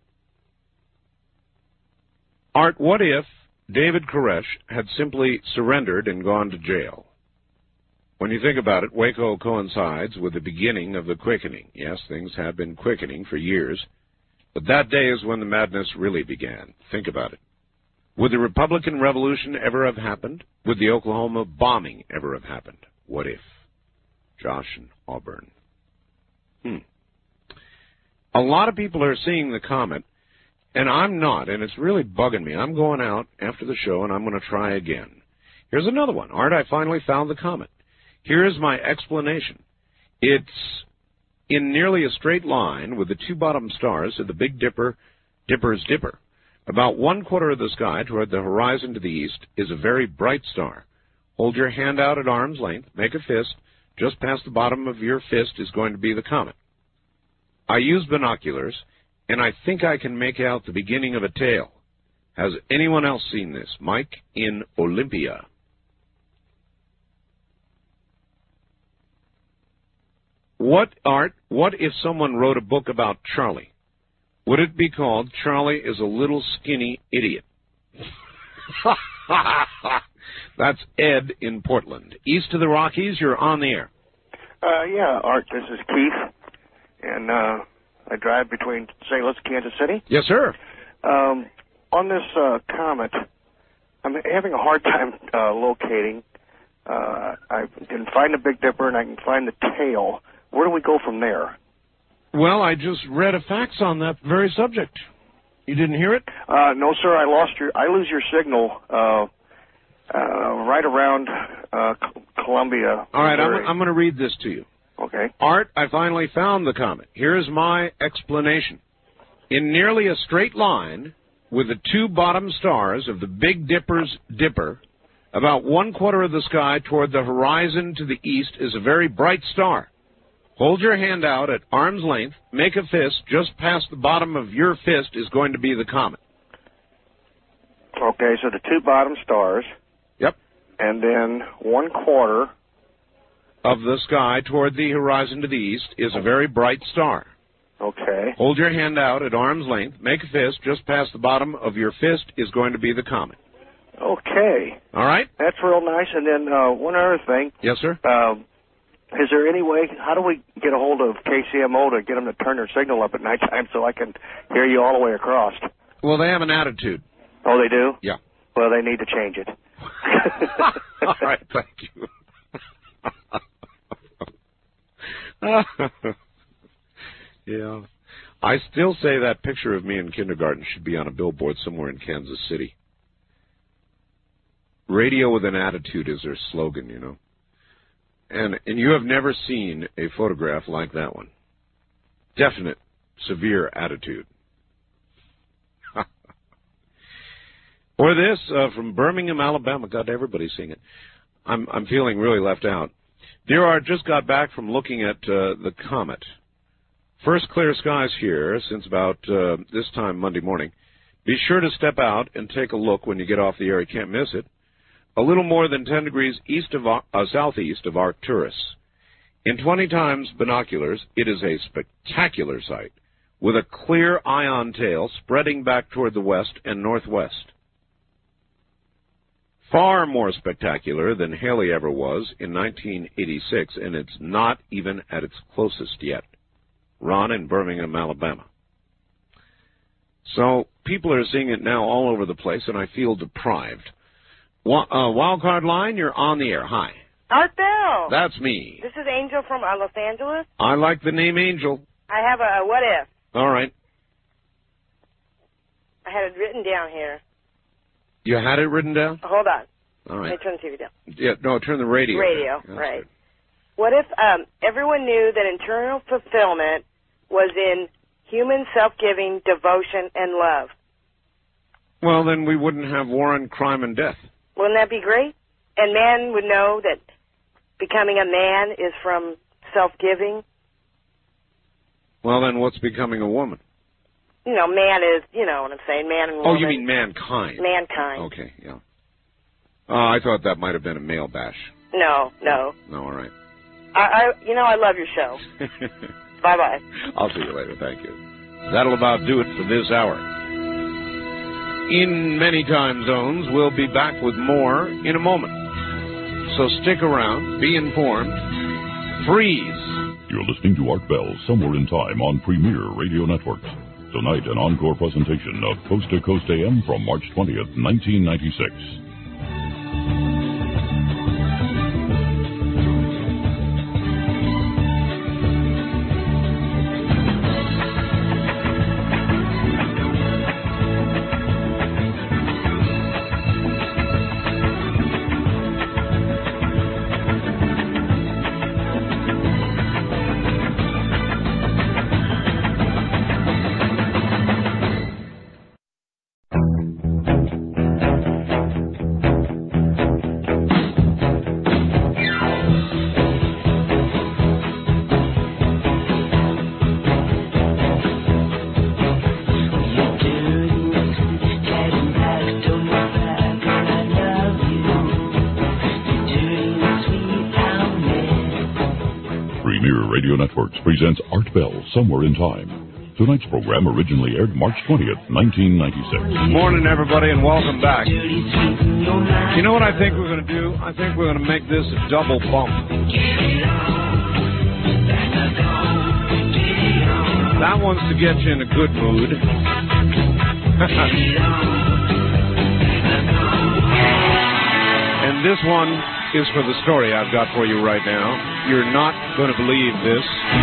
Art, what if David Koresh had simply surrendered and gone to jail? When you think about it, Waco coincides with the beginning of the quickening. Yes, things have been quickening for years, but that day is when the madness really began. Think about it. Would the Republican Revolution ever have happened? Would the Oklahoma bombing ever have happened? What if? Josh in Auburn. Hmm. A lot of people are seeing the comet, and I'm not, and it's really bugging me. I'm going out after the show, and I'm going to try again. Here's another one. Art, I finally found the comet. Here's my explanation. It's in nearly a straight line with the two bottom stars of the Big Dipper, Dipper's Dipper. About one quarter of the sky toward the horizon to the east is a very bright star. Hold your hand out at arm's length, make a fist. Just past the bottom of your fist is going to be the comet. I use binoculars, and I think I can make out the beginning of a tail. Has anyone else seen this? Mike in Olympia. What, Art, what if someone wrote a book about Charlie? Would it be called Charlie is a Little Skinny Idiot? That's Ed in Portland. East of the Rockies, you're on the air. Uh, yeah, Art, this is Keith, and uh, I drive between Saint Louis and Kansas City. Yes, sir. Um, on this uh, comet, I'm having a hard time uh, locating. Uh, I can find the Big Dipper, and I can find the tail. Where do we go from there? Well, I just read a fax on that very subject. You didn't hear it? Uh, no, sir. I lost your. I lose your signal uh, uh, right around uh, Columbia. All right, I'm, I'm going to read this to you. Okay. Art, I finally found the comet. Here's my explanation. In nearly a straight line with the two bottom stars of the Big Dipper's Dipper, about one quarter of the sky toward the horizon to the east is a very bright star. Hold your hand out at arm's length, make a fist, just past the bottom of your fist is going to be the comet. Okay, so the two bottom stars. Yep. And then one quarter of the sky toward the horizon to the east is a very bright star. Okay. Hold your hand out at arm's length, make a fist, just past the bottom of your fist is going to be the comet. Okay. All right. That's real nice. And then uh, one other thing. Yes, sir. Uh, Is there any way, how do we get a hold of K C M O to get them to turn their signal up at nighttime so I can hear you all the way across? Well, they have an attitude. Oh, they do? Yeah. Well, they need to change it. All right, thank you. Yeah. I still say that picture of me in kindergarten should be on a billboard somewhere in Kansas City. Radio with an attitude is their slogan, you know. And and you have never seen a photograph like that one. Definite, severe attitude. Or this, uh, from Birmingham, Alabama. God, everybody's seeing it. I'm I'm feeling really left out. Dear Art, just got back from looking at uh, the comet. First clear skies here since about uh, this time Monday morning. Be sure to step out and take a look when you get off the air. You can't miss it. A little more than ten degrees east of uh, southeast of Arcturus. In twenty times binoculars, it is a spectacular sight, with a clear ion tail spreading back toward the west and northwest. Far more spectacular than Halley ever was in nineteen eighty-six, and it's not even at its closest yet. Ron in Birmingham, Alabama. So people are seeing it now all over the place, and I feel deprived. Uh, Wildcard line, you're on the air. Hi. Art Bell. That's me. This is Angel from uh, Los Angeles. I like the name Angel. I have a, a what if. All right. I had it written down here. You had it written down? Hold on. All right. Let me turn the T V down. Yeah, no, turn the radio Radio, down. right. Good. What if um, everyone knew that internal fulfillment was in human self-giving, devotion, and love? Well, then we wouldn't have war and crime and death. Wouldn't that be great? And man would know that becoming a man is from self-giving. Well, then what's becoming a woman? You know, man is, you know what I'm saying, man and woman. Oh, you mean mankind? Mankind. Okay, yeah. Uh, I thought that might have been a male bash. No, no. No, all right. I, I you know, I love your show. Bye-bye. I'll see you later. Thank you. That'll about do it for this hour. In many time zones, we'll be back with more in a moment. So stick around, be informed, freeze. You're listening to Art Bell, Somewhere in Time on Premier Radio Networks. Tonight, an encore presentation of Coast to Coast A M from March twentieth, nineteen ninety-six. Presents Art Bell, Somewhere in Time. Tonight's program originally aired March twentieth, nineteen ninety-six. Morning, everybody, and welcome back. You know what I think we're going to do? I think we're going to make this a double bump. That one's to get you in a good mood. And this one is for the story I've got for you right now. You're not going to believe this.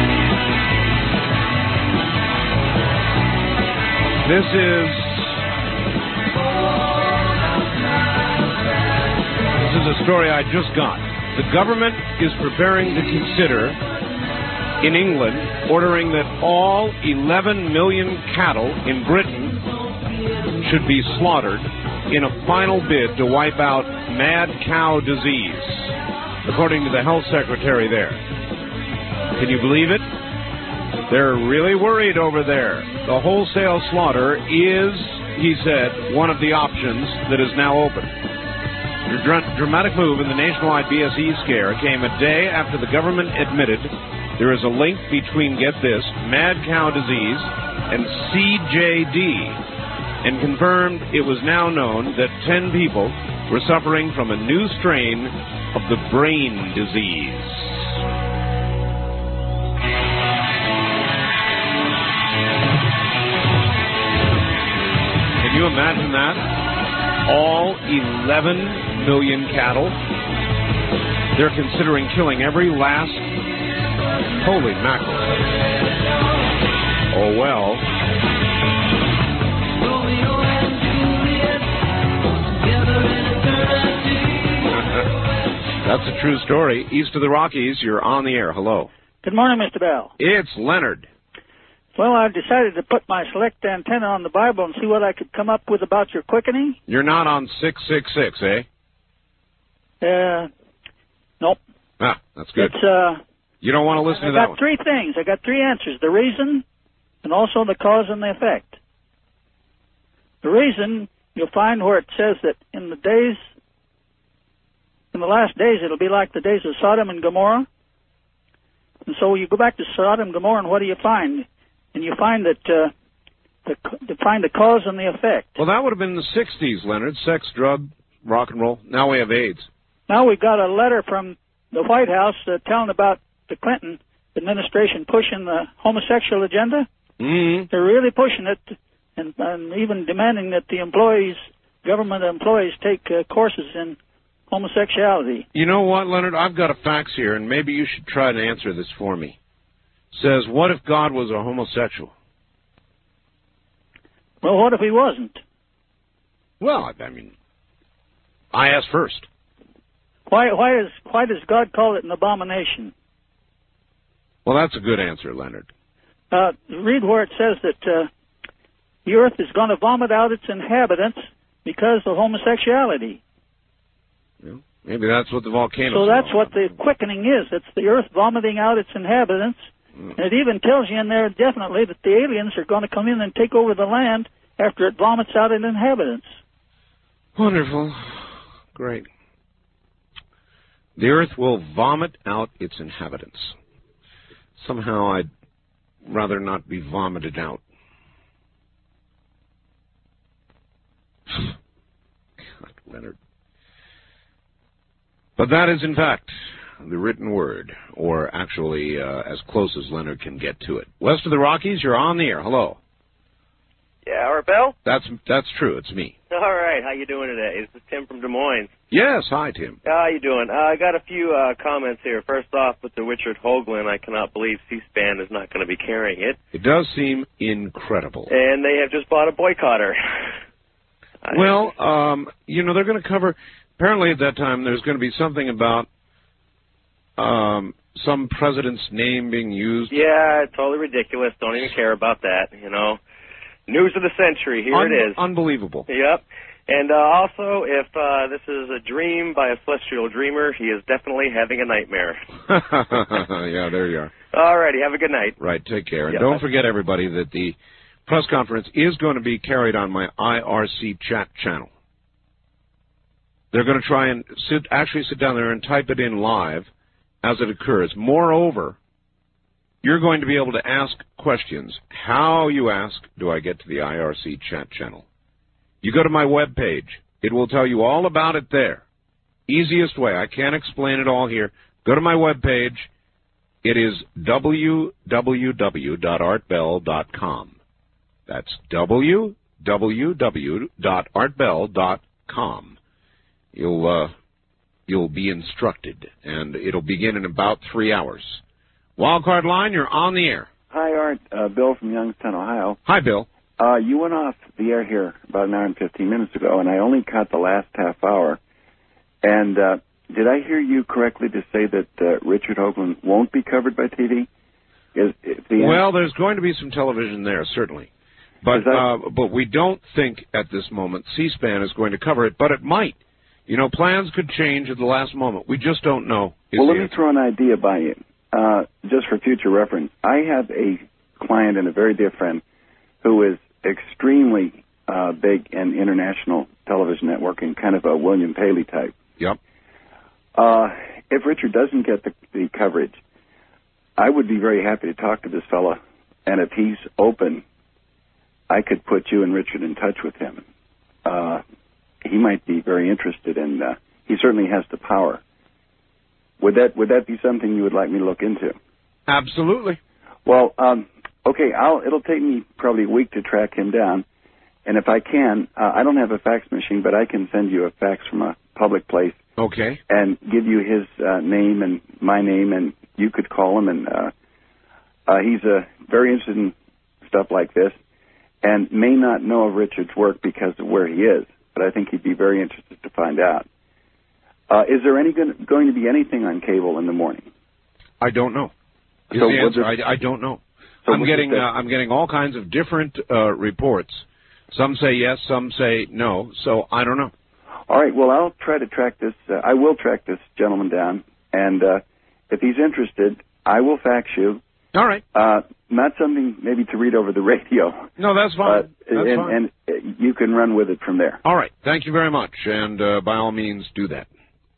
This is This is a story I just got. The government is preparing to consider in England ordering that all eleven million cattle in Britain should be slaughtered in a final bid to wipe out mad cow disease, according to the health secretary there. Can you believe it? They're really worried over there. The wholesale slaughter is, he said, one of the options that is now open. The dr- dramatic move in the nationwide B S E scare came a day after the government admitted there is a link between, get this, mad cow disease and C J D, and confirmed it was now known that ten people were suffering from a new strain of the brain disease. Can you imagine that? All eleven million cattle. They're considering killing every last... Holy mackerel. Oh, well. That's a true story. East of the Rockies, you're on the air. Hello. Good morning, Mister Bell. It's Leonard. Well, I decided to put my select antenna on the Bible and see what I could come up with about your quickening. You're not on six six six, eh? Uh, nope. Ah, that's good. It's, uh... You don't want to listen I to that one. I got three things. I got three answers. The reason, and also the cause and the effect. The reason, you'll find where it says that in the days, in the last days, it'll be like the days of Sodom and Gomorrah. And so you go back to Sodom and Gomorrah, and what do you find? And you find that, uh, the, to find the cause and the effect. Well, that would have been in the sixties, Leonard. Sex, drug, rock and roll. Now we have AIDS. Now we've got a letter from the White House uh, telling about the Clinton administration pushing the homosexual agenda. Mm-hmm. They're really pushing it, and, and even demanding that the employees, government employees, take uh, courses in homosexuality. You know what, Leonard? I've got a fax here, and maybe you should try to answer this for me. It says, what if God was a homosexual? Well, what if he wasn't? Well, I mean, I asked first. Why, why, is, why does God call it an abomination? Well, that's a good answer, Leonard. Uh, read where it says that uh, the earth is going to vomit out its inhabitants because of homosexuality. Yeah, maybe that's what the volcano. So that's what the quickening is. It's the earth vomiting out its inhabitants And it even tells you in there definitely that the aliens are going to come in and take over the land after it vomits out its inhabitants. Wonderful. Great. The Earth will vomit out its inhabitants. Somehow I'd rather not be vomited out. God, Leonard. But that is, in fact, the written word, or actually uh, as close as Leonard can get to it. West of the Rockies, you're on the air. Hello. Yeah, Art Bell? That's that's true. It's me. All right. How you doing today? This is Tim from Des Moines. Yes. Hi, Tim. How you doing? Uh, I got a few uh, comments here. First off, with the Richard Hoagland, I cannot believe C-SPAN is not going to be carrying it. It does seem incredible. And they have just bought a boycotter. Well, um, you know, they're going to cover... Apparently at that time there's going to be something about um, some president's name being used. Yeah, it's totally ridiculous. Don't even care about that, you know. News of the century. Here Un- it is. Unbelievable. Yep. And uh, also, if uh, this is a dream by a celestial dreamer, he is definitely having a nightmare. Yeah, there you are. All righty. Have a good night. Right. Take care. And Yep. don't forget, everybody, that the press conference is going to be carried on my I R C chat channel. They're going to try and sit, actually sit down there and type it in live as it occurs. Moreover, you're going to be able to ask questions. How you ask do I get to the I R C chat channel? You go to my webpage. It will tell you all about it there. Easiest way. I can't explain it all here. Go to my webpage. It is w w w dot art bell dot com. That's w w w dot art bell dot com. You'll uh, you'll be instructed, and it'll begin in about three hours. Wildcard line, you're on the air. Hi, Art. Uh, Bill from Youngstown, Ohio. Hi, Bill. Uh, you went off the air here about an hour and fifteen minutes ago, and I only caught the last half hour. And uh, did I hear you correctly to say that uh, Richard Hoagland won't be covered by T V? Is, is the well, there's going to be some television there, certainly. But that... uh, but we don't think at this moment C-SPAN is going to cover it, but it might. You know, plans could change at the last moment. We just don't know. Well, let me throw an idea by you, uh, just for future reference. I have a client and a very dear friend who is extremely uh, big in international television networking, kind of a William Paley type. Yep. Uh, if Richard doesn't get the, the coverage, I would be very happy to talk to this fella, and if he's open, I could put you and Richard in touch with him. Uh, he might be very interested in, uh, he certainly has the power. Would that would that be something you would like me to look into? Absolutely. Well, um, okay, I'll, it'll take me probably a week to track him down, and if I can, uh, I don't have a fax machine, but I can send you a fax from a public place. Okay. And give you his uh, name and my name, and you could call him, and uh, uh, he's uh, very interested in stuff like this, and may not know of Richard's work because of where he is, but I think he'd be very interested to find out. Uh, is there any going, going to be anything on cable in the morning? I don't know. Is So the was answer. it- I, I don't know. So I'm was getting it uh, that- I'm getting all kinds of different uh, reports. Some say yes, some say no. So I don't know. All right, well, I'll try to track this. Uh, I will track this gentleman down, and uh, if he's interested, I will fax you. All right. Uh, not something maybe to read over the radio. No, that's fine. Uh, That's and, fine. and uh, you can run with it from there. All right. Thank you very much, and uh, by all means, do that.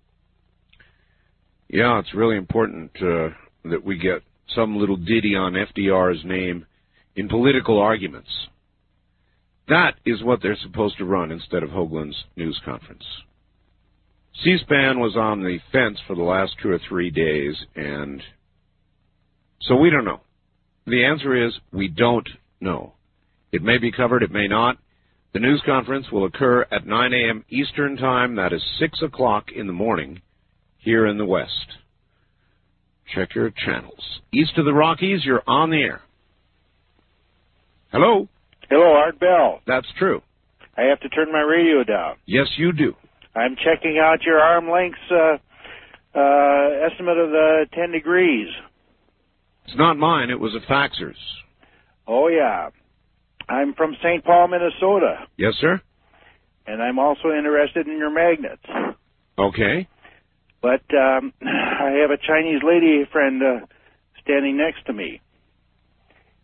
Yeah, it's really important uh, that we get some little ditty on F D R's name in political arguments. That is what they're supposed to run instead of Hoagland's news conference. C-SPAN was on the fence for the last two or three days, and so we don't know. The answer is we don't know. It may be covered, it may not. The news conference will occur at nine a.m. Eastern Time. That is six o'clock in the morning here in the West. Check your channels. East of the Rockies, you're on the air. Hello? Hello, Art Bell. That's true. I have to turn my radio down. Yes, you do. I'm checking out your arm length's uh, uh, estimate of the ten degrees. It's not mine. It was a faxer's. Oh, yeah. I'm from Saint Paul, Minnesota, Yes, sir? and I'm also interested in your magnets. Okay. But um, I have a Chinese lady friend uh, standing next to me.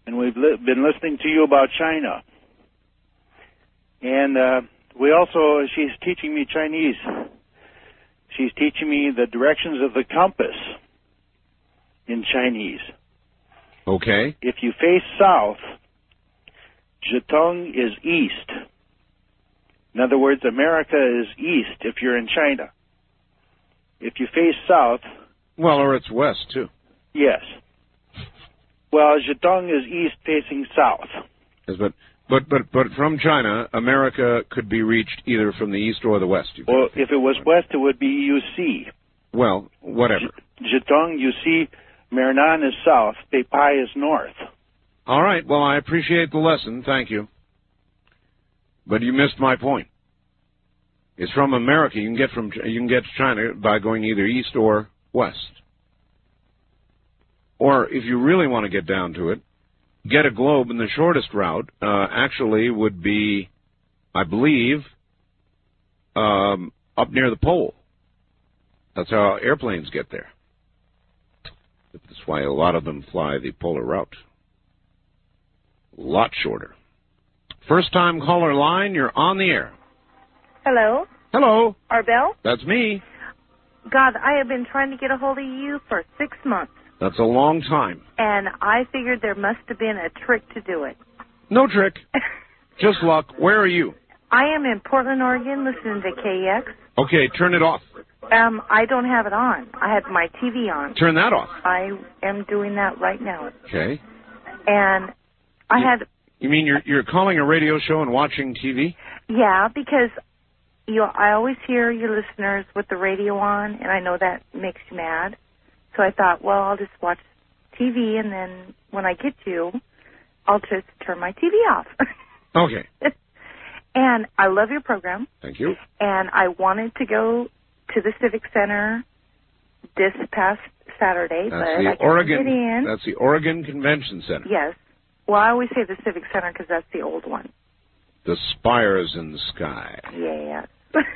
and we've li- been listening to you about China. And uh, we also, she's teaching me Chinese. She's teaching me the directions of the compass in Chinese. Okay. If you face south, Zhetung is east. In other words, America is east if you're in China. If you face south... Well, or it's west, too. Yes. Well, Zhetung is east facing south. Yes, but, but, but, but from China, America could be reached either from the east or the west. You Well, if it was west, it would be U C. Well, whatever. Zhetung, U C, Marinan is south, Beipai is north. All right, well, I appreciate the lesson. Thank you. But you missed my point. It's from America. You can get from you can get to China by going either east or west. Or if you really want to get down to it, get a globe, and the shortest route uh, actually would be, I believe, um, up near the pole. That's how airplanes get there. That's why a lot of them fly the polar route. A lot shorter. First time caller line, you're on the air. Hello? Hello. Arbel? That's me. God, I have been trying to get a hold of you for six months, That's a long time. and I figured there must have been a trick to do it. No trick. Just luck. Where are you? I am in Portland, Oregon, listening to K E X. Okay, turn it off. Um, I don't have it on. I have my T V on. Turn that off. I am doing that right now. Okay. And I had, You mean you're you're calling a radio show and watching T V? yeah, because you, I always hear your listeners with the radio on, and I know that makes you mad. So I thought, well, I'll just watch T V, and then when I get you, I'll just turn my T V off. Okay. And I love your program. Thank you. And I wanted to go to the Civic Center this past Saturday, That's but the I couldn't Oregon. get in. That's the Oregon Convention Center. Yes. Well, I always say the Civic Center because that's the old one. The spires in the sky. Yeah.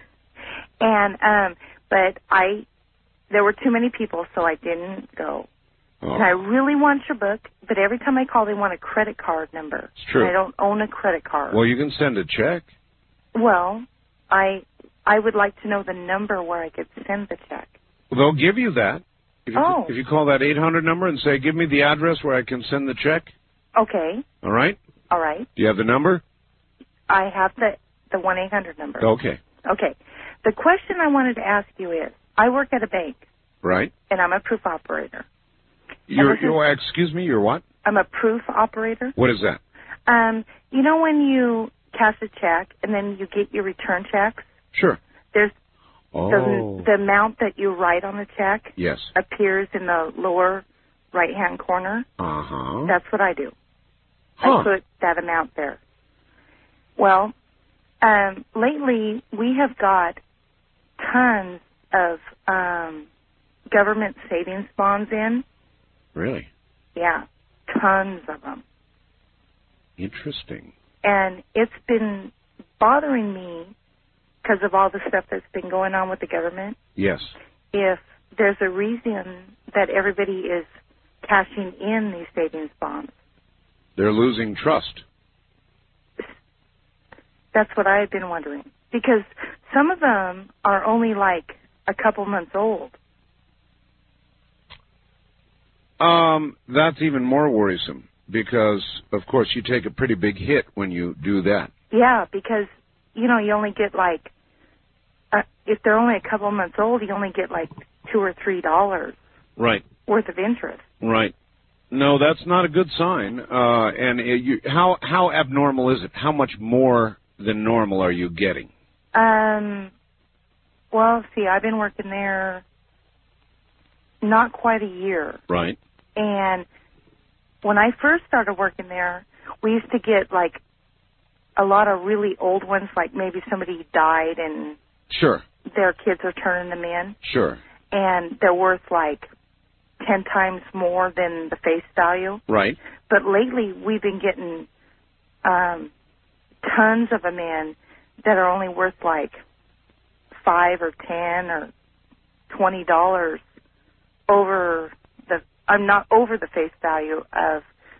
and um, but I, there were too many people, so I didn't go. Oh. And I really want your book, but every time I call, they want a credit card number. It's true. And I don't own a credit card. Well, you can send a check. Well, I I would like to know the number where I could send the check. They'll give you that. If you, Oh. if you call that eight hundred number and say, give me the address where I can send the check. Okay. All right? All right. Do you have the number? I have the the one eight hundred number. Okay. Okay. The question I wanted to ask you is, I work at a bank, Right. and I'm a proof operator. You're, this is- you're, excuse me, you're what? I'm a proof operator. What is that? Um, you know when you cash a check and then you get your return checks? Sure. There's Oh. the, the amount that you write on the check Yes. appears in the lower right-hand corner. Uh-huh. That's what I do. Huh. I put that amount there. Well, um, lately we have got tons of um, government savings bonds in. Really? Yeah, tons of them. Interesting. And it's been bothering me because of all the stuff that's been going on with the government. Yes. If there's a reason that everybody is cashing in these savings bonds, They're losing trust. that's what I've been wondering. Because some of them are only like a couple months old. Um, that's even more worrisome because, of course, you take a pretty big hit when you do that. Yeah, because, you know, you only get like, uh, if they're only a couple months old, you only get like two or three dollars Right. worth of interest. Right. No, that's not a good sign. Uh, and it, you, how how abnormal is it? How much more than normal are you getting? Um, well, see, I've been working there not quite a year. Right. And when I first started working there, we used to get like a lot of really old ones, like maybe somebody died and Sure. their kids are turning them in, Sure. and they're worth like ten times more than the face value. Right. But lately, we've been getting um, tons of them in that are only worth like five or ten or twenty dollars over the. I'm not over the face value of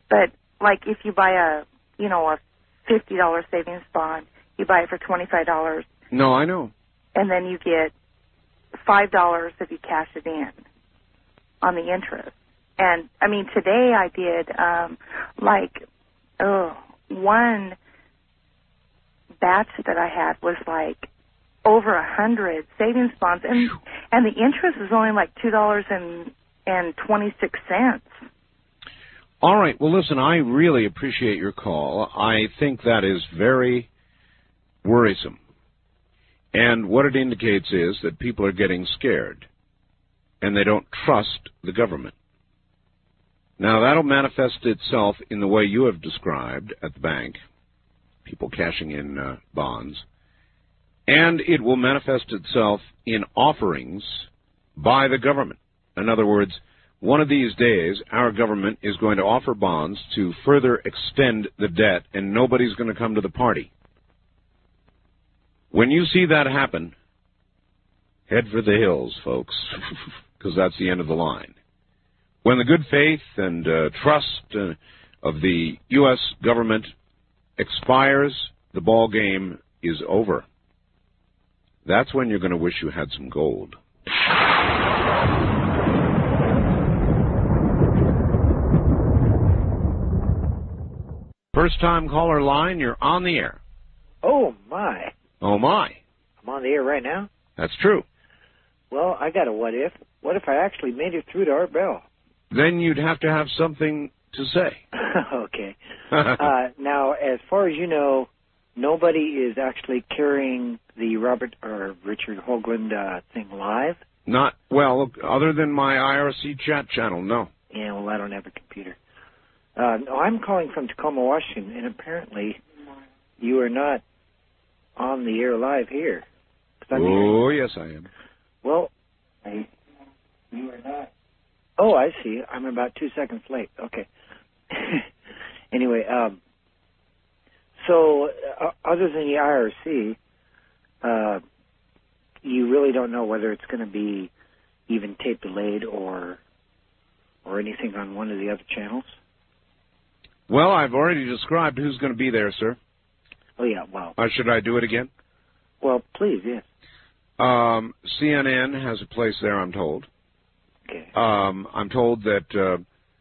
But like if you buy a, you know, a fifty dollar savings bond, you buy it for twenty-five dollars. No, I know. And then you get five dollars if you cash it in on the interest. And, I mean, today I did, um, like, oh, one batch that I had was like over a hundred savings bonds, and and the interest is only like two dollars and and twenty six cents. All right. Well, listen, I really appreciate your call. I think that is very worrisome, and what it indicates is that people are getting scared, and they don't trust the government. Now, that'll manifest itself in the way you have described at the bank, people cashing in uh, bonds, and it will manifest itself in offerings by the government. In other words, one of these days, our government is going to offer bonds to further extend the debt, and nobody's going to come to the party. When you see that happen, head for the hills, folks, because that's the end of the line. When the good faith and uh, trust uh, of the U S government expires, the ball game is over. That's when you're going to wish you had some gold. First time caller line, you're on the air. Oh, my. Oh, my. I'm on the air right now? That's true. Well, I got a what if. What if I actually made it through to Art Bell? Then you'd have to have something to say. Okay. uh, now, as far as you know, nobody is actually carrying the Robert or Richard Hoagland uh, thing live? Not, well, other than my I R C chat channel, no. Yeah, well, I don't have a computer. Uh, no, I'm calling from Tacoma, Washington, and apparently you are not on the air live here. Oh, yes, I am. Well, I, you are not. Oh, I see. I'm about two seconds late. Okay. Anyway, um, so uh, other than the I R C, uh, you really don't know whether it's going to be even tape delayed or or anything on one of the other channels? Well, I've already described who's going to be there, sir. Oh, yeah, wow. Uh, should I do it again? Well, please, yes. Um, C N N has a place there, I'm told. Okay. Um, I'm told that, uh,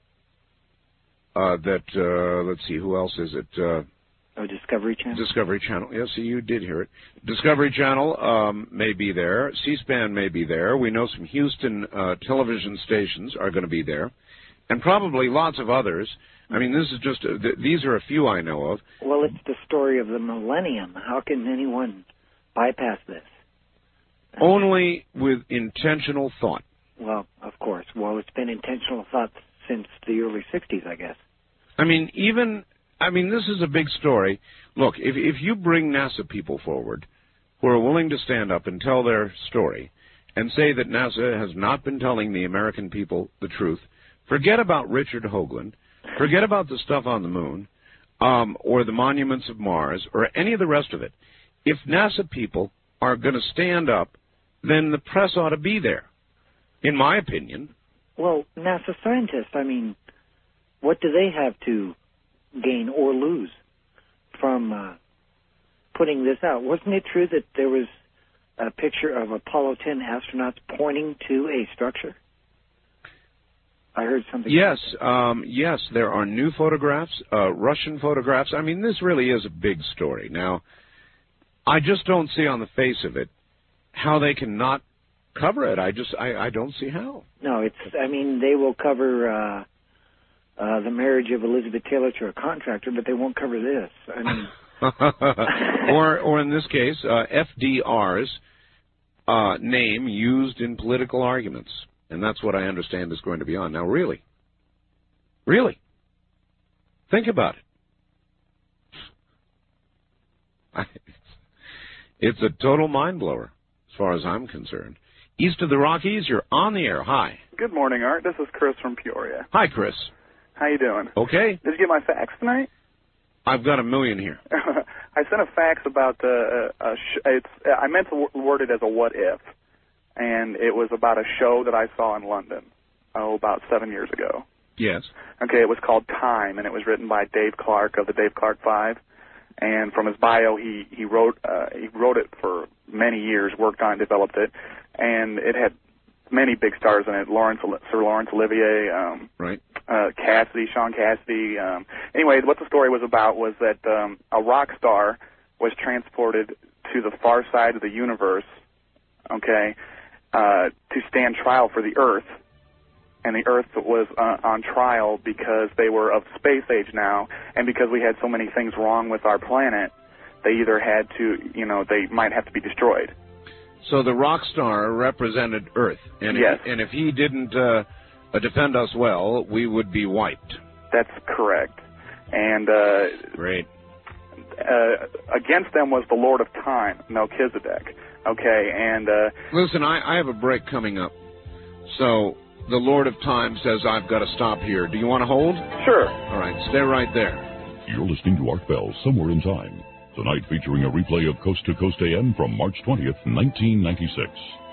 uh, that, uh, let's see, who else is it? Uh, oh, Discovery Channel? Discovery Channel. Yes, see, you did hear it. Discovery Channel um, may be there. C-SPAN may be there. We know some Houston uh, television stations are going to be there. And probably lots of others. I mean, this is just, uh, th- these are a few I know of. Well, it's the story of the millennium. How can anyone bypass this? Only with intentional thought. Well, of course. Well, it's been intentional thought since the early sixties, I guess. I mean, even, I mean, this is a big story. Look, if if you bring NASA people forward who are willing to stand up and tell their story and say that NASA has not been telling the American people the truth, forget about Richard Hoagland, forget about the stuff on the moon, um, or the monuments of Mars, or any of the rest of it. If NASA people are going to stand up, then the press ought to be there, in my opinion. Well, NASA scientists, I mean, what do they have to gain or lose from uh, putting this out? Wasn't it true that there was a picture of Apollo ten astronauts pointing to a structure? I heard something. Yes, um, yes, there are new photographs, uh, Russian photographs. I mean, this really is a big story. Now, I just don't see on the face of it how they can not cover it. I just, I, I don't see how. No, it's, I mean, they will cover uh, uh, the marriage of Elizabeth Taylor to a contractor, but they won't cover this. I mean, or, or in this case, uh, F D R's uh, name used in political arguments. And that's what I understand is going to be on. Now, really, really, think about it. It's a total mind blower, as far as I'm concerned. East of the Rockies, you're on the air. Hi. Good morning, Art. This is Chris from Peoria. Hi, Chris. How you doing? Okay. Did you get my fax tonight? I've got a million here. I sent a fax about uh, a sh- it's. I meant to word it as a what if, and it was about a show that I saw in London, oh, about seven years ago. Yes. Okay, it was called Time, and it was written by Dave Clark of the Dave Clark Five. And from his bio, he he wrote uh, he wrote it for many years, worked on, developed it, and it had many big stars in it. Laurence, Sir Laurence Olivier, um, right? Uh, Cassidy, Sean Cassidy. Um, anyway, what the story was about was that um, a rock star was transported to the far side of the universe, okay, uh, to stand trial for the Earth. And the Earth was uh, on trial because they were of space age now, and because we had so many things wrong with our planet, they either had to, you know, they might have to be destroyed. So the rock star represented Earth, and yes. if, and if he didn't uh, uh, defend us well, we would be wiped. That's correct. And uh, great. Uh, against them was the Lord of Time, Melchizedek. Okay, and uh, listen, I, I have a break coming up, so the Lord of Time says I've got to stop here. Do you want to hold? Sure. All right, stay right there. You're listening to Art Bell, Somewhere in Time. Tonight featuring a replay of Coast to Coast A M from March twentieth, nineteen ninety-six.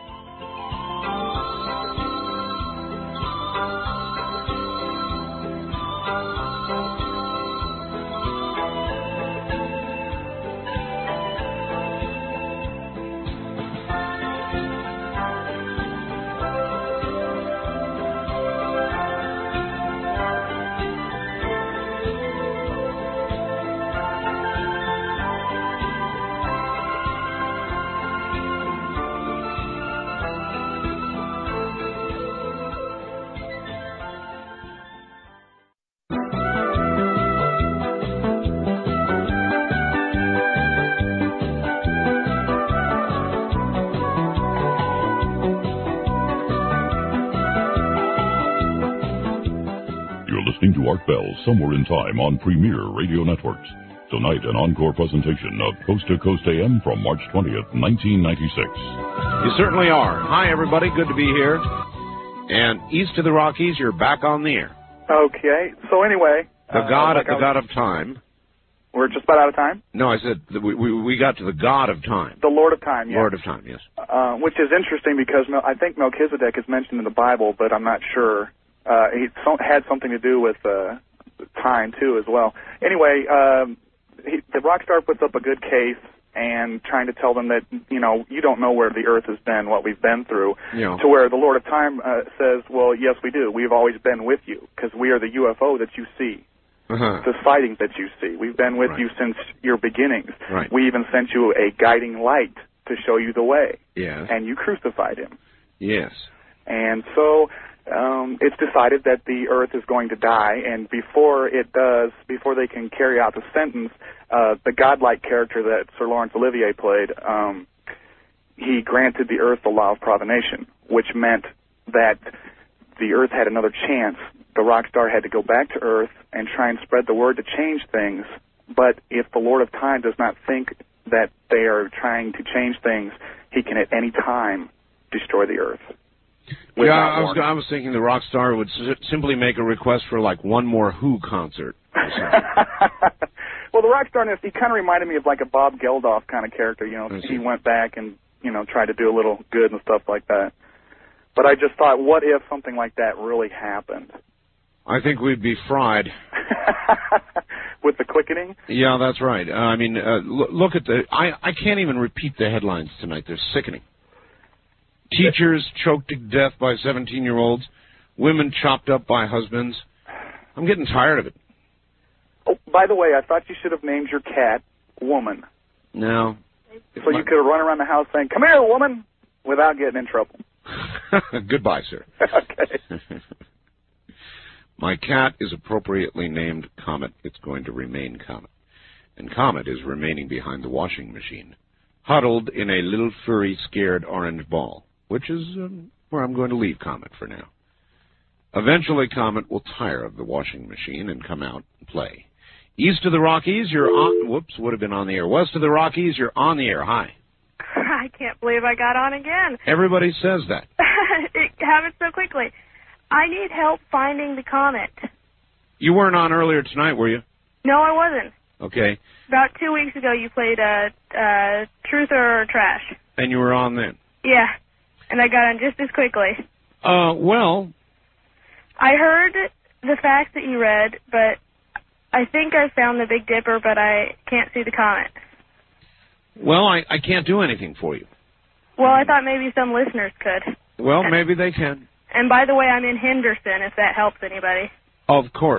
To Art Bell, Somewhere in Time on Premier Radio Networks. Tonight, an encore presentation of Coast to Coast A M from March twentieth, nineteen ninety-six. You certainly are. Hi, everybody. Good to be here. And east of the Rockies, you're back on the air. Okay. So anyway, the uh, God, like the was, God of Time. We're just about out of time. No, I said that we, we we got to the God of Time. The Lord of Time. Yes. Lord of Time. Yes. Uh, which is interesting because Mel- I think Melchizedek is mentioned in the Bible, but I'm not sure. Uh, he so- had something to do with uh, time, too, as well. Anyway, um, he, the rock star puts up a good case and trying to tell them that, you know, you don't know where the Earth has been, what we've been through, yeah. to where the Lord of Time uh, says, well, yes, we do. We've always been with you because we are the U F O that you see, uh-huh. the sightings that you see. We've been with right. you since your beginnings. Right. We even sent you a guiding light to show you the way. Yes. And you crucified him. Yes. And so um, it's decided that the Earth is going to die, and before it does, before they can carry out the sentence, uh, the godlike character that Sir Laurence Olivier played, um, he granted the Earth the law of provenation, which meant that the Earth had another chance. The rock star had to go back to Earth and try and spread the word to change things, but if the Lord of Time does not think that they are trying to change things, he can at any time destroy the Earth. Yeah, I was, I was thinking the rock star would s- simply make a request for like one more Who concert. Well, the rock star, he kind of reminded me of like a Bob Geldof kind of character. You know, he went back and you know tried to do a little good and stuff like that. But I just thought, what if something like that really happened? I think we'd be fried. With the quickening? Yeah, that's right. Uh, I mean, uh, l- look at the... I, I can't even repeat the headlines tonight. They're sickening. Teachers choked to death by seventeen-year-olds. Women chopped up by husbands. I'm getting tired of it. Oh, by the way, I thought you should have named your cat Woman. No. So you could have run around the house saying, "Come here, woman," without getting in trouble. Goodbye, sir. Okay. My cat is appropriately named Comet. It's going to remain Comet. And Comet is remaining behind the washing machine, huddled in a little furry, scared orange ball, which is um, where I'm going to leave Comet for now. Eventually, Comet will tire of the washing machine and come out and play. East of the Rockies, you're on... Whoops, would have been on the air. West of the Rockies, you're on the air. Hi. I can't believe I got on again. Everybody says that. It happened so quickly. I need help finding the comet. You weren't on earlier tonight, were you? No, I wasn't. Okay. About two weeks ago, you played uh, uh, Truth or Trash. And you were on then? Yeah, and I got on just as quickly. Uh, well... I heard the facts that you read, but I think I found the Big Dipper, but I can't see the comet. Well, I, I can't do anything for you. Well, I thought maybe some listeners could. Well, maybe they can. And by the way, I'm in Henderson, if that helps anybody. Of course.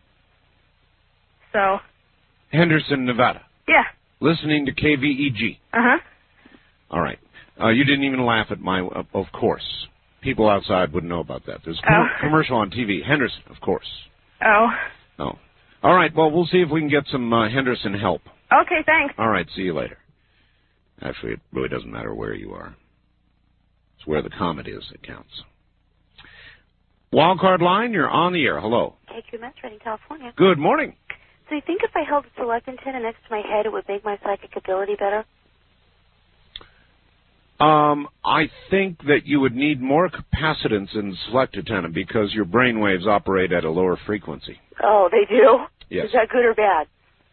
So. Henderson, Nevada. Yeah. Listening to K V E G. Uh-huh. All right. Uh, you didn't even laugh at my, uh, of course. People outside wouldn't know about that. There's a com- oh. commercial on T V. Henderson, of course. Oh. Oh. All right. Well, we'll see if we can get some uh, Henderson help. Okay, thanks. All right. See you later. Actually, it really doesn't matter where you are. It's where the comet is that counts. Wildcard line, you're on the air. Hello. K Q M S, Redding, California. Good morning. So you think if I held a select antenna next to my head, it would make my psychic ability better? Um, I think that you would need more capacitance in the select antenna because your brain waves operate at a lower frequency. Oh, they do? Yes. Is that good or bad?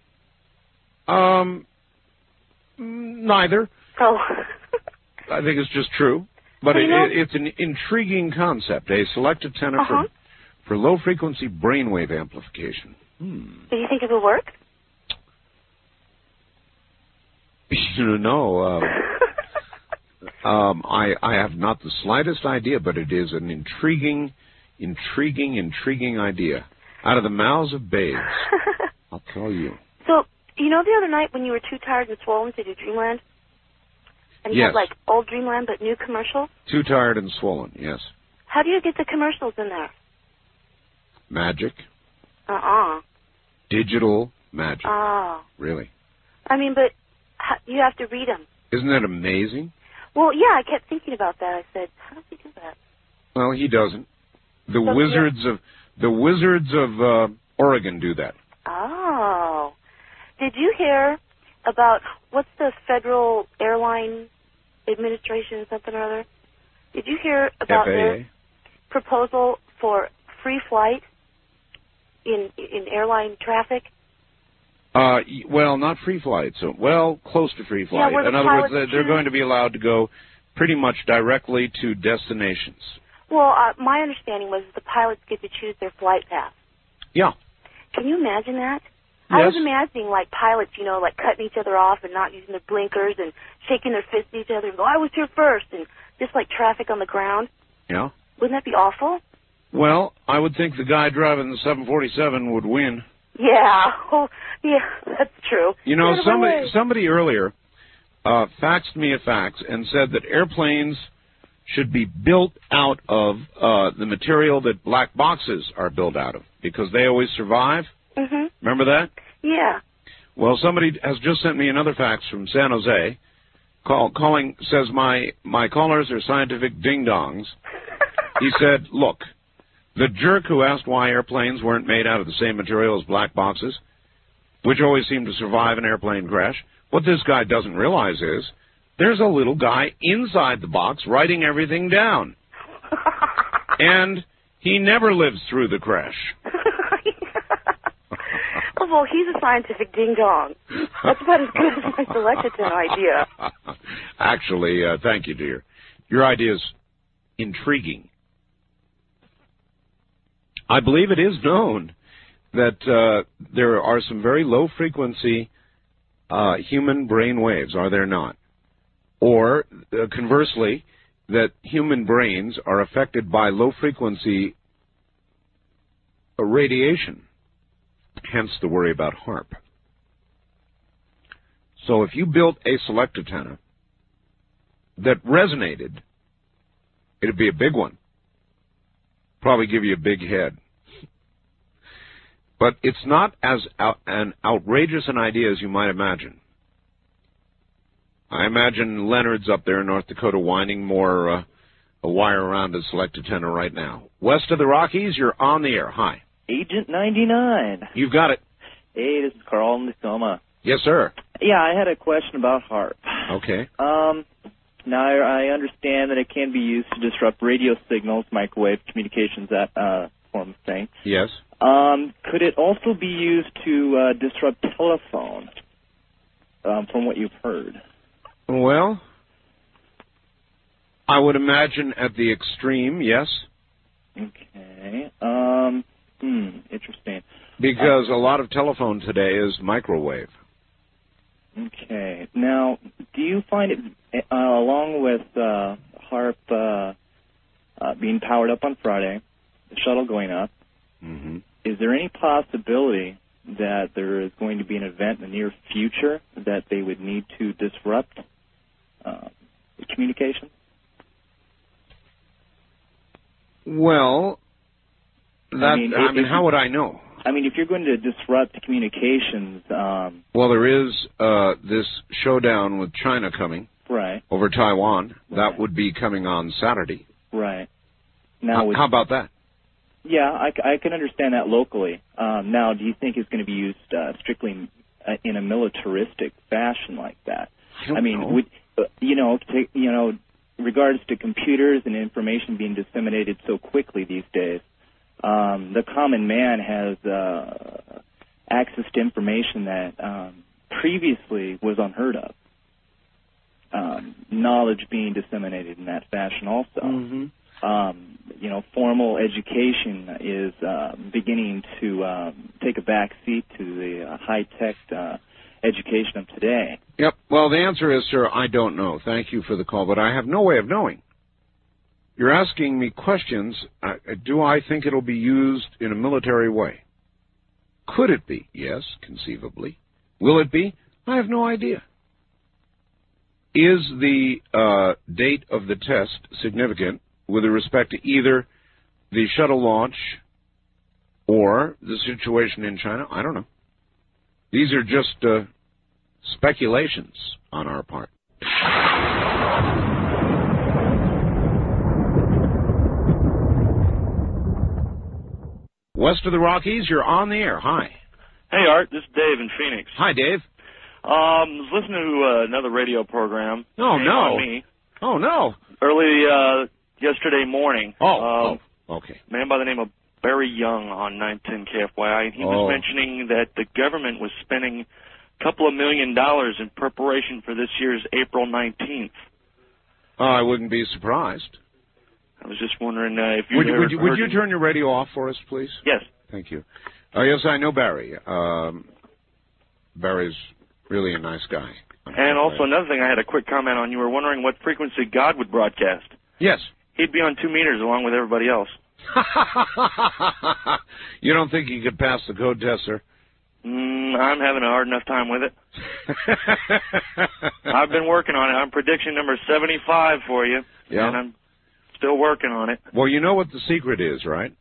Um, neither. Oh. I think it's just true. But well, it, you know, it, it's an intriguing concept, a select antenna uh-huh. for, for low-frequency brainwave amplification. Hmm. Do you think it would work? You know, uh, um, I, I have not the slightest idea, but it is an intriguing, intriguing, intriguing idea. Out of the mouths of babes, I'll tell you. So, you know the other night when you were too tired and swollen to do Dreamland? And you Yes. had, like, old Dreamland but new commercials? Too tired and swollen, yes. How do you get the commercials in there? Magic. Uh-uh. Digital magic. Oh. Really. I mean, but how, you have to read them. Isn't that amazing? Well, yeah, I kept thinking about that. I said, how does he do that? Well, he doesn't. The So, wizards yeah. of the wizards of uh, Oregon do that. Oh. Did you hear about, what's the Federal Airline Administration, something or other? Did you hear about F A A? their proposal for free flight in in airline traffic? Uh, y- well, not free flight. So, well, close to free flight. Yeah, where the In other words, pilots they're, they're choose- going to be allowed to go pretty much directly to destinations. Well, uh, my understanding was the pilots get to choose their flight path. Yeah. Can you imagine that? I Yes. was imagining, like, pilots, you know, like cutting each other off and not using their blinkers and shaking their fists at each other and go, I was here first, and just like traffic on the ground. Yeah. Wouldn't that be awful? Well, I would think the guy driving the seven forty-seven would win. Yeah. Oh, yeah, that's true. You know, Get out of my somebody way. somebody earlier uh, faxed me a fax and said that airplanes should be built out of uh, the material that black boxes are built out of because they always survive. Mhm. Remember that? Yeah. Well, somebody has just sent me another fax from San Jose. Call, calling says my my callers are scientific ding-dongs. He said, look, the jerk who asked why airplanes weren't made out of the same material as black boxes, which always seem to survive an airplane crash, what this guy doesn't realize is there's a little guy inside the box writing everything down. And he never lives through the crash. Oh, well, he's a scientific ding-dong. That's about as good as my selected idea. Actually, uh, thank you, dear. Your idea is intriguing. I believe it is known that uh, there are some very low-frequency uh, human brain waves, are there not? Or, uh, conversely, that human brains are affected by low-frequency radiation, hence the worry about HAARP. So if you built a select antenna that resonated, it'd be a big one. Probably give you a big head. But it's not as out, an outrageous an idea as you might imagine. I imagine Leonard's up there in North Dakota winding more uh, a wire around a select antenna right now. West of the Rockies, you're on the air. Hi. Agent ninety-nine. You've got it. Hey, this is Carl in Tacoma. Yes, sir. Yeah, I had a question about HAARP. Okay. Um, now, I, I understand that it can be used to disrupt radio signals, microwave communications, that uh, form of thing. Yes. Um, could it also be used to uh, disrupt telephone, um, from what you've heard? Well, I would imagine at the extreme, yes. Okay. Um, Hmm, interesting. Because uh, a lot of telephone today is microwave. Okay. Now, do you find it, uh, along with uh, HAARP uh, uh, being powered up on Friday, the shuttle going up, mm-hmm. is there any possibility that there is going to be an event in the near future that they would need to disrupt uh, the communication? Well, that, I mean, I if, mean if how you, would I know? I mean, if you're going to disrupt communications... Um, well, there is uh, this showdown with China coming. Right. Over Taiwan. Right. That would be coming on Saturday. Right. Now, how, would, how about that? Yeah, I, I can understand that locally. Um, now, do you think it's going to be used uh, strictly uh, in a militaristic fashion like that? I, don't I mean, know. would, uh, you know, to, you know, regards to computers and information being disseminated so quickly these days, um, the common man has uh, access to information that um, previously was unheard of. Um, knowledge being disseminated in that fashion also. Mm-hmm. Um, you know, formal education is uh, beginning to um, take a back seat to the uh, high-tech uh, education of today. Yep. Well, the answer is, sir, I don't know. Thank you for the call, but I have no way of knowing. You're asking me questions. Uh, do I think it'll be used in a military way? Could it be? Yes, conceivably. Will it be? I have no idea. Is the uh, date of the test significant with respect to either the shuttle launch or the situation in China? I don't know. These are just uh, speculations on our part. West of the Rockies, you're on the air. Hi. Hey, Art. This is Dave in Phoenix. Hi, Dave. Um, was listening to uh, another radio program. Oh, Shame no. on me. Oh, no. Early uh, yesterday morning. Oh, um, oh, okay. A man by the name of Barry Young on nine ten K F Y I, and he oh. was mentioning that the government was spending a couple of million dollars in preparation for this year's April nineteenth. Uh, I wouldn't be surprised. I was just wondering uh, if you would, heard, would you would you heard turn your radio off for us, please? Yes. Thank you. Uh, yes, I know Barry. Um, Barry's really a nice guy. And also another thing, I had a quick comment on. You were wondering what frequency God would broadcast. Yes. He'd be on two meters along with everybody else. You don't think he could pass the code test, sir? Mm, I'm having a hard enough time with it. I've been working on it. I'm prediction number seventy-five for you. Yeah. And I'm still working on it. Well, you know what the secret is, right?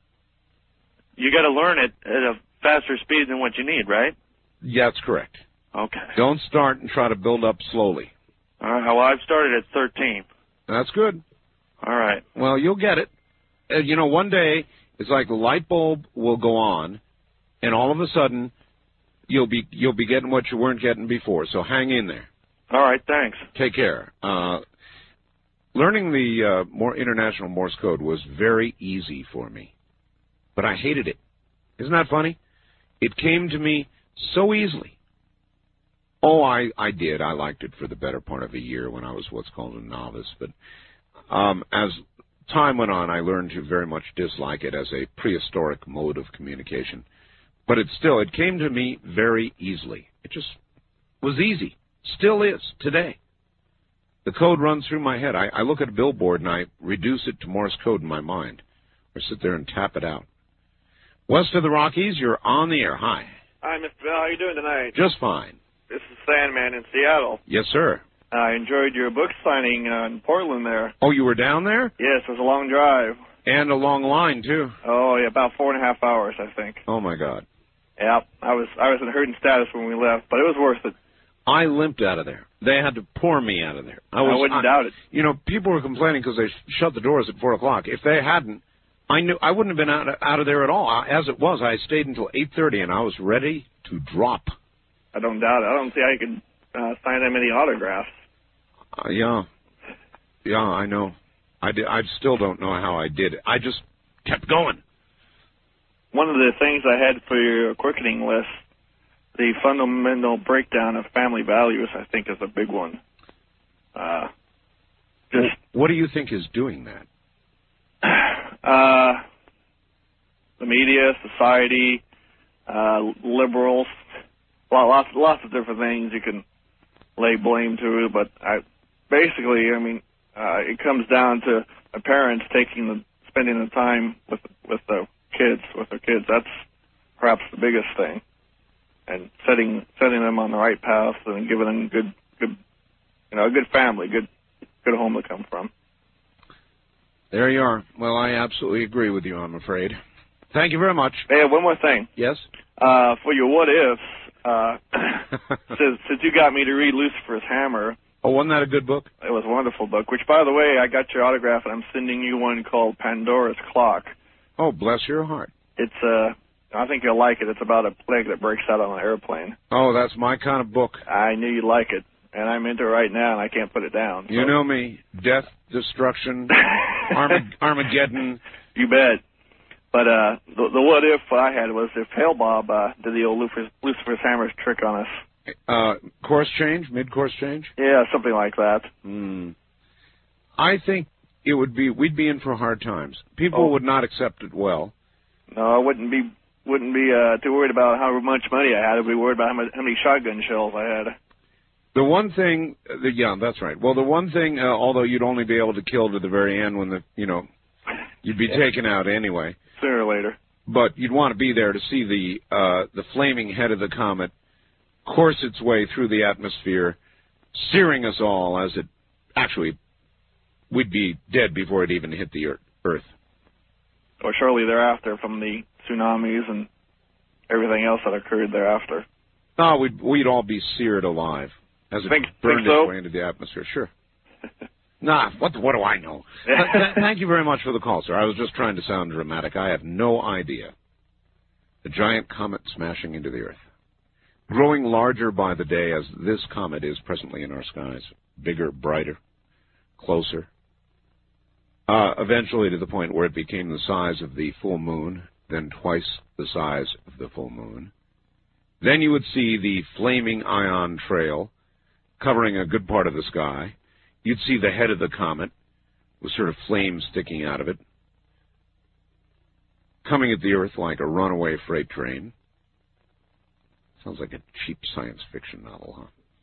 You got to learn it at a faster speed than what you need, right? Yeah, that's correct. Okay. Don't start and try to build up slowly. All right. Well, I've started at thirteen. That's good. All right. Well, you'll get it. Uh, you know, one day it's like the light bulb will go on, and all of a sudden you'll be you'll be getting what you weren't getting before. So hang in there. All right. Thanks. Take care. Uh, learning the uh, more international Morse code was very easy for me, but I hated it. Isn't that funny? It came to me so easily. Oh, I, I did. I liked it for the better part of a year when I was what's called a novice. But um, as time went on, I learned to very much dislike it as a prehistoric mode of communication. But it still, it came to me very easily. It just was easy. Still is today. The code runs through my head. I, I look at a billboard and I reduce it to Morse code in my mind, or sit there and tap it out. West of the Rockies, you're on the air. Hi. Hi, Mister Bell. How are you doing tonight? Just fine. This is Sandman in Seattle. Yes, sir. I enjoyed your book signing uh, in Portland there. Oh, you were down there? Yes, it was a long drive. And a long line, too. Oh, yeah, about four and a half hours, I think. Oh, my God. Yeah, I was I was in hurting status when we left, but it was worth it. I limped out of there. They had to pour me out of there. I, was, I wouldn't I, doubt it. You know, people were complaining because they sh- shut the doors at four o'clock. If they hadn't, I knew I wouldn't have been out of, out of there at all. I, as it was, I stayed until eight thirty, and I was ready to drop. I don't doubt it. I don't see how you could uh, sign that many autographs. Uh, yeah. Yeah, I know. I, did, I still don't know how I did it. I just kept going. One of the things I had for your quickening list, the fundamental breakdown of family values, I think is a big one. Uh, just What do you think is doing that? uh, the media, society, uh, liberals, lots, lots of different things you can lay blame to. But I, basically, I mean, uh, it comes down to the parents taking the, spending the time with with the kids, with their kids. That's perhaps the biggest thing, and setting setting them on the right path and giving them good, good, you know, a good family, good, good home to come from. There you are. Well, I absolutely agree with you, I'm afraid. Thank you very much. Hey, one more thing. Yes? Uh, for your what ifs, uh, since, since you got me to read Lucifer's Hammer. Oh, wasn't that a good book? It was a wonderful book, which, by the way, I got your autograph, and I'm sending you one called Pandora's Clock. Oh, bless your heart. It's, uh, I think you'll like it. It's about a plague that breaks out on an airplane. Oh, that's my kind of book. I knew you'd like it, and I'm into it right now, and I can't put it down. So. You know me. Death, destruction, Armag- Armageddon. You bet. But uh, the, the what if I had was if Hale Bob uh, did the old Lucifer's, Lucifer's Hammer's trick on us. Uh, course change, mid-course change? Yeah, something like that. Mm. I think it would be, we'd be in for hard times. People oh. would not accept it well. No, I wouldn't be wouldn't be uh, too worried about how much money I had. I'd be worried about how, much, how many shotgun shells I had. The one thing, uh, yeah, that's right. Well, the one thing, uh, although you'd only be able to kill to the very end when the, you know, you'd be taken out anyway. Sooner or later. But you'd want to be there to see the uh, the flaming head of the comet course its way through the atmosphere, searing us all as it actually, we'd be dead before it even hit the Earth. Or shortly thereafter from the tsunamis and everything else that occurred thereafter. No, we'd, we'd all be seared alive as it think, burned think so? its way into the atmosphere. Sure. Nah, what what do I know? th- thank you very much for the call, sir. I was just trying to sound dramatic. I have no idea. The giant comet smashing into the Earth. Growing larger by the day as this comet is presently in our skies. Bigger, brighter, closer. Uh, eventually to the point where it became the size of the full moon, then twice the size of the full moon. Then you would see the flaming ion trail covering a good part of the sky. You'd see the head of the comet with sort of flames sticking out of it, coming at the Earth like a runaway freight train. Sounds like a cheap science fiction novel,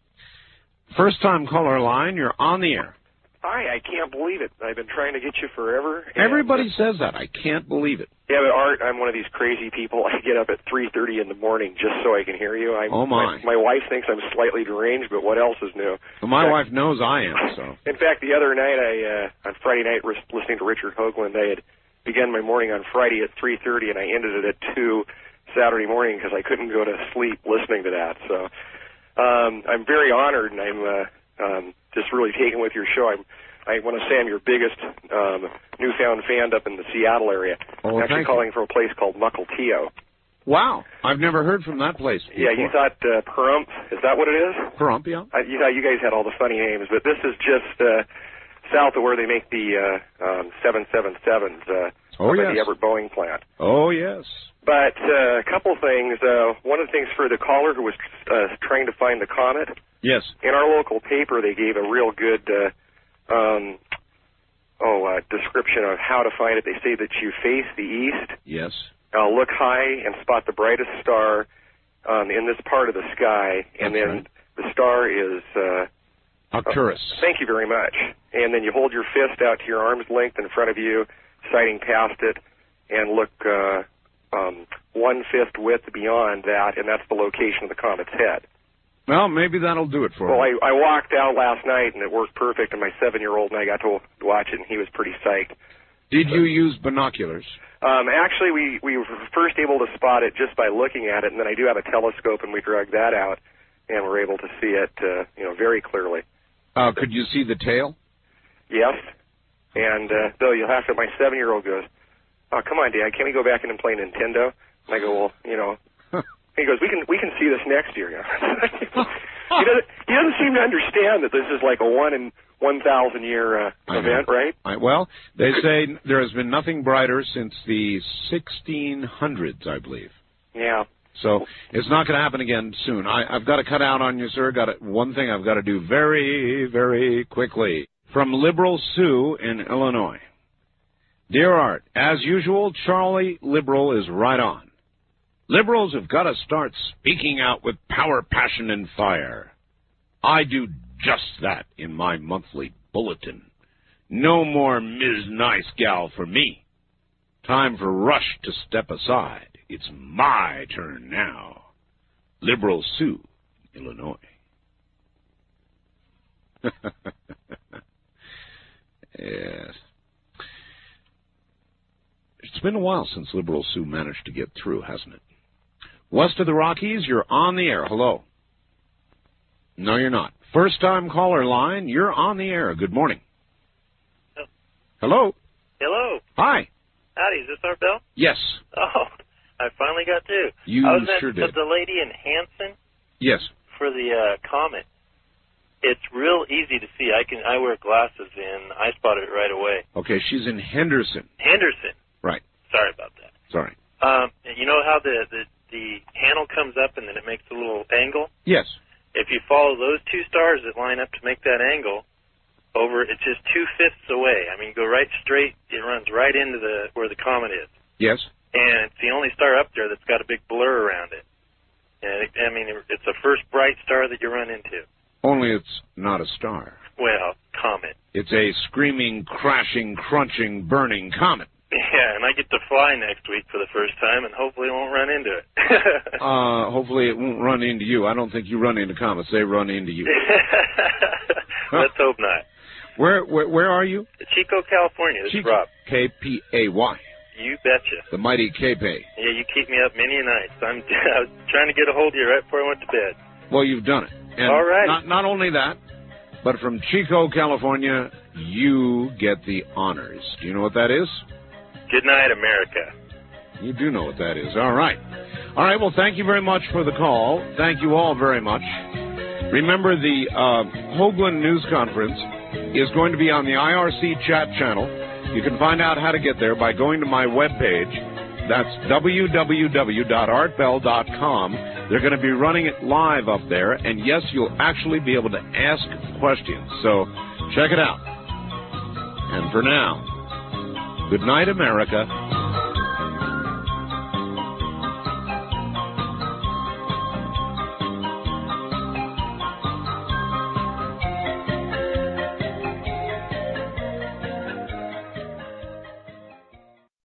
huh? First-time caller line, you're on the air. Hi, I can't believe it. I've been trying to get you forever. Everybody says that. I can't believe it. Yeah, but Art, I'm one of these crazy people. I get up at three thirty in the morning just so I can hear you. I'm, oh, my. my. My wife thinks I'm slightly deranged, but what else is new? Well, my fact, wife knows I am, so. In fact, the other night, I uh, on Friday night, listening to Richard Hoagland, I had begun my morning on Friday at three thirty, and I ended it at two Saturday morning because I couldn't go to sleep listening to that. So um, I'm very honored, and I'm uh, um, just really taken with your show. I'm I want to say I'm your biggest um, newfound fan up in the Seattle area. Oh, I'm actually calling you. from a place called Mukilteo. Wow. I've never heard from that place before. Yeah, you thought uh, Pahrump, is that what it is? Pahrump, yeah. I, you thought you guys had all the funny names, but this is just uh, south of where they make the uh, um, seven seventy-sevens uh, oh, yes. at the Everett Boeing plant. Oh, yes. But uh, a couple things. Uh, one of the things for the caller who was uh, trying to find the comet. Yes. In our local paper, they gave a real good... Uh, Um, oh, uh, description of how to find it. They say that you face the east. Yes. Uh, look high and spot the brightest star um, in this part of the sky, and That's then right. the star is uh, Arcturus. Uh, thank you very much. And then you hold your fist out to your arm's length in front of you, sighting past it, and look uh, um, one fifth width beyond that, and that's the location of the comet's head. Well, maybe that'll do it for Well, me. I, I walked out last night, and it worked perfect, and my seven-year-old and I got to watch it, and he was pretty psyched. Did you use binoculars? Um, actually, we, we were first able to spot it just by looking at it, and then I do have a telescope, and we dragged that out, and we're able to see it, uh, you know, very clearly. Uh, could you see the tail? Yes. And, uh, though you'll have to, my seven-year-old goes, oh, come on, Dad, can't we go back in and play Nintendo? And I go, well, you know... He goes, we can we can see this next year. he doesn't he doesn't seem to understand that this is like a one in one thousand year uh, event, right? I, well, they say there has been nothing brighter since the sixteen hundreds, I believe. Yeah. So it's not going to happen again soon. I, I've got to cut out on you, sir. Got to, one thing I've got to do very, very quickly. From Liberal Sue in Illinois. Dear Art, as usual, Charlie Liberal is right on. Liberals have got to start speaking out with power, passion, and fire. I do just that in my monthly bulletin. No more Miz Nice Gal for me. Time for Rush to step aside. It's my turn now. Liberal Sioux, Illinois. Yes. It's been a while since Liberal Sioux managed to get through, hasn't it? West of the Rockies, you're on the air. Hello. No, you're not. First-time caller line, you're on the air. Good morning. Oh. Hello. Hello. Hi. Howdy, is this Art Bell? Yes. Oh, I finally got to. You I was sure at, did. at the lady in Hanson Yes. for the uh, Comet. It's real easy to see. I can I wear glasses and I spotted it right away. Okay, she's in Henderson. Henderson. Right. Sorry about that. Sorry. Um, you know how the, the the handle comes up and then it makes a little angle? Yes. If you follow those two stars that line up to make that angle, over it's just two fifths away. I mean, you go right straight, it runs right into the where the comet is. Yes. And it's the only star up there that's got a big blur around it. And it, I mean, it's the first bright star that you run into. Only it's not a star. Well, comet. It's a screaming, crashing, crunching, burning comet. Yeah, and I get to fly next week for the first time, and hopefully I won't run into it. uh, hopefully it won't run into you. I don't think you run into comets. They run into you. Let's hope not. Where where, where are you? Chico, California. This Chico. is Rob. K P A Y. You betcha. The mighty K P A. Yeah, you keep me up many a night. So I'm I was trying to get a hold of you right before I went to bed. Well, you've done it. And all right. Not, not only that, but from Chico, California, you get the honors. Do you know what that is? Good night, America. You do know what that is. All right. All right, well, thank you very much for the call. Thank you all very much. Remember, the uh, Hoagland News Conference is going to be on the I R C chat channel. You can find out how to get there by going to my webpage. That's w w w dot art bell dot com. They're going to be running it live up there, and yes, you'll actually be able to ask questions. So check it out. And for now, good night, America.